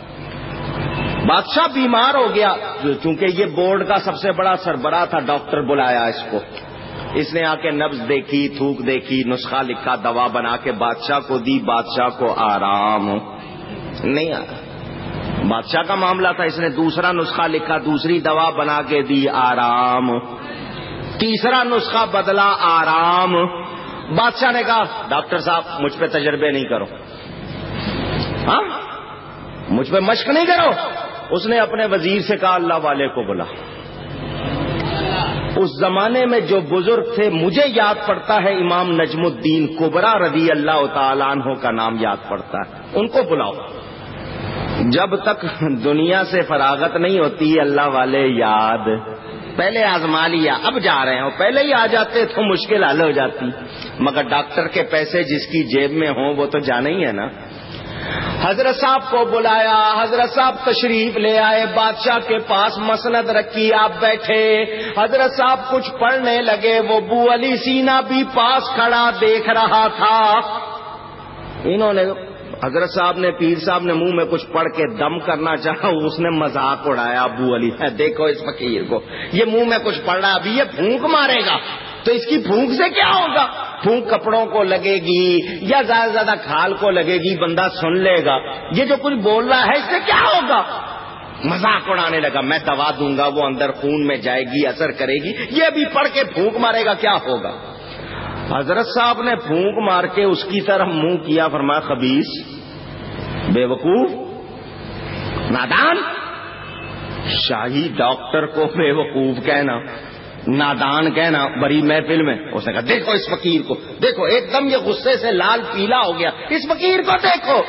بادشاہ بیمار ہو گیا، چونکہ یہ بورڈ کا سب سے بڑا سربراہ تھا، ڈاکٹر بلایا اس کو، اس نے آ کے نبض دیکھی، تھوک دیکھی، نسخہ لکھا، دوا بنا کے بادشاہ کو دی، بادشاہ کو آرام نہیں آیا، بادشاہ کا معاملہ تھا، اس نے دوسرا نسخہ لکھا، دوسری دوا بنا کے دی، آرام، تیسرا نسخہ بدلا، آرام۔ بادشاہ نے کہا ڈاکٹر صاحب مجھ پہ تجربے نہیں کرو، ہاں مجھ پہ مشق نہیں کرو۔ اس نے اپنے وزیر سے کہا اللہ والے کو بلا۔ اس زمانے میں جو بزرگ تھے مجھے یاد پڑتا ہے امام نجم الدین کبرا رضی اللہ تعالیٰ عنہ کا نام یاد پڑتا ہے، ان کو بلاؤ۔ جب تک دنیا سے فراغت نہیں ہوتی اللہ والے یاد، پہلے آزما لیا اب جا رہے ہیں، پہلے ہی آ جاتے تو مشکل حل ہو جاتی، مگر ڈاکٹر کے پیسے جس کی جیب میں ہوں وہ تو جانا ہی ہے نا۔ حضرت صاحب کو بلایا، حضرت صاحب تشریف لے آئے، بادشاہ کے پاس مسند رکھی، آپ بیٹھے، حضرت صاحب کچھ پڑھنے لگے، وہ بو علی سینا بھی پاس کھڑا دیکھ رہا تھا۔ انہوں نے حضرت صاحب نے پیر صاحب نے منہ میں کچھ پڑھ کے دم کرنا چاہا، اس نے مذاق اڑایا ابو علی، دیکھو اس فقیر کو، یہ منہ میں کچھ پڑھ رہا، ابھی یہ پھونک مارے گا تو اس کی پھونک سے کیا ہوگا؟ پھونک کپڑوں کو لگے گی یا زیادہ سے زیادہ کھال کو لگے گی، بندہ سن لے گا، یہ جو کچھ بول رہا ہے اس سے کیا ہوگا؟ مذاق اڑانے لگا، میں دوا دوں گا، وہ اندر خون میں جائے گی، اثر کرے گی، یہ بھی پڑھ کے پھونک مارے گا، کیا ہوگا؟ حضرت صاحب نے پھونک مار کے اس کی طرف منہ کیا، فرمایا خبیث، بے وقوف، نادان۔ شاہی ڈاکٹر کو بے وقوف کہنا، نادان کہنا بڑی محفل میں۔ اس نے کہا دیکھو اس فقیر کو، دیکھو ایک دم یہ غصے سے لال پیلا ہو گیا، اس فقیر کو دیکھو۔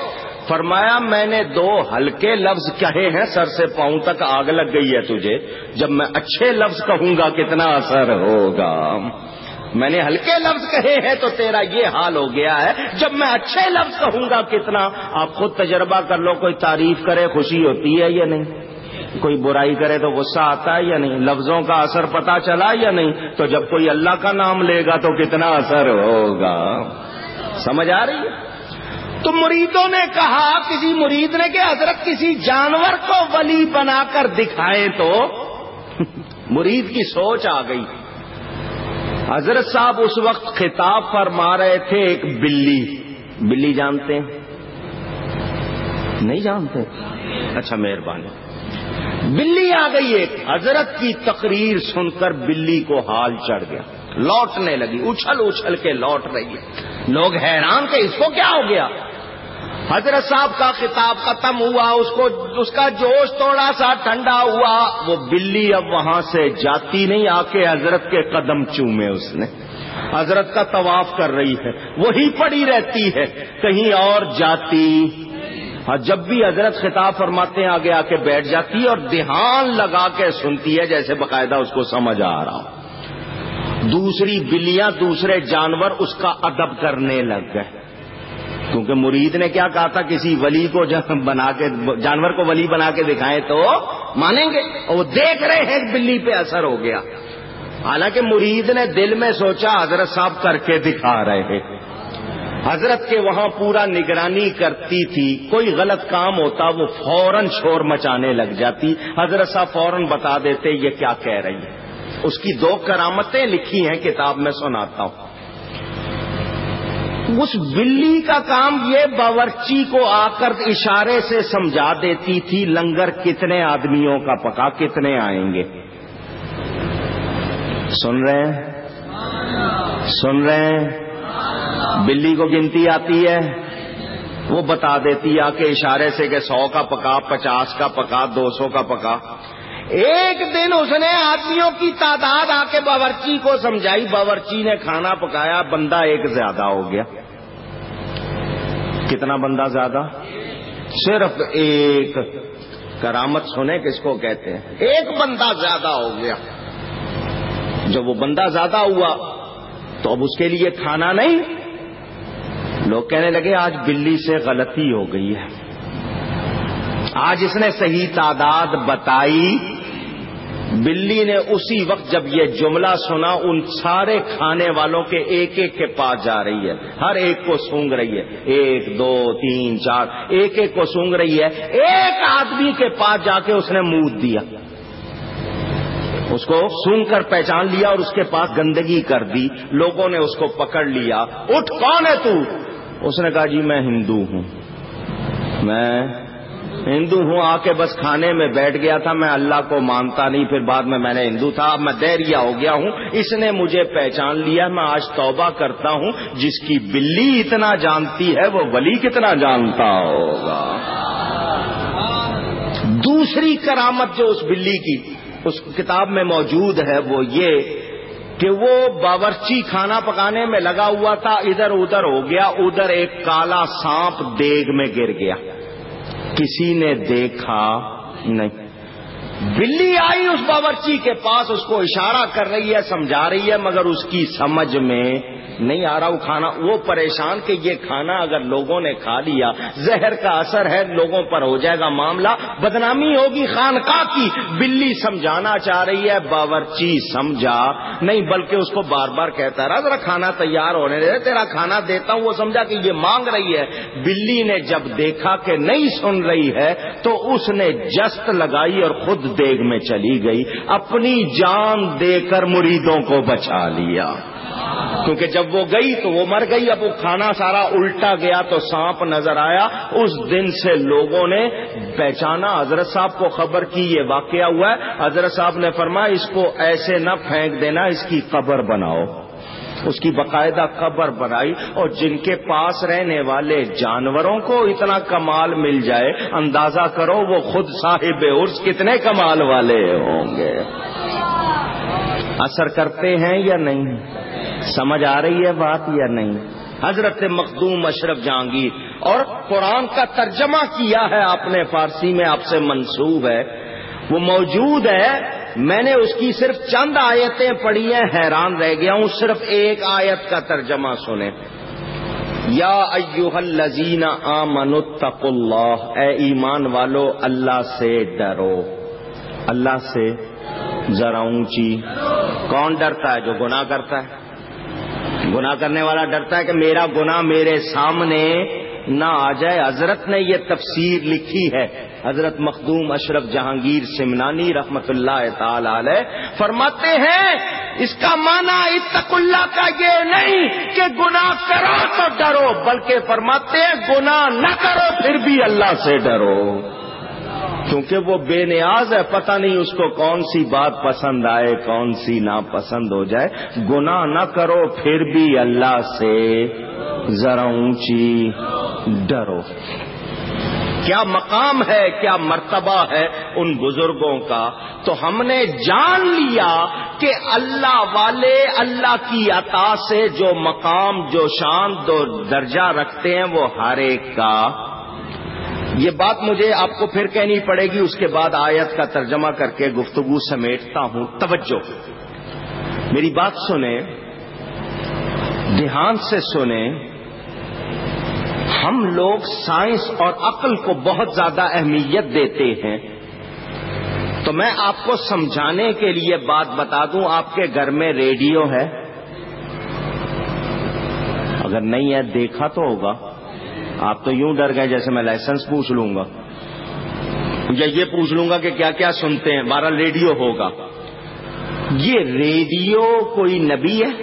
فرمایا میں نے دو ہلکے لفظ کہے ہیں سر سے پاؤں تک آگ لگ گئی ہے تجھے، جب میں اچھے لفظ کہوں گا کتنا اثر ہوگا. میں نے ہلکے لفظ کہے ہیں تو تیرا یہ حال ہو گیا ہے، جب میں اچھے لفظ کہوں گا کتنا. آپ خود تجربہ کر لو، کوئی تعریف کرے خوشی ہوتی ہے یا نہیں؟ کوئی برائی کرے تو غصہ آتا ہے یا نہیں؟ لفظوں کا اثر پتا چلا یا نہیں؟ تو جب کوئی اللہ کا نام لے گا تو کتنا اثر ہوگا. سمجھ آ رہی ہے؟ تو مریدوں نے کہا، کسی مرید نے کہ حضرت کسی جانور کو ولی بنا کر دکھائیں تو مرید کی سوچ آ گئی. حضرت صاحب اس وقت خطاب فرما رہے تھے ایک بلی. بلی جانتے ہیں؟ نہیں جانتے؟ اچھا مہربانی. بلی آ گئی ایک. حضرت کی تقریر سن کر بلی کو حال چڑھ گیا، لوٹنے لگی، اچھل اچھل کے لوٹ رہی ہے. لوگ حیران کہ اس کو کیا ہو گیا. حضرت صاحب کا خطاب ختم ہوا، اس کو اس کا جوش تھوڑا سا ٹھنڈا ہوا. وہ بلی اب وہاں سے جاتی نہیں، آ کے حضرت کے قدم چومے. اس نے حضرت کا طواف کر رہی ہے، وہی پڑی رہتی ہے، کہیں اور جاتی. اور جب بھی حضرت خطاب فرماتے ہیں آگے آ کے بیٹھ جاتی ہے اور دھیان لگا کے سنتی ہے جیسے باقاعدہ اس کو سمجھ آ رہا ہو. دوسری بلیاں، دوسرے جانور اس کا ادب کرنے لگ گئے، کیونکہ مرید نے کیا کہا تھا، کسی ولی کو بنا کے، جانور کو ولی بنا کے دکھائیں تو مانیں گے. اور وہ دیکھ رہے ہیں بلی پہ اثر ہو گیا. حالانکہ مرید نے دل میں سوچا حضرت صاحب کر کے دکھا رہے ہیں. حضرت کے وہاں پورا نگرانی کرتی تھی، کوئی غلط کام ہوتا وہ فوراً شور مچانے لگ جاتی. حضرت صاحب فوراً بتا دیتے یہ کیا کہہ رہی ہے. اس کی دو کرامتیں لکھی ہیں کتاب میں، سناتا ہوں. اس بلی کا کام یہ باورچی کو آ کر اشارے سے سمجھا دیتی تھی لنگر کتنے آدمیوں کا پکا، کتنے آئیں گے. سن رہے ہیں؟ سن رہے ہیں؟ بلی کو گنتی آتی ہے، وہ بتا دیتی آ کے اشارے سے کہ سو کا پکا، پچاس کا پکا، دو سو کا پکا. ایک دن اس نے آدمیوں کی تعداد آ کے باورچی کو سمجھائی. باورچی نے کھانا پکایا، بندہ ایک زیادہ ہو گیا. کتنا بندہ زیادہ؟ صرف ایک. کرامت سنے کس کو کہتے ہیں؟ ایک بندہ زیادہ ہو گیا. جب وہ بندہ زیادہ ہوا تو اب اس کے لیے کھانا نہیں. لوگ کہنے لگے آج بلی سے غلطی ہو گئی ہے، آج اس نے صحیح تعداد بتائی. بلی نے اسی وقت جب یہ جملہ سنا ان سارے کھانے والوں کے ایک ایک کے پاس جا رہی ہے، ہر ایک کو سونگ رہی ہے. ایک دو تین چار، ایک ایک کو سونگ رہی ہے. ایک آدمی کے پاس جا کے اس نے منہ دیا، اس کو سونگ کر پہچان لیا اور اس کے پاس گندگی کر دی. لوگوں نے اس کو پکڑ لیا. اٹھ، کون ہے تو؟ اس نے کہا جی میں ہندو ہوں، میں ہندو ہوں، آ کے بس کھانے میں بیٹھ گیا تھا، میں اللہ کو مانتا نہیں، پھر بعد میں میں نے ہندو تھا، اب میں دیریا ہو گیا ہوں، اس نے مجھے پہچان لیا، میں آج توبہ کرتا ہوں. جس کی بلی اتنا جانتی ہے وہ ولی کتنا جانتا ہوگا. دوسری کرامت جو اس بلی کی اس کتاب میں موجود ہے وہ یہ کہ وہ باورچی کھانا پکانے میں لگا ہوا تھا، ادھر ادھر ہو گیا. ادھر ایک کالا سانپ دیگ میں گر گیا، کسی نے دیکھا نہیں. بلی آئی اس باورچی کے پاس، اس کو اشارہ کر رہی ہے، سمجھا رہی ہے، مگر اس کی سمجھ میں نہیں آ رہا وہ کھانا. وہ پریشان کہ یہ کھانا اگر لوگوں نے کھا لیا زہر کا اثر ہے، لوگوں پر ہو جائے گا معاملہ، بدنامی ہوگی خانقاہ کی. بلی سمجھانا چاہ رہی ہے، باورچی سمجھا نہیں بلکہ اس کو بار بار کہتا رہا ذرا کھانا تیار ہونے دے، تیرا کھانا دیتا ہوں. وہ سمجھا کہ یہ مانگ رہی ہے. بلی نے جب دیکھا کہ نہیں سن رہی ہے تو اس نے جست لگائی اور خود دیگ میں چلی گئی. اپنی جان دے کر مریدوں کو بچا لیا، کیونکہ جب وہ گئی تو وہ مر گئی. اب وہ کھانا سارا الٹا گیا تو سانپ نظر آیا. اس دن سے لوگوں نے پہچانا، حضرت صاحب کو خبر کی یہ واقعہ ہوا ہے. حضرت صاحب نے فرمایا اس کو ایسے نہ پھینک دینا، اس کی قبر بناؤ. اس کی باقاعدہ قبر بنائی. اور جن کے پاس رہنے والے جانوروں کو اتنا کمال مل جائے، اندازہ کرو وہ خود صاحب عرس کتنے کمال والے ہوں گے. اثر کرتے ہیں یا نہیں؟ سمجھ آ رہی ہے بات یا نہیں؟ حضرت مخدوم اشرف جہانگیر، اور قرآن کا ترجمہ کیا ہے آپ نے فارسی میں، آپ سے منسوب ہے، وہ موجود ہے. میں نے اس کی صرف چند آیتیں پڑھی ہیں، حیران رہ گیا ہوں. صرف ایک آیت کا ترجمہ سنیں. یا ایھا الذین آمنوا اتقوا اللہ، اے ایمان والو اللہ سے ڈرو. اللہ سے ذرا اونچی. کون ڈرتا ہے؟ جو گناہ کرتا ہے. گناہ کرنے والا ڈرتا ہے کہ میرا گناہ میرے سامنے نہ آ جائے. حضرت نے یہ تفسیر لکھی ہے، حضرت مخدوم اشرف جہانگیر سمنانی رحمت اللہ تعالی علیہ فرماتے ہیں اس کا معنی اتقوا اللہ کا یہ نہیں کہ گناہ کرو تو ڈرو، بلکہ فرماتے ہیں گناہ نہ کرو پھر بھی اللہ سے ڈرو، کیونکہ وہ بے نیاز ہے. پتہ نہیں اس کو کون سی بات پسند آئے، کون سی ناپسند ہو جائے. گناہ نہ کرو پھر بھی اللہ سے ذرا اونچی ڈرو. کیا مقام ہے، کیا مرتبہ ہے ان بزرگوں کا. تو ہم نے جان لیا کہ اللہ والے اللہ کی عطا سے جو مقام، جو شان، جو درجہ رکھتے ہیں وہ ہر ایک کا. یہ بات مجھے آپ کو پھر کہنی پڑے گی، اس کے بعد آیت کا ترجمہ کر کے گفتگو سمیٹتا ہوں. توجہ، میری بات سنیں، دھیان سے سنیں. ہم لوگ سائنس اور عقل کو بہت زیادہ اہمیت دیتے ہیں، تو میں آپ کو سمجھانے کے لیے بات بتا دوں. آپ کے گھر میں ریڈیو ہے؟ اگر نہیں ہے دیکھا تو ہوگا. آپ تو یوں ڈر گئے جیسے میں لائسنس پوچھ لوں گا یا یہ پوچھ لوں گا کہ کیا کیا سنتے ہیں. بارہ ریڈیو ہوگا. یہ ریڈیو کوئی نبی ہے؟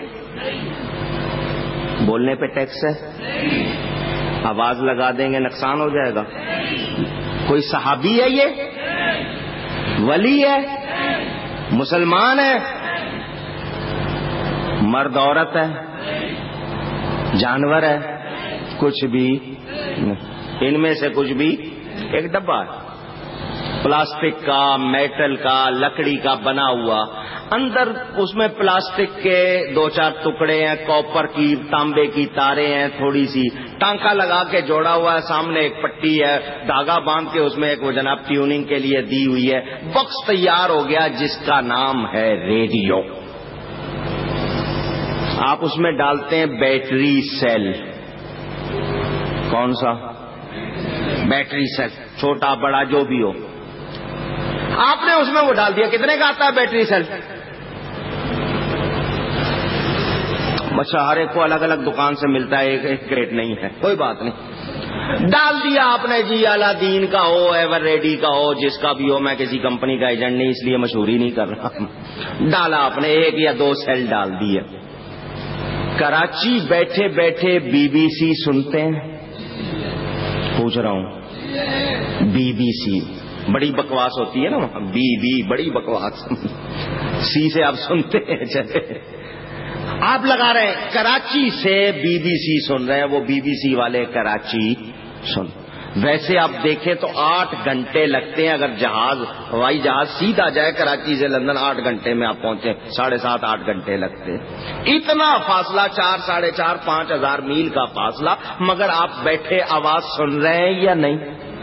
بولنے پہ ٹیکس ہے؟ آواز لگا دیں گے نقصان ہو جائے گا؟ کوئی صحابی ہے؟ یہ ولی ہے؟ مسلمان ہے؟ مرد عورت ہے؟ جانور ہے؟ کچھ بھی ان میں سے کچھ بھی. ایک ڈبہ ہے پلاسٹک کا، میٹل کا، لکڑی کا بنا ہوا. اندر اس میں پلاسٹک کے دو چار ٹکڑے ہیں، کاپر کی، تانبے کی تاریں ہیں، تھوڑی سی ٹانکا لگا کے جوڑا ہوا ہے. سامنے ایک پٹی ہے، دھاگا باندھ کے اس میں ایک وہ جناب ٹیوننگ کے لیے دی ہوئی ہے. باکس تیار ہو گیا جس کا نام ہے ریڈیو. آپ اس میں ڈالتے ہیں بیٹری سیل. کون سا؟ بیٹری سیل، چھوٹا بڑا جو بھی ہو. آپ نے اس میں وہ ڈال دیا. کتنے کا آتا ہے بیٹری سیل؟ اچھا، ہر ایک کو الگ الگ دکان سے ملتا ہے، ایک ایک ریٹ نہیں ہے، کوئی بات نہیں. ڈال دیا آپ نے جی، الادین کا ہو، ایور ریڈی کا ہو، جس کا بھی ہو. میں کسی کمپنی کا ایجنٹ نہیں، اس لیے مشہوری نہیں کر رہا. ڈالا آپ نے، ایک یا دو سیل ڈال دیے. کراچی بیٹھے بیٹھے بی بی سی سنتے ہیں؟ پوچھ رہا ہوں. بی بی سی بڑی بکواس ہوتی ہے نا وہاں، بی بی بڑی بکواس. سی سے آپ سنتے ہیں؟ چلے آپ لگا رہے ہیں کراچی سے بی بی سی سن رہے ہیں. وہ بی بی سی والے کراچی سن. ویسے آپ دیکھیں تو آٹھ گھنٹے لگتے ہیں. اگر جہاز، ہوائی جہاز سیدھا جائے کراچی سے لندن، آٹھ گھنٹے میں آپ پہنچے. ساڑھے سات آٹھ گھنٹے لگتے ہیں. اتنا فاصلہ، چار ساڑھے چار پانچ ہزار میل کا فاصلہ، مگر آپ بیٹھے آواز سن رہے ہیں یا نہیں؟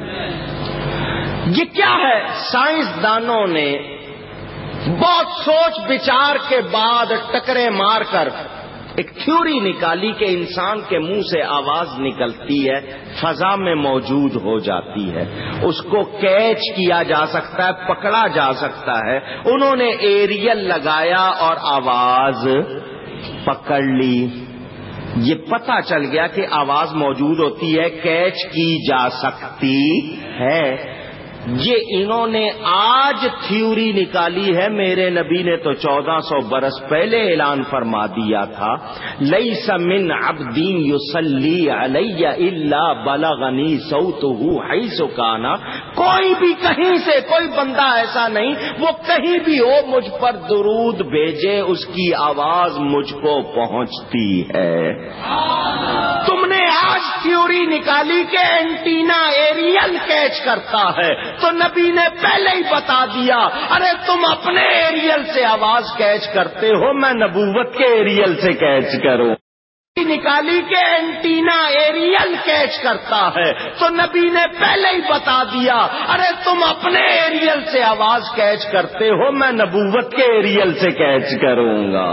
یہ کیا ہے؟ سائنسدانوں نے بہت سوچ بچار کے بعد ٹکرے مار کر ایک تھیوری نکالی کہ انسان کے منہ سے آواز نکلتی ہے، فضا میں موجود ہو جاتی ہے، اس کو کیچ کیا جا سکتا ہے، پکڑا جا سکتا ہے. انہوں نے ایریل لگایا اور آواز پکڑ لی. یہ پتہ چل گیا کہ آواز موجود ہوتی ہے، کیچ کی جا سکتی ہے. یہ انہوں نے آج تھیوری نکالی ہے. میرے نبی نے تو چودہ سو برس پہلے اعلان فرما دیا تھا، لیس من عبد یصلی علی الا بلغنی صوتہ حیث کان. کوئی بھی کہیں سے، کوئی بندہ ایسا نہیں، وہ کہیں بھی ہو، مجھ پر درود بھیجے، اس کی آواز مجھ کو پہنچتی ہے. تم نے آج تھیوری نکالی کہ اینٹینا ایریل کیچ کرتا ہے، تو نبی نے پہلے ہی بتا دیا، ارے تم اپنے ایریل سے آواز کیچ کرتے ہو، میں نبوت کے ایریل سے کیچ کروں. نکالی کہ اینٹینا ایریل کیچ کرتا ہے، تو نبی نے پہلے ہی بتا دیا، ارے تم اپنے ایریل سے آواز کیچ کرتے ہو، میں نبوت کے ایریل سے کیچ کروں گا۔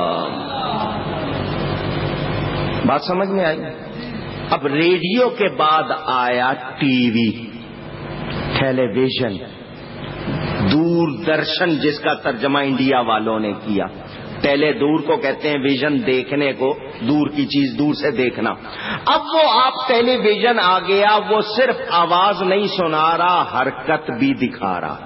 بات سمجھ میں آئی؟ اب ریڈیو کے بعد آیا ٹی وی، ٹیلی ویژن، دور درشن جس کا ترجمہ انڈیا والوں نے کیا۔ ٹیلے دور کو کہتے ہیں ویژن، دیکھنے کو، دور کی چیز دور سے دیکھنا۔ اب وہ آپ ٹیلی ویژن آ گیا، وہ صرف آواز نہیں سنا رہا، حرکت بھی دکھا رہا۔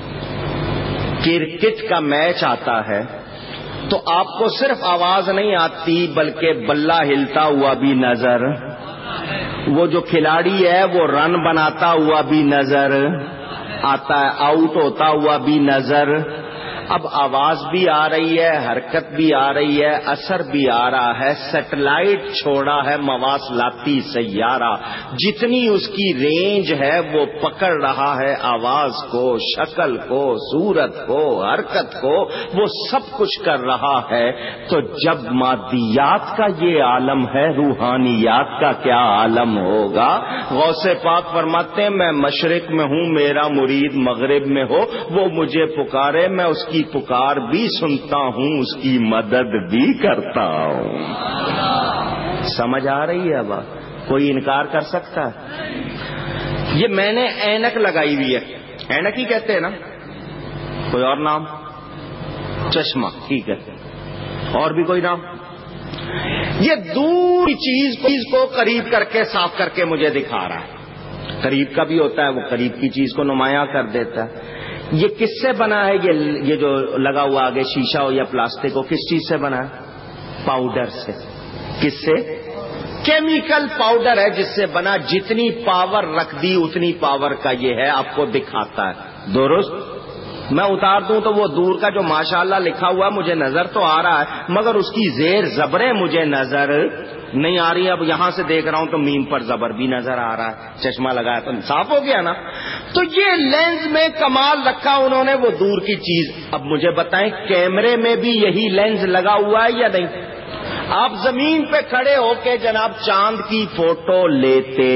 کرکٹ کا میچ آتا ہے تو آپ کو صرف آواز نہیں آتی بلکہ بلہ ہلتا ہوا بھی نظر، وہ جو کھلاڑی ہے وہ رن بناتا ہوا بھی نظر آتا ہے، آؤٹ ہوتا ہوا بھی نظر۔ اب آواز بھی آ رہی ہے، حرکت بھی آ رہی ہے، اثر بھی آ رہا ہے۔ سیٹلائٹ چھوڑا ہے مواصلاتی سیارہ، جتنی اس کی رینج ہے وہ پکڑ رہا ہے آواز کو، شکل کو، صورت کو، حرکت کو، وہ سب کچھ کر رہا ہے۔ تو جب مادیات کا یہ عالم ہے، روحانیات کا کیا عالم ہوگا؟ غوث پاک فرماتے ہیں میں مشرق میں ہوں، میرا مرید مغرب میں ہو، وہ مجھے پکارے، میں اس کی پکار بھی سنتا ہوں، اس کی مدد بھی کرتا ہوں۔ سمجھ آ رہی ہے؟ اب کوئی انکار کر سکتا ہے؟ یہ میں نے اینک لگائی ہوئی ہے، اینک ہی کہتے ہیں نا، کوئی اور نام؟ چشمہ، ٹھیک ہے، اور بھی کوئی نام؟ یہ دور چیز کو قریب کر کے صاف کر کے مجھے دکھا رہا ہے۔ قریب کا بھی ہوتا ہے، وہ قریب کی چیز کو نمایاں کر دیتا ہے۔ یہ کس سے بنا ہے؟ یہ یہ جو لگا ہوا آگے شیشہ ہو یا پلاسٹک ہو، کس چیز سے بنا ہے؟ پاؤڈر سے۔ کس سے؟ کیمیکل پاؤڈر ہے جس سے بنا، جتنی پاور رکھ دی اتنی پاور کا یہ ہے، آپ کو دکھاتا ہے۔ درست؟ میں اتار دوں تو وہ دور کا جو ماشاءاللہ لکھا ہوا مجھے نظر تو آ رہا ہے، مگر اس کی زیر زبریں مجھے نظر نہیں آ رہی۔ اب یہاں سے دیکھ رہا ہوں تو میم پر زبر بھی نظر آ رہا ہے، چشمہ لگایا تو صاف ہو گیا نا۔ تو یہ لینز میں کمال رکھا انہوں نے، وہ دور کی چیز۔ اب مجھے بتائیں کیمرے میں بھی یہی لینز لگا ہوا ہے یا نہیں؟ آپ زمین پہ کھڑے ہو کے جناب چاند کی فوٹو لیتے،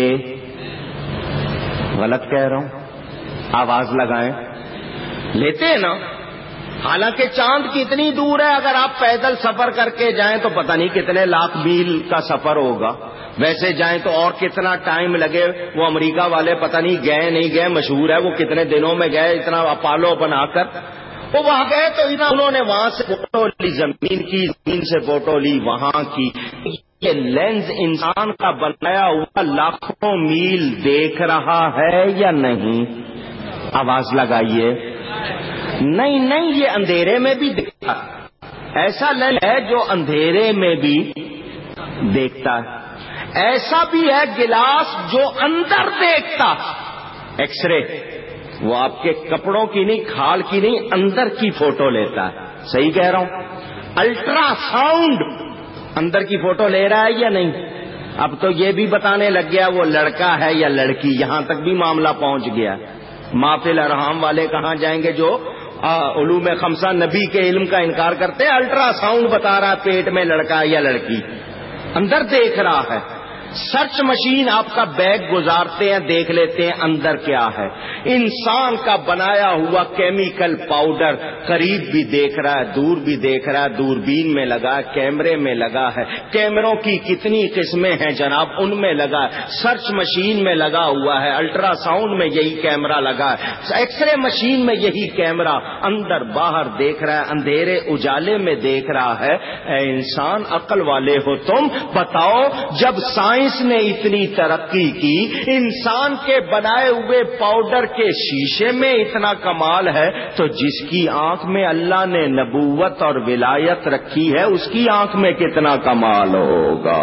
غلط کہہ رہا ہوں؟ آواز لگائیں، لیتے ہیں نا؟ حالانکہ چاند کتنی دور ہے، اگر آپ پیدل سفر کر کے جائیں تو پتہ نہیں کتنے لاکھ میل کا سفر ہوگا، ویسے جائیں تو اور کتنا ٹائم لگے۔ وہ امریکہ والے پتہ نہیں گئے نہیں گئے، مشہور ہے وہ کتنے دنوں میں گئے، اتنا اپالو بنا کر وہ وہاں گئے تو انہوں نے وہاں سے فوٹو لی، زمین کی، زمین سے فوٹو لی وہاں کی۔ یہ لینز انسان کا بنایا ہوا لاکھوں میل دیکھ رہا ہے یا نہیں؟ آواز لگائیے۔ نہیں نہیں، یہ اندھیرے میں بھی دیکھتا ہے، ایسا لینز ہے جو اندھیرے میں بھی دیکھتا ہے۔ ایسا بھی ہے گلاس جو اندر دیکھتا، ایکس رے، وہ آپ کے کپڑوں کی نہیں، کھال کی نہیں، اندر کی فوٹو لیتا ہے۔ صحیح کہہ رہا ہوں؟ الٹرا ساؤنڈ اندر کی فوٹو لے رہا ہے یا نہیں؟ اب تو یہ بھی بتانے لگ گیا وہ لڑکا ہے یا لڑکی، یہاں تک بھی معاملہ پہنچ گیا۔ مافل ارحام والے کہاں جائیں گے جو علوم خمسہ نبی کے علم کا انکار کرتے ہیں؟ الٹرا ساؤنڈ بتا رہا پیٹ میں لڑکا یا لڑکی، اندر دیکھ رہا ہے۔ سرچ مشین آپ کا بیگ گزارتے ہیں، دیکھ لیتے ہیں اندر کیا ہے۔ انسان کا بنایا ہوا کیمیکل پاؤڈر قریب بھی دیکھ رہا ہے، دور بھی دیکھ رہا ہے، دوربین میں لگا ہے، کیمرے میں لگا ہے، کیمروں کی کتنی قسمیں ہیں جناب، ان میں لگا ہے، سرچ مشین میں لگا ہوا ہے، الٹرا ساؤنڈ میں یہی کیمرہ لگا ہے، ایکس رے مشین میں یہی کیمرہ، اندر باہر دیکھ رہا ہے، اندھیرے اجالے میں دیکھ رہا ہے۔ اے انسان عقل والے ہو تم، بتاؤ جب سائنس نے اتنی ترقی کی، انسان کے بنائے ہوئے پاؤڈر کے شیشے میں اتنا کمال ہے، تو جس کی آنکھ میں اللہ نے نبوت اور ولایت رکھی ہے اس کی آنکھ میں کتنا کمال ہوگا؟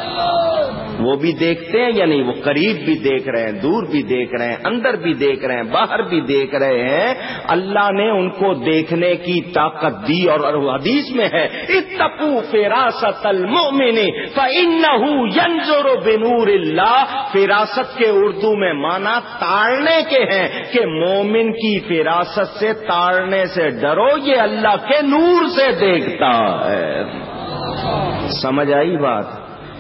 وہ بھی دیکھتے ہیں یا نہیں؟ وہ قریب بھی دیکھ رہے ہیں، دور بھی دیکھ رہے ہیں، اندر بھی دیکھ رہے ہیں، باہر بھی دیکھ رہے ہیں۔ اللہ نے ان کو دیکھنے کی طاقت دی، اور حدیث میں ہے اتقوا فراست المؤمن فإنه ينظر بنور اللہ۔ فراست کے اردو میں معنی تاڑنے کے ہیں کہ مومن کی فراست سے، تاڑنے سے ڈرو، یہ اللہ کے نور سے دیکھتا ہے۔ سمجھ آئی بات؟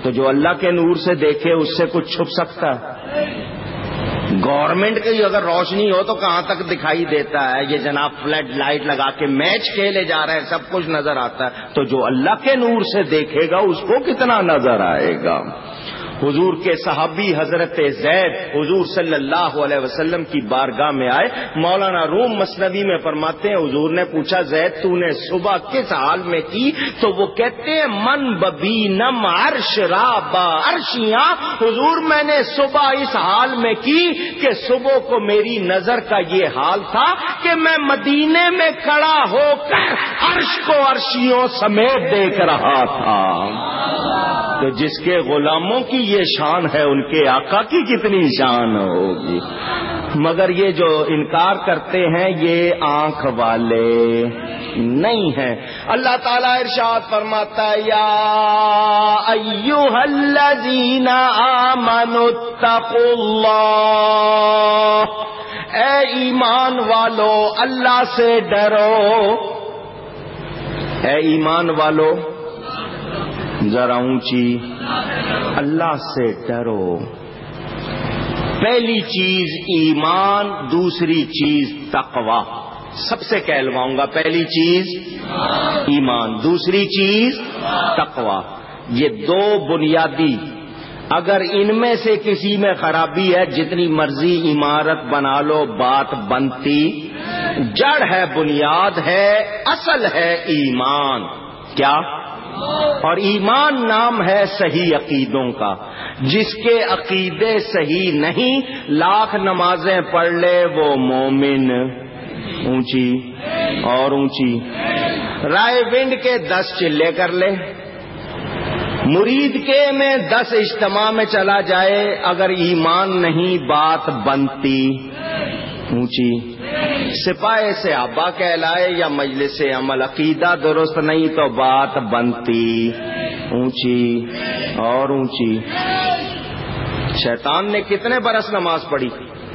تو جو اللہ کے نور سے دیکھے اس سے کچھ چھپ سکتا ہے؟ گورنمنٹ کی اگر روشنی ہو تو کہاں تک دکھائی دیتا ہے؟ یہ جناب فلڈ لائٹ لگا کے میچ کھیلے جا رہے ہیں، سب کچھ نظر آتا ہے، تو جو اللہ کے نور سے دیکھے گا اس کو کتنا نظر آئے گا؟ حضور کے صحابی حضرت زید حضور صلی اللہ علیہ وسلم کی بارگاہ میں آئے. مولانا روم مثنوی میں فرماتے ہیں حضور نے پوچھا زید تو نے صبح کس حال میں کی؟ تو وہ کہتے ہیں من ببینم عرش را با عرشیاں، حضور میں نے صبح اس حال میں کی کہ صبح کو میری نظر کا یہ حال تھا کہ میں مدینے میں کھڑا ہو کر عرش کو عرشیوں سمیت دیکھ رہا تھا. تو جس کے غلاموں کی یہ شان ہے ان کے آقا کی کتنی شان ہوگی. مگر یہ جو انکار کرتے ہیں یہ آنکھ والے نہیں ہیں. اللہ تعالیٰ ارشاد فرماتا ہے یا ایھا الذین آمنوا اتقوا اللہ، اے ایمان والو اللہ سے ڈرو. اے ایمان والو ذرا اونچی، اللہ سے ڈرو. پہلی چیز ایمان، دوسری چیز تقوی. سب سے کہلواؤں گا، پہلی چیز ایمان، دوسری چیز تقوی. یہ دو بنیادی، اگر ان میں سے کسی میں خرابی ہے جتنی مرضی عمارت بنا لو بات بنتی. جڑ ہے، بنیاد ہے، اصل ہے ایمان. کیا؟ اور ایمان نام ہے صحیح عقیدوں کا. جس کے عقیدے صحیح نہیں لاکھ نمازیں پڑھ لے وہ مومن. اونچی اور اونچی. رائے ونڈ کے دس چلے کر لے، مرید کے میں دس اجتماع میں چلا جائے، اگر ایمان نہیں بات بنتی. اونچی. سپاہی سے آبا کہلائے یا مجلس عمل، عقیدہ درست نہیں تو بات بنتی. اونچی اور اونچی. شیطان نے کتنے برس نماز پڑھی؟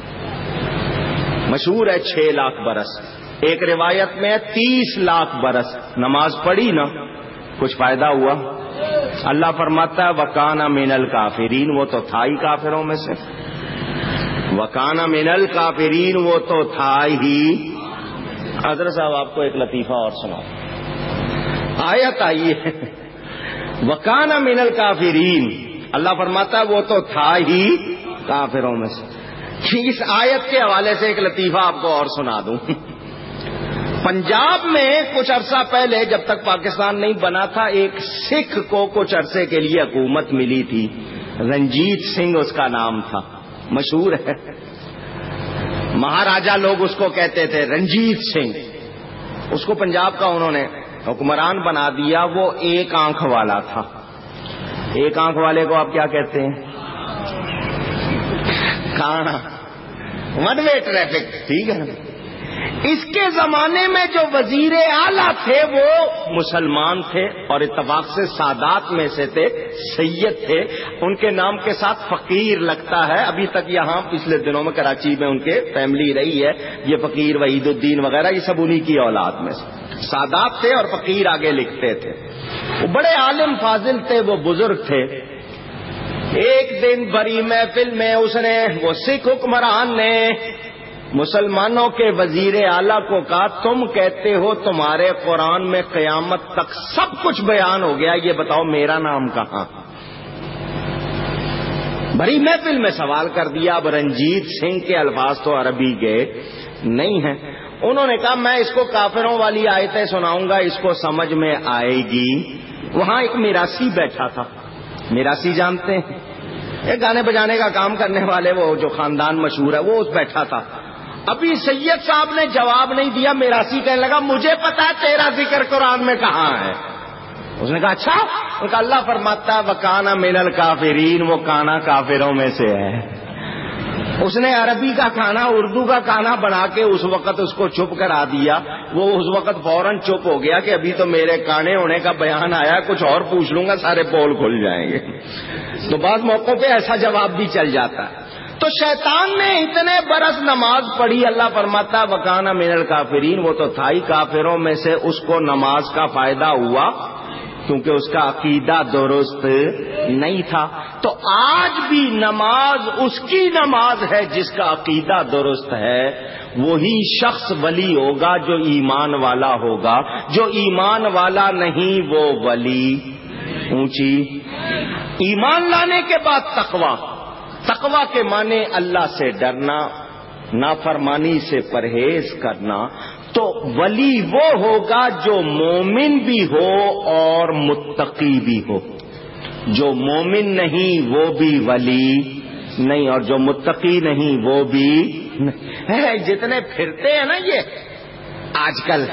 مشہور ہے چھ لاکھ برس. ایک روایت میں تیس لاکھ برس نماز پڑھی نا، کچھ فائدہ ہوا؟ اللہ فرماتا ہے وَكَانَ مِنَ الْكَافِرِينَ، وہ تو تھا ہی کافروں میں سے. وَكَانَ مِنَ الْكَافِرِينَ، وہ تو تھا ہی. حضرت صاحب آپ کو ایک لطیفہ اور سناؤ. آیت آئی ہے وَكَانَ مِنَ الْكَافِرِينَ، اللہ فرماتا ہے وہ تو تھا ہی کافروں میں سے. اس آیت کے حوالے سے ایک لطیفہ آپ کو اور سنا دوں. پنجاب میں کچھ عرصہ پہلے جب تک پاکستان نہیں بنا تھا ایک سکھ کو کچھ عرصے کے لیے حکومت ملی تھی. رنجیت سنگھ اس کا نام تھا، مشہور ہے، مہاراجا لوگ اس کو کہتے تھے رنجیت سنگھ. اس کو پنجاب کا انہوں نے حکمران بنا دیا. وہ ایک آنکھ والا تھا. ایک آنکھ والے کو آپ کیا کہتے ہیں؟ کانا. One way traffic. ٹھیک ہے. اس کے زمانے میں جو وزیر اعلیٰ تھے وہ مسلمان تھے اور اتفاق سے سادات میں سے تھے، سید تھے. ان کے نام کے ساتھ فقیر لگتا ہے. ابھی تک یہاں پچھلے دنوں میں کراچی میں ان کے فیملی رہی ہے. یہ فقیر وحید الدین وغیرہ یہ سب انہی کی اولاد میں سے. سادات تھے اور فقیر آگے لکھتے تھے. وہ بڑے عالم فاضل تھے، وہ بزرگ تھے. ایک دن بڑی محفل میں اس نے وہ سکھ حکمران نے مسلمانوں کے وزیر اعلیٰ کو کہا تم کہتے ہو تمہارے قرآن میں قیامت تک سب کچھ بیان ہو گیا، یہ بتاؤ میرا نام کہاں؟ بڑی محفل میں سوال کر دیا. اب رنجیت سنگھ کے الفاظ تو عربی کے نہیں ہیں. انہوں نے کہا میں اس کو کافروں والی آیتیں سناؤں گا، اس کو سمجھ میں آئے گی. وہاں ایک میراثی بیٹھا تھا. میراثی جانتے ہیں؟ ایک گانے بجانے کا کام کرنے والے، وہ جو خاندان مشہور ہے وہ اس بیٹھا تھا. ابھی سید صاحب نے جواب نہیں دیا. میراثی کہنے لگا مجھے پتا ہے تیرا ذکر قرآن میں کہاں ہے. اس نے کہا اچھا. ان کا اللہ فرماتا ہے وَكَانَ مِنَ الْكَافِرِينَ، وہ کانا کافروں میں سے ہے. اس نے عربی کا کھانا اردو کا کھانا بنا کے اس وقت اس کو چپ کرا دیا. وہ اس وقت فوراً چپ ہو گیا کہ ابھی تو میرے کانے ہونے کا بیان آیا، کچھ اور پوچھ لوں گا سارے پول کھل جائیں گے. تو بعض موقعوں پہ ایسا جواب بھی چل جاتا ہے. تو شیطان نے اتنے برس نماز پڑھی. اللہ فرماتا وَكَانَ مِنَ الْكَافِرِينَ، وہ تو تھا ہی کافروں میں سے. اس کو نماز کا فائدہ ہوا کیونکہ اس کا عقیدہ درست نہیں تھا. تو آج بھی نماز اس کی نماز ہے جس کا عقیدہ درست ہے. وہی شخص ولی ہوگا جو ایمان والا ہوگا. جو ایمان والا نہیں وہ ولی. اونچی ایمان لانے کے بعد تقوی. تقوی کے معنی اللہ سے ڈرنا، نافرمانی سے پرہیز کرنا. تو ولی وہ ہوگا جو مومن بھی ہو اور متقی بھی ہو. جو مومن نہیں وہ بھی ولی نہیں، اور جو متقی نہیں وہ بھی نہیں. جتنے پھرتے ہیں نا یہ آج کل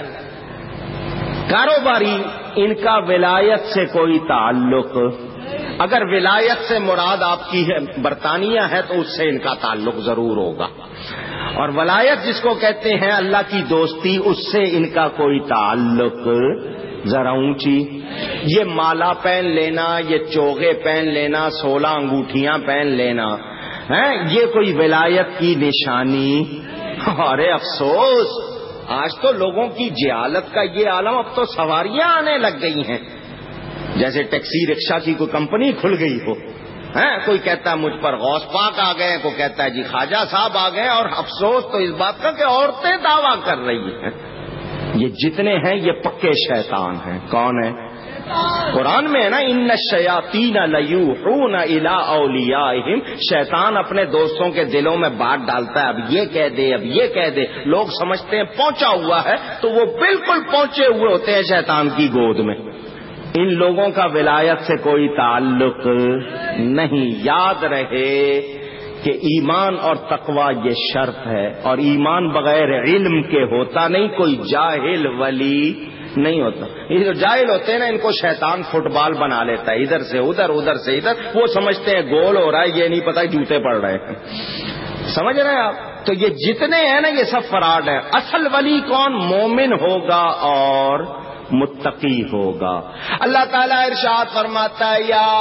کاروباری، ان کا ولایت سے کوئی تعلق. اگر ولایت سے مراد آپ کی ہے برطانیہ ہے تو اس سے ان کا تعلق ضرور ہوگا. اور ولایت جس کو کہتے ہیں اللہ کی دوستی، اس سے ان کا کوئی تعلق. ذرا اونچی یہ مالا پہن لینا، یہ چوغے پہن لینا، سولہ انگوٹھیاں پہن لینا ہے یہ کوئی ولایت کی نشانی؟ ارے افسوس، آج تو لوگوں کی جہالت کا یہ عالم. اب تو سواریاں آنے لگ گئی ہیں جیسے ٹیکسی رکشا کی کوئی کمپنی کھل گئی ہو. کوئی کہتا ہے مجھ پر غوث پاک آ گئے، کوئی کہتا ہے جی خواجہ صاحب آ گئے. اور افسوس تو اس بات کا کہ عورتیں دعویٰ کر رہی ہیں. یہ جتنے ہیں یہ پکے شیطان ہیں. کون ہے؟ قرآن میں ہے نا ان الشیاطین لیوحون الی اولیاءہم. شیطان اپنے دوستوں کے دلوں میں بات ڈالتا ہے، اب یہ کہہ دے، اب یہ کہہ دے. لوگ سمجھتے ہیں پہنچا ہوا ہے تو وہ بالکل پہنچے ہوئے ہوتے ہیں شیطان کی گود میں. ان لوگوں کا ولایت سے کوئی تعلق نہیں. یاد رہے کہ ایمان اور تقوی یہ شرط ہے، اور ایمان بغیر علم کے ہوتا نہیں. کوئی جاہل ولی نہیں ہوتا. یہ جو جاہل ہوتے ہیں نا ان کو شیطان فٹ بال بنا لیتا ہے، ادھر سے ادھر ادھر سے ادھر. وہ سمجھتے ہیں گول ہو رہا ہے، یہ نہیں پتا جوتے پڑ رہے ہیں. سمجھ رہے ہیں آپ؟ تو یہ جتنے ہیں نا یہ سب فراڈ ہیں. اصل ولی کون؟ مومن ہوگا اور متقی ہوگا. اللہ تعالیٰ ارشاد فرماتا ہے یا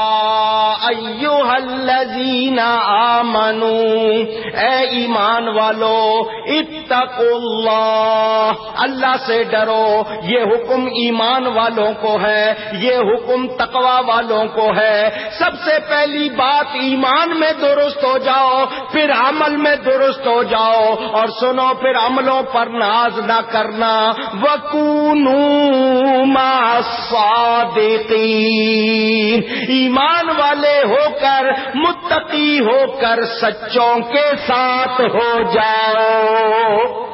ایھا الذین آمنو، اے ایمان والو، اتقوا اللہ، اللہ سے ڈرو. یہ حکم ایمان والوں کو ہے، یہ حکم تقوی والوں کو ہے. سب سے پہلی بات ایمان میں درست ہو جاؤ، پھر عمل میں درست ہو جاؤ. اور سنو، پھر عملوں پر ناز نہ کرنا. وَكُونُوا مَعَ الصَّادِقِينَ، ایمان والے ہو کر، متقی ہو کر سچوں کے ساتھ ہو جاؤ.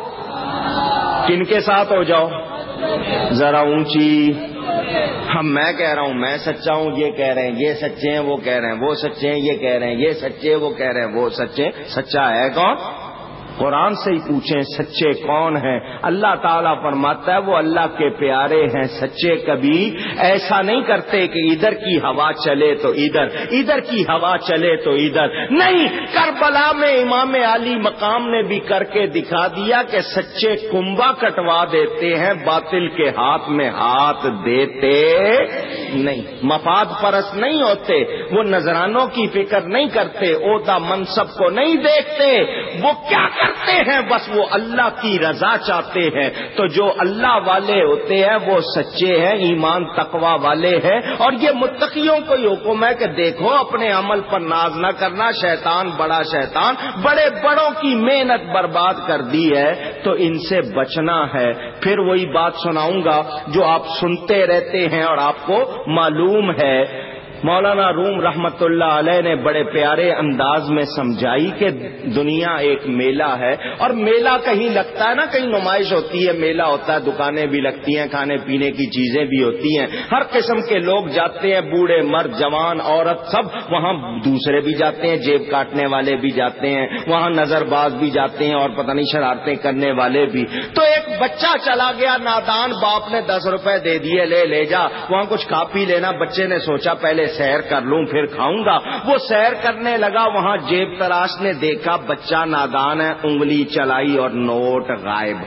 کن کے ساتھ ہو جاؤ؟ ذرا اونچی. ہم میں کہہ رہا ہوں میں سچا ہوں، یہ کہہ رہے ہیں یہ سچے ہیں، وہ کہہ رہے ہیں وہ سچے ہیں، یہ کہہ رہے ہیں یہ سچے، وہ کہہ رہے ہیں وہ سچے. سچا ہے کون؟ قرآن سے ہی پوچھیں سچے کون ہیں. اللہ تعالیٰ فرماتا ہے وہ اللہ کے پیارے ہیں. سچے کبھی ایسا نہیں کرتے کہ ادھر کی ہوا چلے تو ادھر، ادھر کی ہوا چلے تو ادھر نہیں. کربلا میں امام علی مقام نے بھی کر کے دکھا دیا کہ سچے کنبا کٹوا دیتے ہیں، باطل کے ہاتھ میں ہاتھ دیتے نہیں. مفاد پرست نہیں ہوتے، وہ نذرانوں کی فکر نہیں کرتے، عہدہ منصب کو نہیں دیکھتے. وہ کیا کرتے ہیں؟ بس وہ اللہ کی رضا چاہتے ہیں. تو جو اللہ والے ہوتے ہیں وہ سچے ہیں، ایمان تقوی والے ہیں. اور یہ متقیوں کو یہ حکم ہے کہ دیکھو اپنے عمل پر ناز نہ کرنا. شیطان بڑا شیطان بڑے بڑوں کی محنت برباد کر دی ہے، تو ان سے بچنا ہے. پھر وہی بات سناؤں گا جو آپ سنتے رہتے ہیں اور آپ کو معلوم ہے. مولانا روم رحمت اللہ علیہ نے بڑے پیارے انداز میں سمجھائی کہ دنیا ایک میلہ ہے. اور میلہ کہیں لگتا ہے نا، کہیں نمائش ہوتی ہے، میلہ ہوتا ہے، دکانیں بھی لگتی ہیں، کھانے پینے کی چیزیں بھی ہوتی ہیں، ہر قسم کے لوگ جاتے ہیں، بوڑھے مرد جوان عورت سب وہاں. دوسرے بھی جاتے ہیں، جیب کاٹنے والے بھی جاتے ہیں وہاں، نظر باز بھی جاتے ہیں، اور پتہ نہیں شرارتیں کرنے والے بھی. تو ایک بچہ چلا گیا نادان، باپ نے دس روپے دے دیے، لے لے جا وہاں کچھ کھا پی لینا. بچے نے سوچا پہلے سیر کر لوں پھر کھاؤں گا. وہ سیر کرنے لگا، وہاں جیب تراش نے دیکھا بچہ نادان ہے، انگلی چلائی اور نوٹ غائب.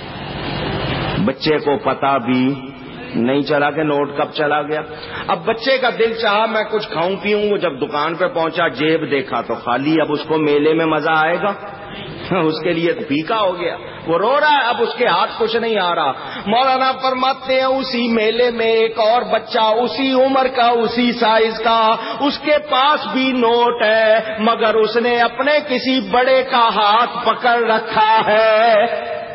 بچے کو پتا بھی نہیں چلا کہ نوٹ کب چلا گیا. اب بچے کا دل چاہا میں کچھ کھاؤں پیوں. جب دکان پہ پہنچا جیب دیکھا تو خالی. اب اس کو میلے میں مزہ آئے گا؟ اس کے لیے پھیکا ہو گیا، وہ رو رہا ہے، اب اس کے ہاتھ کچھ نہیں آ رہا۔ مولانا فرماتے ہیں اسی میلے میں ایک اور بچہ اسی عمر کا، اسی سائز کا، اس کے پاس بھی نوٹ ہے، مگر اس نے اپنے کسی بڑے کا ہاتھ پکڑ رکھا ہے۔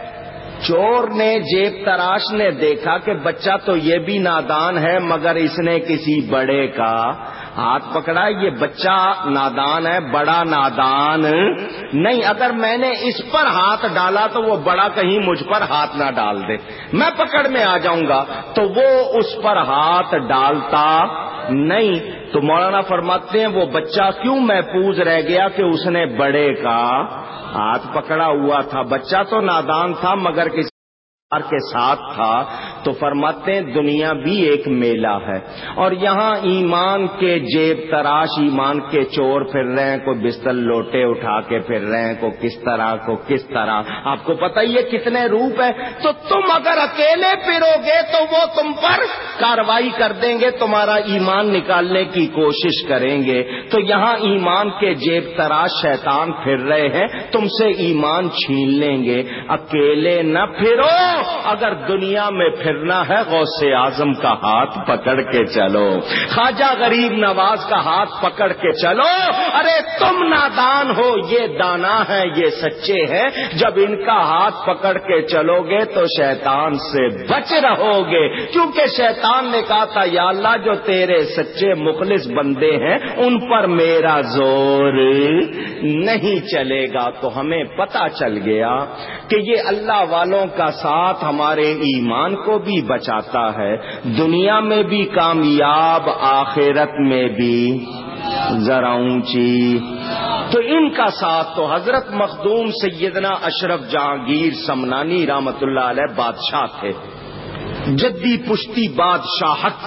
چور نے، جیب تراش نے دیکھا کہ بچہ تو یہ بھی نادان ہے مگر اس نے کسی بڑے کا ہاتھ پکڑا، یہ بچہ نادان ہے، بڑا نادان نہیں، اگر میں نے اس پر ہاتھ ڈالا تو وہ بڑا کہیں مجھ پر ہاتھ نہ ڈال دے، میں پکڑ میں آ جاؤں گا، تو وہ اس پر ہاتھ ڈالتا نہیں۔ تو مولانا فرماتے ہیں وہ بچہ کیوں محفوظ رہ گیا کہ اس نے بڑے کا ہاتھ پکڑا ہوا تھا، بچہ تو نادان تھا مگر کسی کے ساتھ تھا۔ تو فرماتے ہیں دنیا بھی ایک میلہ ہے، اور یہاں ایمان کے جیب تراش، ایمان کے چور پھر رہے ہیں، کوئی بستر لوٹے اٹھا کے پھر رہے ہیں، کو کس طرح کو کس طرح، آپ کو پتہ ہی ہے کتنے روپ ہے۔ تو تم اگر اکیلے پھرو گے تو وہ تم پر کارروائی کر دیں گے، تمہارا ایمان نکالنے کی کوشش کریں گے۔ تو یہاں ایمان کے جیب تراش شیطان پھر رہے ہیں، تم سے ایمان چھین لیں گے۔ اکیلے نہ پھرو، اگر دنیا میں پھرنا ہے غوث اعظم کا ہاتھ پکڑ کے چلو، خواجہ غریب نواز کا ہاتھ پکڑ کے چلو۔ ارے تم نادان ہو، یہ دانا ہے، یہ سچے ہیں، جب ان کا ہاتھ پکڑ کے چلو گے تو شیطان سے بچ رہو گے، کیونکہ شیطان نے کہا تھا یا اللہ جو تیرے سچے مخلص بندے ہیں ان پر میرا زور نہیں چلے گا۔ تو ہمیں پتہ چل گیا کہ یہ اللہ والوں کا ساتھ ہمارے ایمان کو بھی بچاتا ہے، دنیا میں بھی کامیاب، آخرت میں بھی ذرا اونچی۔ تو ان کا ساتھ تو حضرت مخدوم سیدنا اشرف جہانگیر سمنانی رحمت اللہ علیہ بادشاہ تھے، جدی پشتی بادشاہت،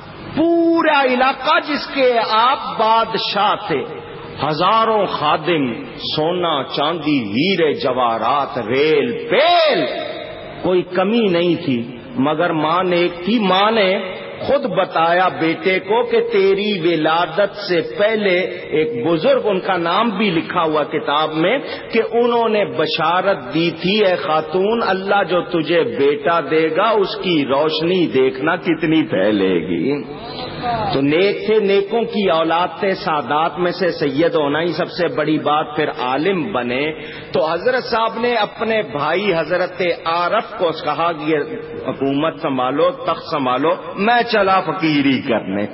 پورا علاقہ جس کے آپ بادشاہ تھے، ہزاروں خادم، سونا چاندی ہیرے جواہرات، ریل پیل، کوئی کمی نہیں تھی، مگر ماں نیک تھی۔ ماں نے خود بتایا بیٹے کو کہ تیری ولادت سے پہلے ایک بزرگ، ان کا نام بھی لکھا ہوا کتاب میں، کہ انہوں نے بشارت دی تھی اے خاتون اللہ جو تجھے بیٹا دے گا اس کی روشنی دیکھنا کتنی پھیلے گی۔ تو نیک تھے، نیکوں کی اولاد تھے، سادات میں سے سید ہونا ہی سب سے بڑی بات، پھر عالم بنے۔ تو حضرت صاحب نے اپنے بھائی حضرت عارف کو کہا کہ حکومت سنبھالو، تخت سنبھالو، میں چلا فقیری کرنے۔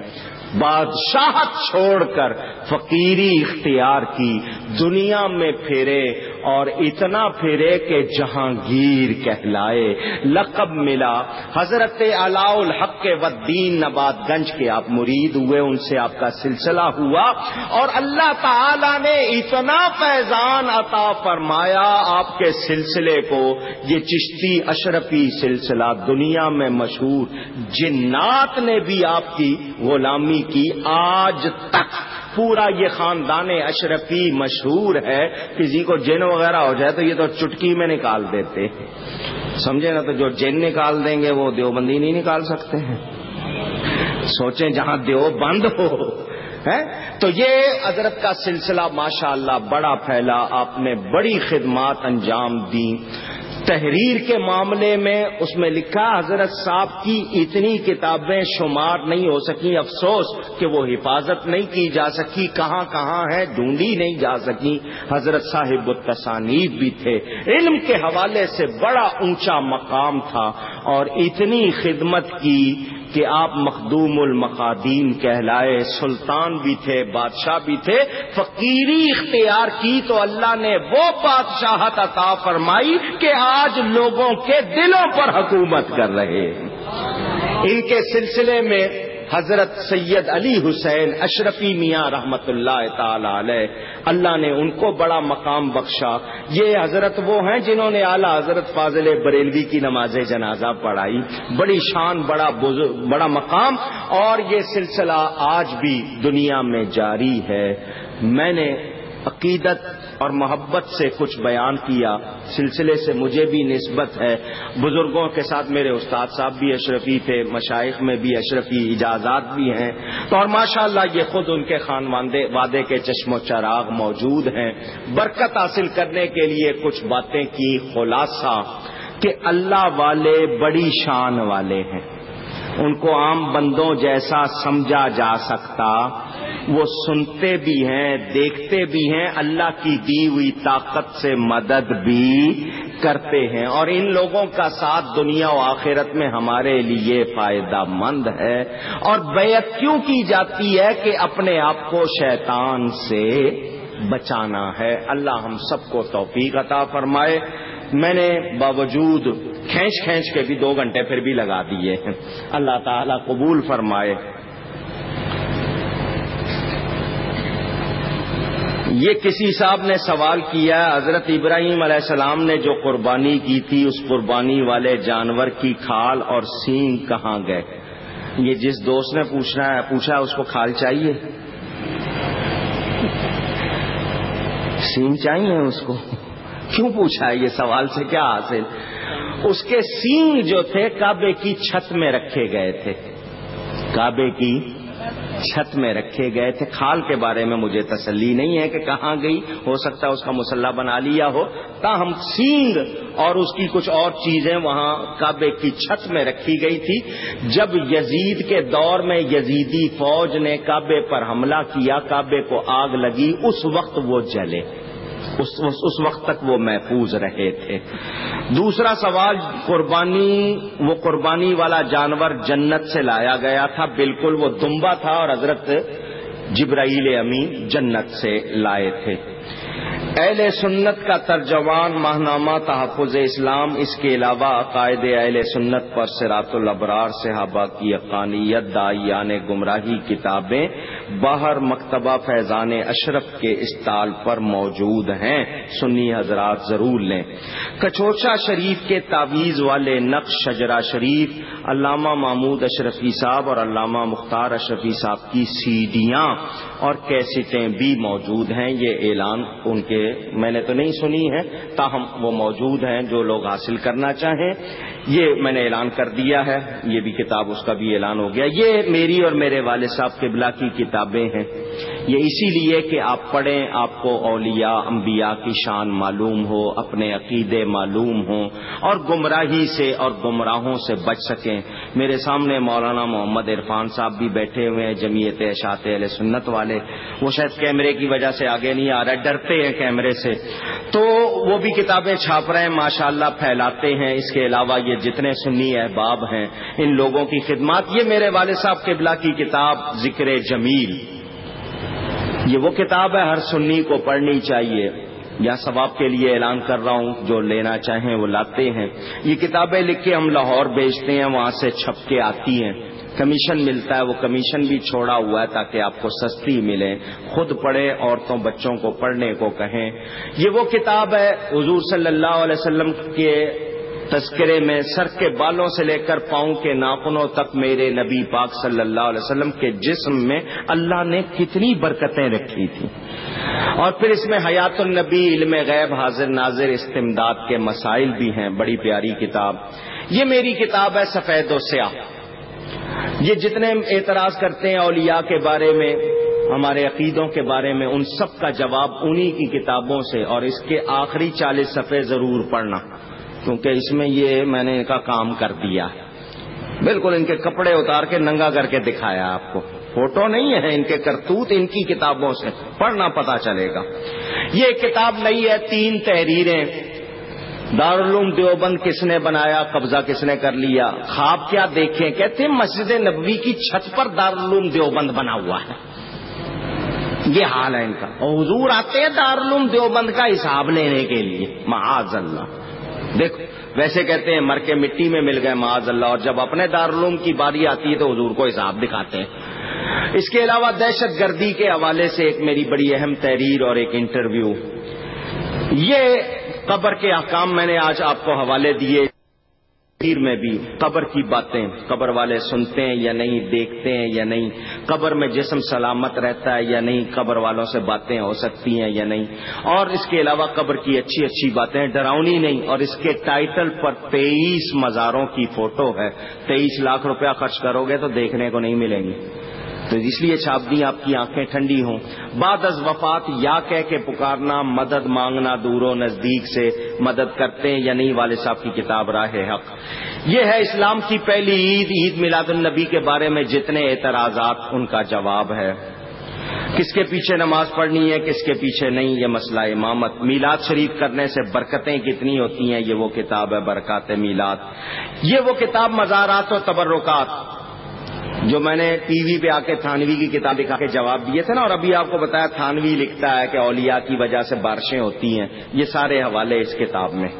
بادشاہت چھوڑ کر فقیری اختیار کی، دنیا میں پھرے اور اتنا پھرے کہ جہانگیر کہلائے، لقب ملا۔ حضرت علاء الحق والدین نبات گنج کے آپ مرید ہوئے، ان سے آپ کا سلسلہ ہوا، اور اللہ تعالی نے اتنا فیضان عطا فرمایا آپ کے سلسلے کو، یہ چشتی اشرفی سلسلہ دنیا میں مشہور، جنات نے بھی آپ کی غلامی کی، آج تک پورا یہ خاندان اشرفی مشہور ہے۔ کسی کو جن وغیرہ ہو جائے تو یہ تو چٹکی میں نکال دیتے، سمجھے نا، تو جو جن نکال دیں گے وہ دیوبندی نہیں نکال سکتے ہیں، سوچیں جہاں دیوبند ہو ہے۔ تو یہ حضرت کا سلسلہ ماشاءاللہ بڑا پھیلا، آپ نے بڑی خدمات انجام دی۔ تحریر کے معاملے میں اس میں لکھا حضرت صاحب کی اتنی کتابیں شمار نہیں ہو سکی، افسوس کہ وہ حفاظت نہیں کی جا سکی، کہاں کہاں ہے ڈھونڈی نہیں جا سکی۔ حضرت صاحب التصانیف بھی تھے، علم کے حوالے سے بڑا اونچا مقام تھا، اور اتنی خدمت کی کہ آپ مخدوم المقادیم کہلائے، سلطان بھی تھے، بادشاہ بھی تھے، فقیری اختیار کی تو اللہ نے وہ بادشاہت عطا فرمائی کہ آج لوگوں کے دلوں پر حکومت کر رہے ہیں۔ ان کے سلسلے میں حضرت سید علی حسین اشرفی میاں رحمت اللہ تعالی علیہ، اللہ نے ان کو بڑا مقام بخشا۔ یہ حضرت وہ ہیں جنہوں نے اعلیٰ حضرت فاضل بریلوی کی نماز جنازہ پڑھائی، بڑی شان، بڑا بزرگ، بڑا مقام، اور یہ سلسلہ آج بھی دنیا میں جاری ہے۔ میں نے عقیدت اور محبت سے کچھ بیان کیا. سلسلے سے مجھے بھی نسبت ہے. بزرگوں کے ساتھ میرے استاد صاحب بھی اشرفی تھے, مشائخ میں بھی اشرفی, اجازات بھی ہیں. تو اور ماشاءاللہ یہ خود ان کے خانوادے وعدے کے چشم و چراغ موجود ہیں. برکت حاصل کرنے کے لیے کچھ باتیں کی. خلاصہ کہ اللہ والے بڑی شان والے ہیں, ان کو عام بندوں جیسا سمجھا جا سکتا. وہ سنتے بھی ہیں, دیکھتے بھی ہیں, اللہ کی دی ہوئی طاقت سے مدد بھی کرتے ہیں. اور ان لوگوں کا ساتھ دنیا و آخرت میں ہمارے لیے فائدہ مند ہے. اور بیعت کیوں کی جاتی ہے؟ کہ اپنے آپ کو شیطان سے بچانا ہے. اللہ ہم سب کو توفیق عطا فرمائے. میں نے باوجود کھینچ کھینچ کے بھی دو گھنٹے پھر بھی لگا دیے ہیں. اللہ تعالی قبول فرمائے. یہ کسی صاحب نے سوال کیا, حضرت ابراہیم علیہ السلام نے جو قربانی کی تھی اس قربانی والے جانور کی کھال اور سینگ کہاں گئے؟ یہ جس دوست نے پوچھنا ہے پوچھا اس کو کھال چاہیے, سینگ چاہیے اس کو. کیوں پوچھا ہے یہ سوال سے کیا حاصل؟ اس کے سینگ جو تھے کعبے کی چھت میں رکھے گئے تھے, کعبے کی چھت میں رکھے گئے تھے. کھال کے بارے میں مجھے تسلی نہیں ہے کہ کہاں گئی, ہو سکتا ہے اس کا مسلح بنا لیا ہو. تاہم سینگ اور اس کی کچھ اور چیزیں وہاں کعبے کی چھت میں رکھی گئی تھی. جب یزید کے دور میں یزیدی فوج نے کعبے پر حملہ کیا, کعبے کو آگ لگی, اس وقت وہ جلے, اس, اس, اس وقت تک وہ محفوظ رہے تھے. دوسرا سوال, قربانی وہ قربانی والا جانور جنت سے لایا گیا تھا؟ بالکل, وہ دمبا تھا اور حضرت جبرائیل امین جنت سے لائے تھے. اہل سنت کا ترجمان ماہنامہ تحفظ اسلام, اس کے علاوہ عقائد اہل سنت پر صراط الابرار, صحابہ کی حقانیت, داعیان گمراہی کتابیں باہر مکتبہ فیضان اشرف کے اسٹال پر موجود ہیں. سنی حضرات ضرور لیں. کچوچا شریف کے تعویذ والے نقش شجرہ شریف علامہ محمود اشرفی صاحب اور علامہ مختار اشرفی صاحب کی سیڈیاں اور کیسٹیں بھی موجود ہیں. یہ اعلان ان کے میں نے تو نہیں سنی ہے, تاہم وہ موجود ہیں. جو لوگ حاصل کرنا چاہیں یہ میں نے اعلان کر دیا ہے. یہ بھی کتاب, اس کا بھی اعلان ہو گیا. یہ میری اور میرے والد صاحب قبلہ کی کتابیں ہیں. یہ اسی لیے کہ آپ پڑھیں, آپ کو اولیاء انبیاء کی شان معلوم ہو, اپنے عقیدے معلوم ہوں اور گمراہی سے اور گمراہوں سے بچ سکیں. میرے سامنے مولانا محمد عرفان صاحب بھی بیٹھے ہوئے ہیں, جمعیت اشاعت اہل سنت والے. وہ شاید کیمرے کی وجہ سے آگے نہیں آ رہا, ڈرتے ہیں کیمرے سے, تو وہ بھی کتابیں چھاپ رہے ہیں, ماشاءاللہ پھیلاتے ہیں. اس کے علاوہ یہ جتنے سنی احباب ہیں ان لوگوں کی خدمات. یہ میرے والد صاحب قبلہ کی کتاب ذکر جمیل, یہ وہ کتاب ہے ہر سنی کو پڑھنی چاہیے. یا ثواب کے لیے اعلان کر رہا ہوں, جو لینا چاہیں وہ لاتے ہیں. یہ کتابیں لکھ کے ہم لاہور بیچتے ہیں, وہاں سے چھپ کے آتی ہیں, کمیشن ملتا ہے. وہ کمیشن بھی چھوڑا ہوا ہے تاکہ آپ کو سستی ملے. خود پڑھیں, عورتوں بچوں کو پڑھنے کو کہیں. یہ وہ کتاب ہے حضور صلی اللہ علیہ وسلم کے تذکرے میں سر کے بالوں سے لے کر پاؤں کے ناخنوں تک میرے نبی پاک صلی اللہ علیہ وسلم کے جسم میں اللہ نے کتنی برکتیں رکھی تھی. اور پھر اس میں حیات النبی, علم غیب, حاضر ناظر, استمداد کے مسائل بھی ہیں. بڑی پیاری کتاب. یہ میری کتاب ہے سفید و سیاہ. یہ جتنے اعتراض کرتے ہیں اولیاء کے بارے میں, ہمارے عقیدوں کے بارے میں, ان سب کا جواب انہی کی کتابوں سے. اور اس کے آخری چالیس صفحے ضرور پڑھنا, کیونکہ اس میں یہ میں نے ان کا کام کر دیا. بالکل ان کے کپڑے اتار کے ننگا کر کے دکھایا آپ کو. فوٹو نہیں ہے, ان کے کرتوت ان کی کتابوں سے پڑھنا پتا چلے گا. یہ کتاب نئی ہے, تین تحریریں. دارالعلوم دیوبند کس نے بنایا, قبضہ کس نے کر لیا, خواب کیا دیکھیں, کہتے ہیں مسجد نبوی کی چھت پر دارالعلوم دیوبند بنا ہوا ہے. یہ حال ہے ان کا. اور حضور آتے ہیں دارالعلوم دیوبند کا حساب لینے کے لیے, معاذ اللہ. دیکھو ویسے کہتے ہیں مر کے مٹی میں مل گئے, معاذ اللہ, اور جب اپنے دارالعلوم کی باری آتی ہے تو حضور کو حساب دکھاتے ہیں. اس کے علاوہ دہشت گردی کے حوالے سے ایک میری بڑی اہم تحریر اور ایک انٹرویو. یہ قبر کے احکام میں نے آج آپ کو حوالے دیے. میں بھی قبر کی باتیں قبر والے سنتے ہیں یا نہیں، دیکھتے ہیں یا نہیں، قبر میں جسم سلامت رہتا ہے یا نہیں، قبر والوں سے باتیں ہو سکتی ہیں یا نہیں، اور اس کے علاوہ قبر کی اچھی اچھی باتیں، ڈراؤنی نہیں، اور اس کے ٹائٹل پر تیئیس مزاروں کی فوٹو ہے، تیئیس لاکھ روپیہ خرچ کرو گے تو دیکھنے کو نہیں ملیں گی، تو اس لیے چھاپ دی آپ کی آنکھیں ٹھنڈی ہوں۔ بعد از وفات یا کہہ کے پکارنا، مدد مانگنا، دور و نزدیک سے مدد کرتے ہیں یا نہیں، والد صاحب کی کتاب راہ حق۔ یہ ہے اسلام کی پہلی عید، عید میلاد النبی کے بارے میں جتنے اعتراضات ان کا جواب ہے۔ کس کے پیچھے نماز پڑھنی ہے، کس کے پیچھے نہیں، یہ مسئلہ امامت۔ میلاد شریف کرنے سے برکتیں کتنی ہوتی ہیں، یہ وہ کتاب ہے برکات میلاد۔ یہ وہ کتاب مزارات و تبرکات جو میں نے ٹی وی پہ آ کے تھانوی کی کتاب دکھا کے جواب دیے تھے نا، اور ابھی آپ کو بتایا تھانوی لکھتا ہے کہ اولیاء کی وجہ سے بارشیں ہوتی ہیں، یہ سارے حوالے اس کتاب میں۔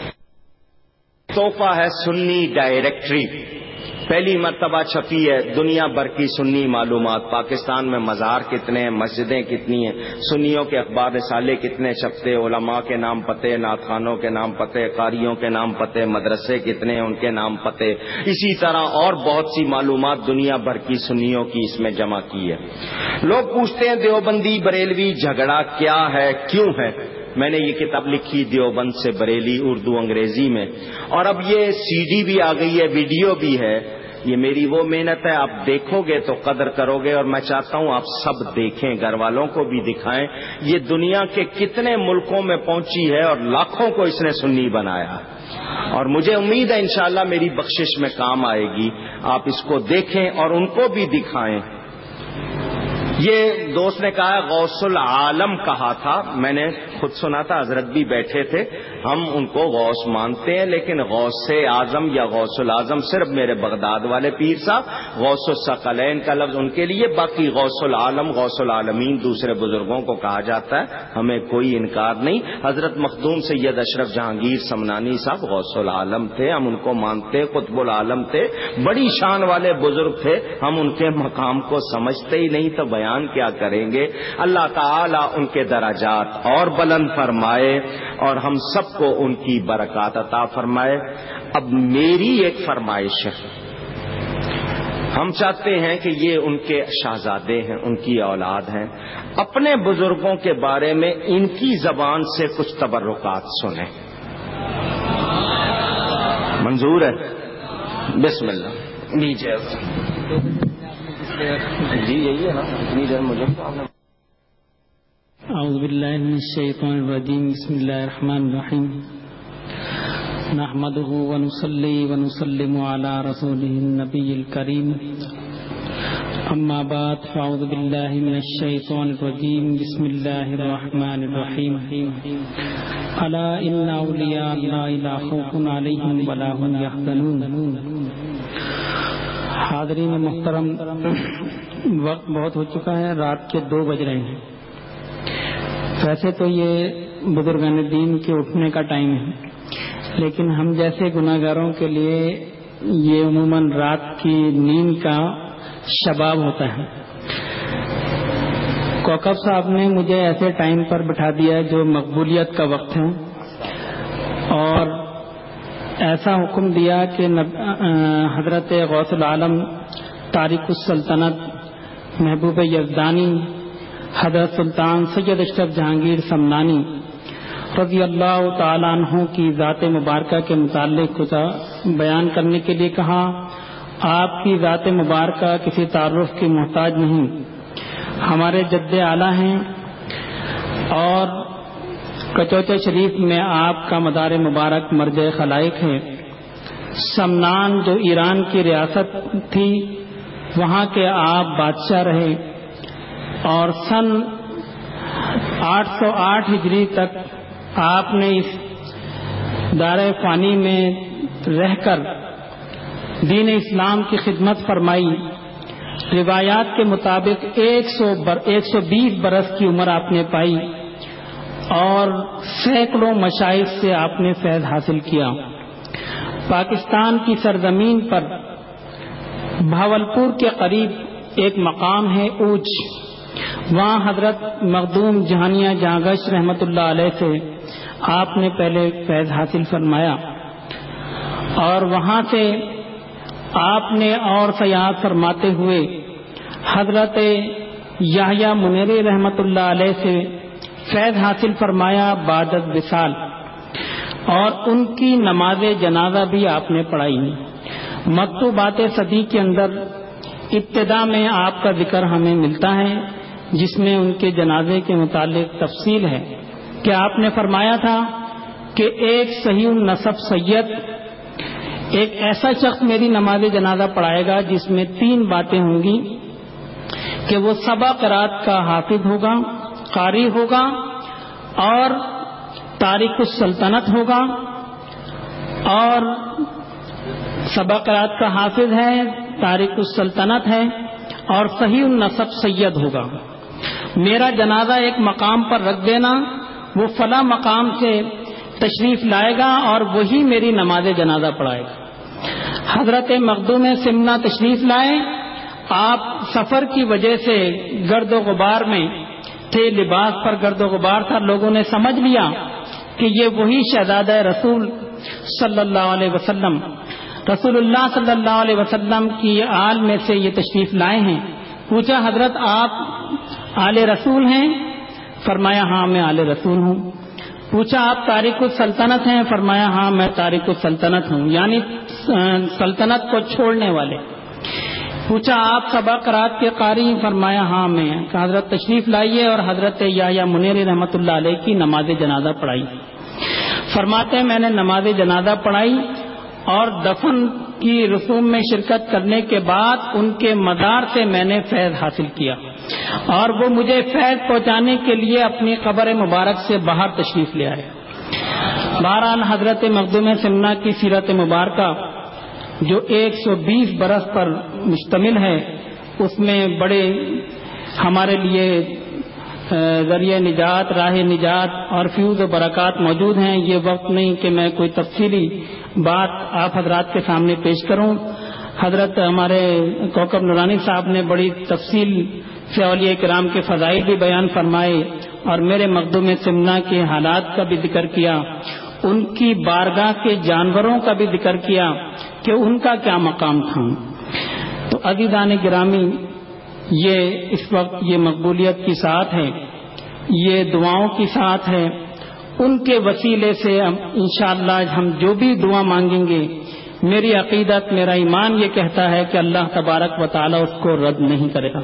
تحفہ ہے سنی ڈائریکٹری، پہلی مرتبہ چھپی ہے، دنیا بھر کی سنی معلومات، پاکستان میں مزار کتنے ہیں، مسجدیں کتنی ہیں، سنیوں کے اخبار رسالے کتنے چھپتے، علماء کے نام پتے، نعت خوانوں کے نام پتے، قاریوں کے نام پتے، مدرسے کتنے ہیں ان کے نام پتے، اسی طرح اور بہت سی معلومات دنیا بھر کی سنیوں کی اس میں جمع کی ہے۔ لوگ پوچھتے ہیں دیوبندی بریلوی جھگڑا کیا ہے، کیوں ہے؟ میں نے یہ کتاب لکھی دیوبند سے بریلی، اردو انگریزی میں، اور اب یہ سی ڈی بھی آ گئی ہے، ویڈیو بھی ہے۔ یہ میری وہ محنت ہے، آپ دیکھو گے تو قدر کرو گے، اور میں چاہتا ہوں آپ سب دیکھیں، گھر والوں کو بھی دکھائیں۔ یہ دنیا کے کتنے ملکوں میں پہنچی ہے اور لاکھوں کو اس نے سنی بنایا، اور مجھے امید ہے انشاءاللہ میری بخشش میں کام آئے گی۔ آپ اس کو دیکھیں اور ان کو بھی دکھائیں۔ یہ دوست نے کہا غوث العالم کہا تھا، میں نے خود سنا تھا، حضرت بھی بیٹھے تھے۔ ہم ان کو غوث مانتے ہیں، لیکن غوث اعظم یا غوث العظم صرف میرے بغداد والے پیر صاحب، غوث الثقلین کا لفظ ان کے لیے، باقی غوث العالم غوث العالمین دوسرے بزرگوں کو کہا جاتا ہے، ہمیں کوئی انکار نہیں۔ حضرت مخدوم سید اشرف جہانگیر سمنانی صاحب غوث العالم تھے، ہم ان کو مانتے، قطب العالم تھے، بڑی شان والے بزرگ تھے، ہم ان کے مقام کو سمجھتے ہی نہیں تو بیان کیا کریں گے۔ اللہ تعالی ان کے درجات اور بلند فرمائے اور ہم سب کو ان کی برکات عطا فرمائے۔ اب میری ایک فرمائش ہے، ہم چاہتے ہیں کہ یہ ان کے شہزادے ہیں، ان کی اولاد ہیں، اپنے بزرگوں کے بارے میں ان کی زبان سے کچھ تبرکات سنیں، منظور ہے؟ بسم اللہ نیچے جی یہی ہے نا، اتنی دیر مجھے اعوذ باللہ من الشیطان الرجیم، بسم اللہ الرحمن الرحیم، نحمده ونصلی ونسلم علی رسوله النبی الکریم، اما بعد فاعوذ باللہ من الشیطان الرجیم، بسم اللہ الرحمن الرحیم، الا ان اولیاء اللہ لا خوف علیہم ولا هم یحزنون۔ حاضرین محترم، وقت بہت ہو چکا ہے، رات کے دو بج رہے ہیں۔ ویسے تو یہ بزرگان دین کے اٹھنے کا ٹائم ہے، لیکن ہم جیسے گناہ گاروں کے لیے یہ عموماً رات کی نیند کا شباب ہوتا ہے۔ کوکب صاحب نے مجھے ایسے ٹائم پر بٹھا دیا جو مقبولیت کا وقت ہے، اور ایسا حکم دیا کہ حضرت غوث العالم تارک السلطنت محبوب یزدانی حضرت سلطان سید اشرف جہانگیر سمنانی رضی اللہ تعالیٰ عنہ کی ذات مبارکہ کے متعلق کچھ بیان کرنے کے لیے کہا۔ آپ کی ذات مبارکہ کسی تعارف کی محتاج نہیں، ہمارے جد اعلیٰ ہیں، اور کچوچے شریف میں آپ کا مدار مبارک مرجع خلائق ہے۔ سمنان جو ایران کی ریاست تھی، وہاں کے آپ بادشاہ رہے، اور سن آٹھ سو آٹھ ہجری تک آپ نے اس دار فانی میں رہ کر دین اسلام کی خدمت فرمائی۔ روایات کے مطابق ایک سو بر ایک سو بیس برس کی عمر آپ نے پائی، اور سینکڑوں مشائخ سے آپ نے فیض حاصل کیا۔ پاکستان کی سرزمین پر بھاولپور کے قریب ایک مقام ہے اوچ، وہاں حضرت مخدوم جہانیہ جہانگش رحمت اللہ علیہ سے آپ نے پہلے فیض حاصل فرمایا، اور وہاں سے آپ نے اور سیاحت فرماتے ہوئے حضرت یحییٰ منیری رحمۃ اللہ علیہ سے فیض حاصل فرمایا بعد الوصال، اور ان کی نماز جنازہ بھی آپ نے پڑھائی۔ مکتوبات صدی کے اندر ابتدا میں آپ کا ذکر ہمیں ملتا ہے جس میں ان کے جنازے کے متعلق تفصیل ہے کہ آپ نے فرمایا تھا کہ ایک صحیح النسب سید، ایک ایسا شخص میری نماز جنازہ پڑھائے گا جس میں تین باتیں ہوں گی کہ وہ سبع قرات کا حافظ ہوگا، قاری ہوگا، اور تارک السلطنت ہوگا، اور سبع قرات کا حافظ ہے، تارک السلطنت ہے، اور صحیح النسب سید ہوگا۔ میرا جنازہ ایک مقام پر رکھ دینا، وہ فلاں مقام سے تشریف لائے گا اور وہی میری نماز جنازہ پڑھائے گا۔ حضرت مخدوم سمنا تشریف لائے، آپ سفر کی وجہ سے گرد و غبار میں تھے، لباس پر گرد و غبار تھا، لوگوں نے سمجھ لیا کہ یہ وہی شہزادہ رسول صلی اللہ علیہ وسلم رسول اللہ صلی اللہ علیہ وسلم کی آل میں سے یہ تشریف لائے ہیں۔ پوچھا حضرت آپ آل رسول ہیں؟ فرمایا ہاں میں آل رسول ہوں۔ پوچھا آپ تارک السلطنت ہیں؟ فرمایا ہاں میں تارک السلطنت ہوں، یعنی سلطنت کو چھوڑنے والے۔ پوچھا آپ سبع قرات کے قاری؟ فرمایا ہاں میں۔ حضرت تشریف لائیے اور حضرت یحییٰ منیری رحمۃ اللہ علیہ کی نماز جنازہ پڑھائی۔ فرماتے ہیں میں نے نماز جنازہ پڑھائی اور دفن کی رسوم میں شرکت کرنے کے بعد ان کے مزار سے میں نے فیض حاصل کیا، اور وہ مجھے فیض پہنچانے کے لیے اپنی قبر مبارک سے باہر تشریف لے آئے۔ بہرحال حضرت مخدوم سمنا کی سیرت مبارکہ جو ایک سو بیس برس پر مشتمل ہے، اس میں بڑے ہمارے لیے ذریعہ نجات، راہ نجات اور فیوز و برکات موجود ہیں۔ یہ وقت نہیں کہ میں کوئی تفصیلی بات آپ حضرات کے سامنے پیش کروں۔ حضرت ہمارے کوکب نورانی صاحب نے بڑی تفصیل سے اولیاء کرام کے فضائل بھی بیان فرمائے اور میرے مخدوم سمنا کے حالات کا بھی ذکر کیا، ان کی بارگاہ کے جانوروں کا بھی ذکر کیا کہ ان کا کیا مقام تھا۔ تو عزیزان گرامی، یہ اس وقت یہ مقبولیت کی ساتھ ہے، یہ دعاؤں کی ساتھ ہے، ان کے وسیلے سے انشاءاللہ ہم جو بھی دعا مانگیں گے، میری عقیدت، میرا ایمان یہ کہتا ہے کہ اللہ تبارک و تعالی اس کو رد نہیں کرے گا۔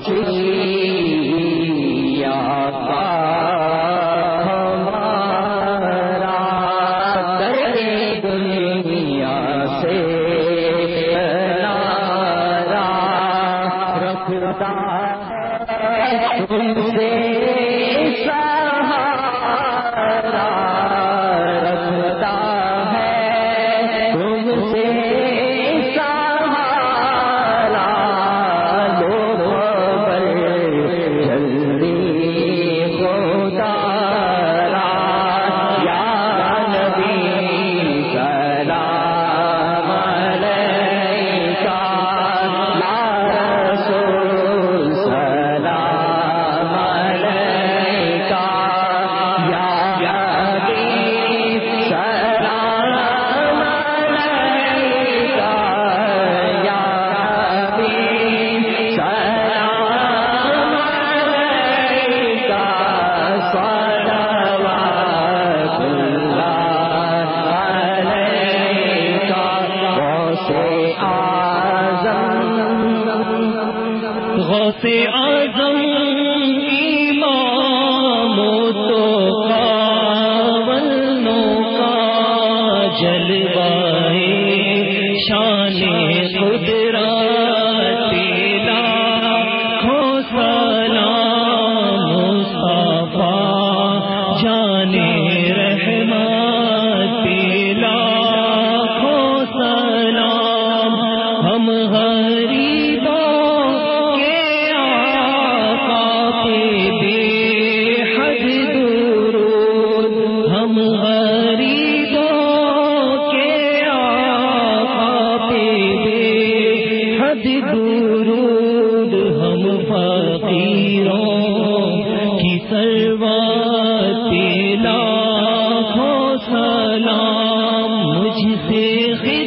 سلام مجھ سے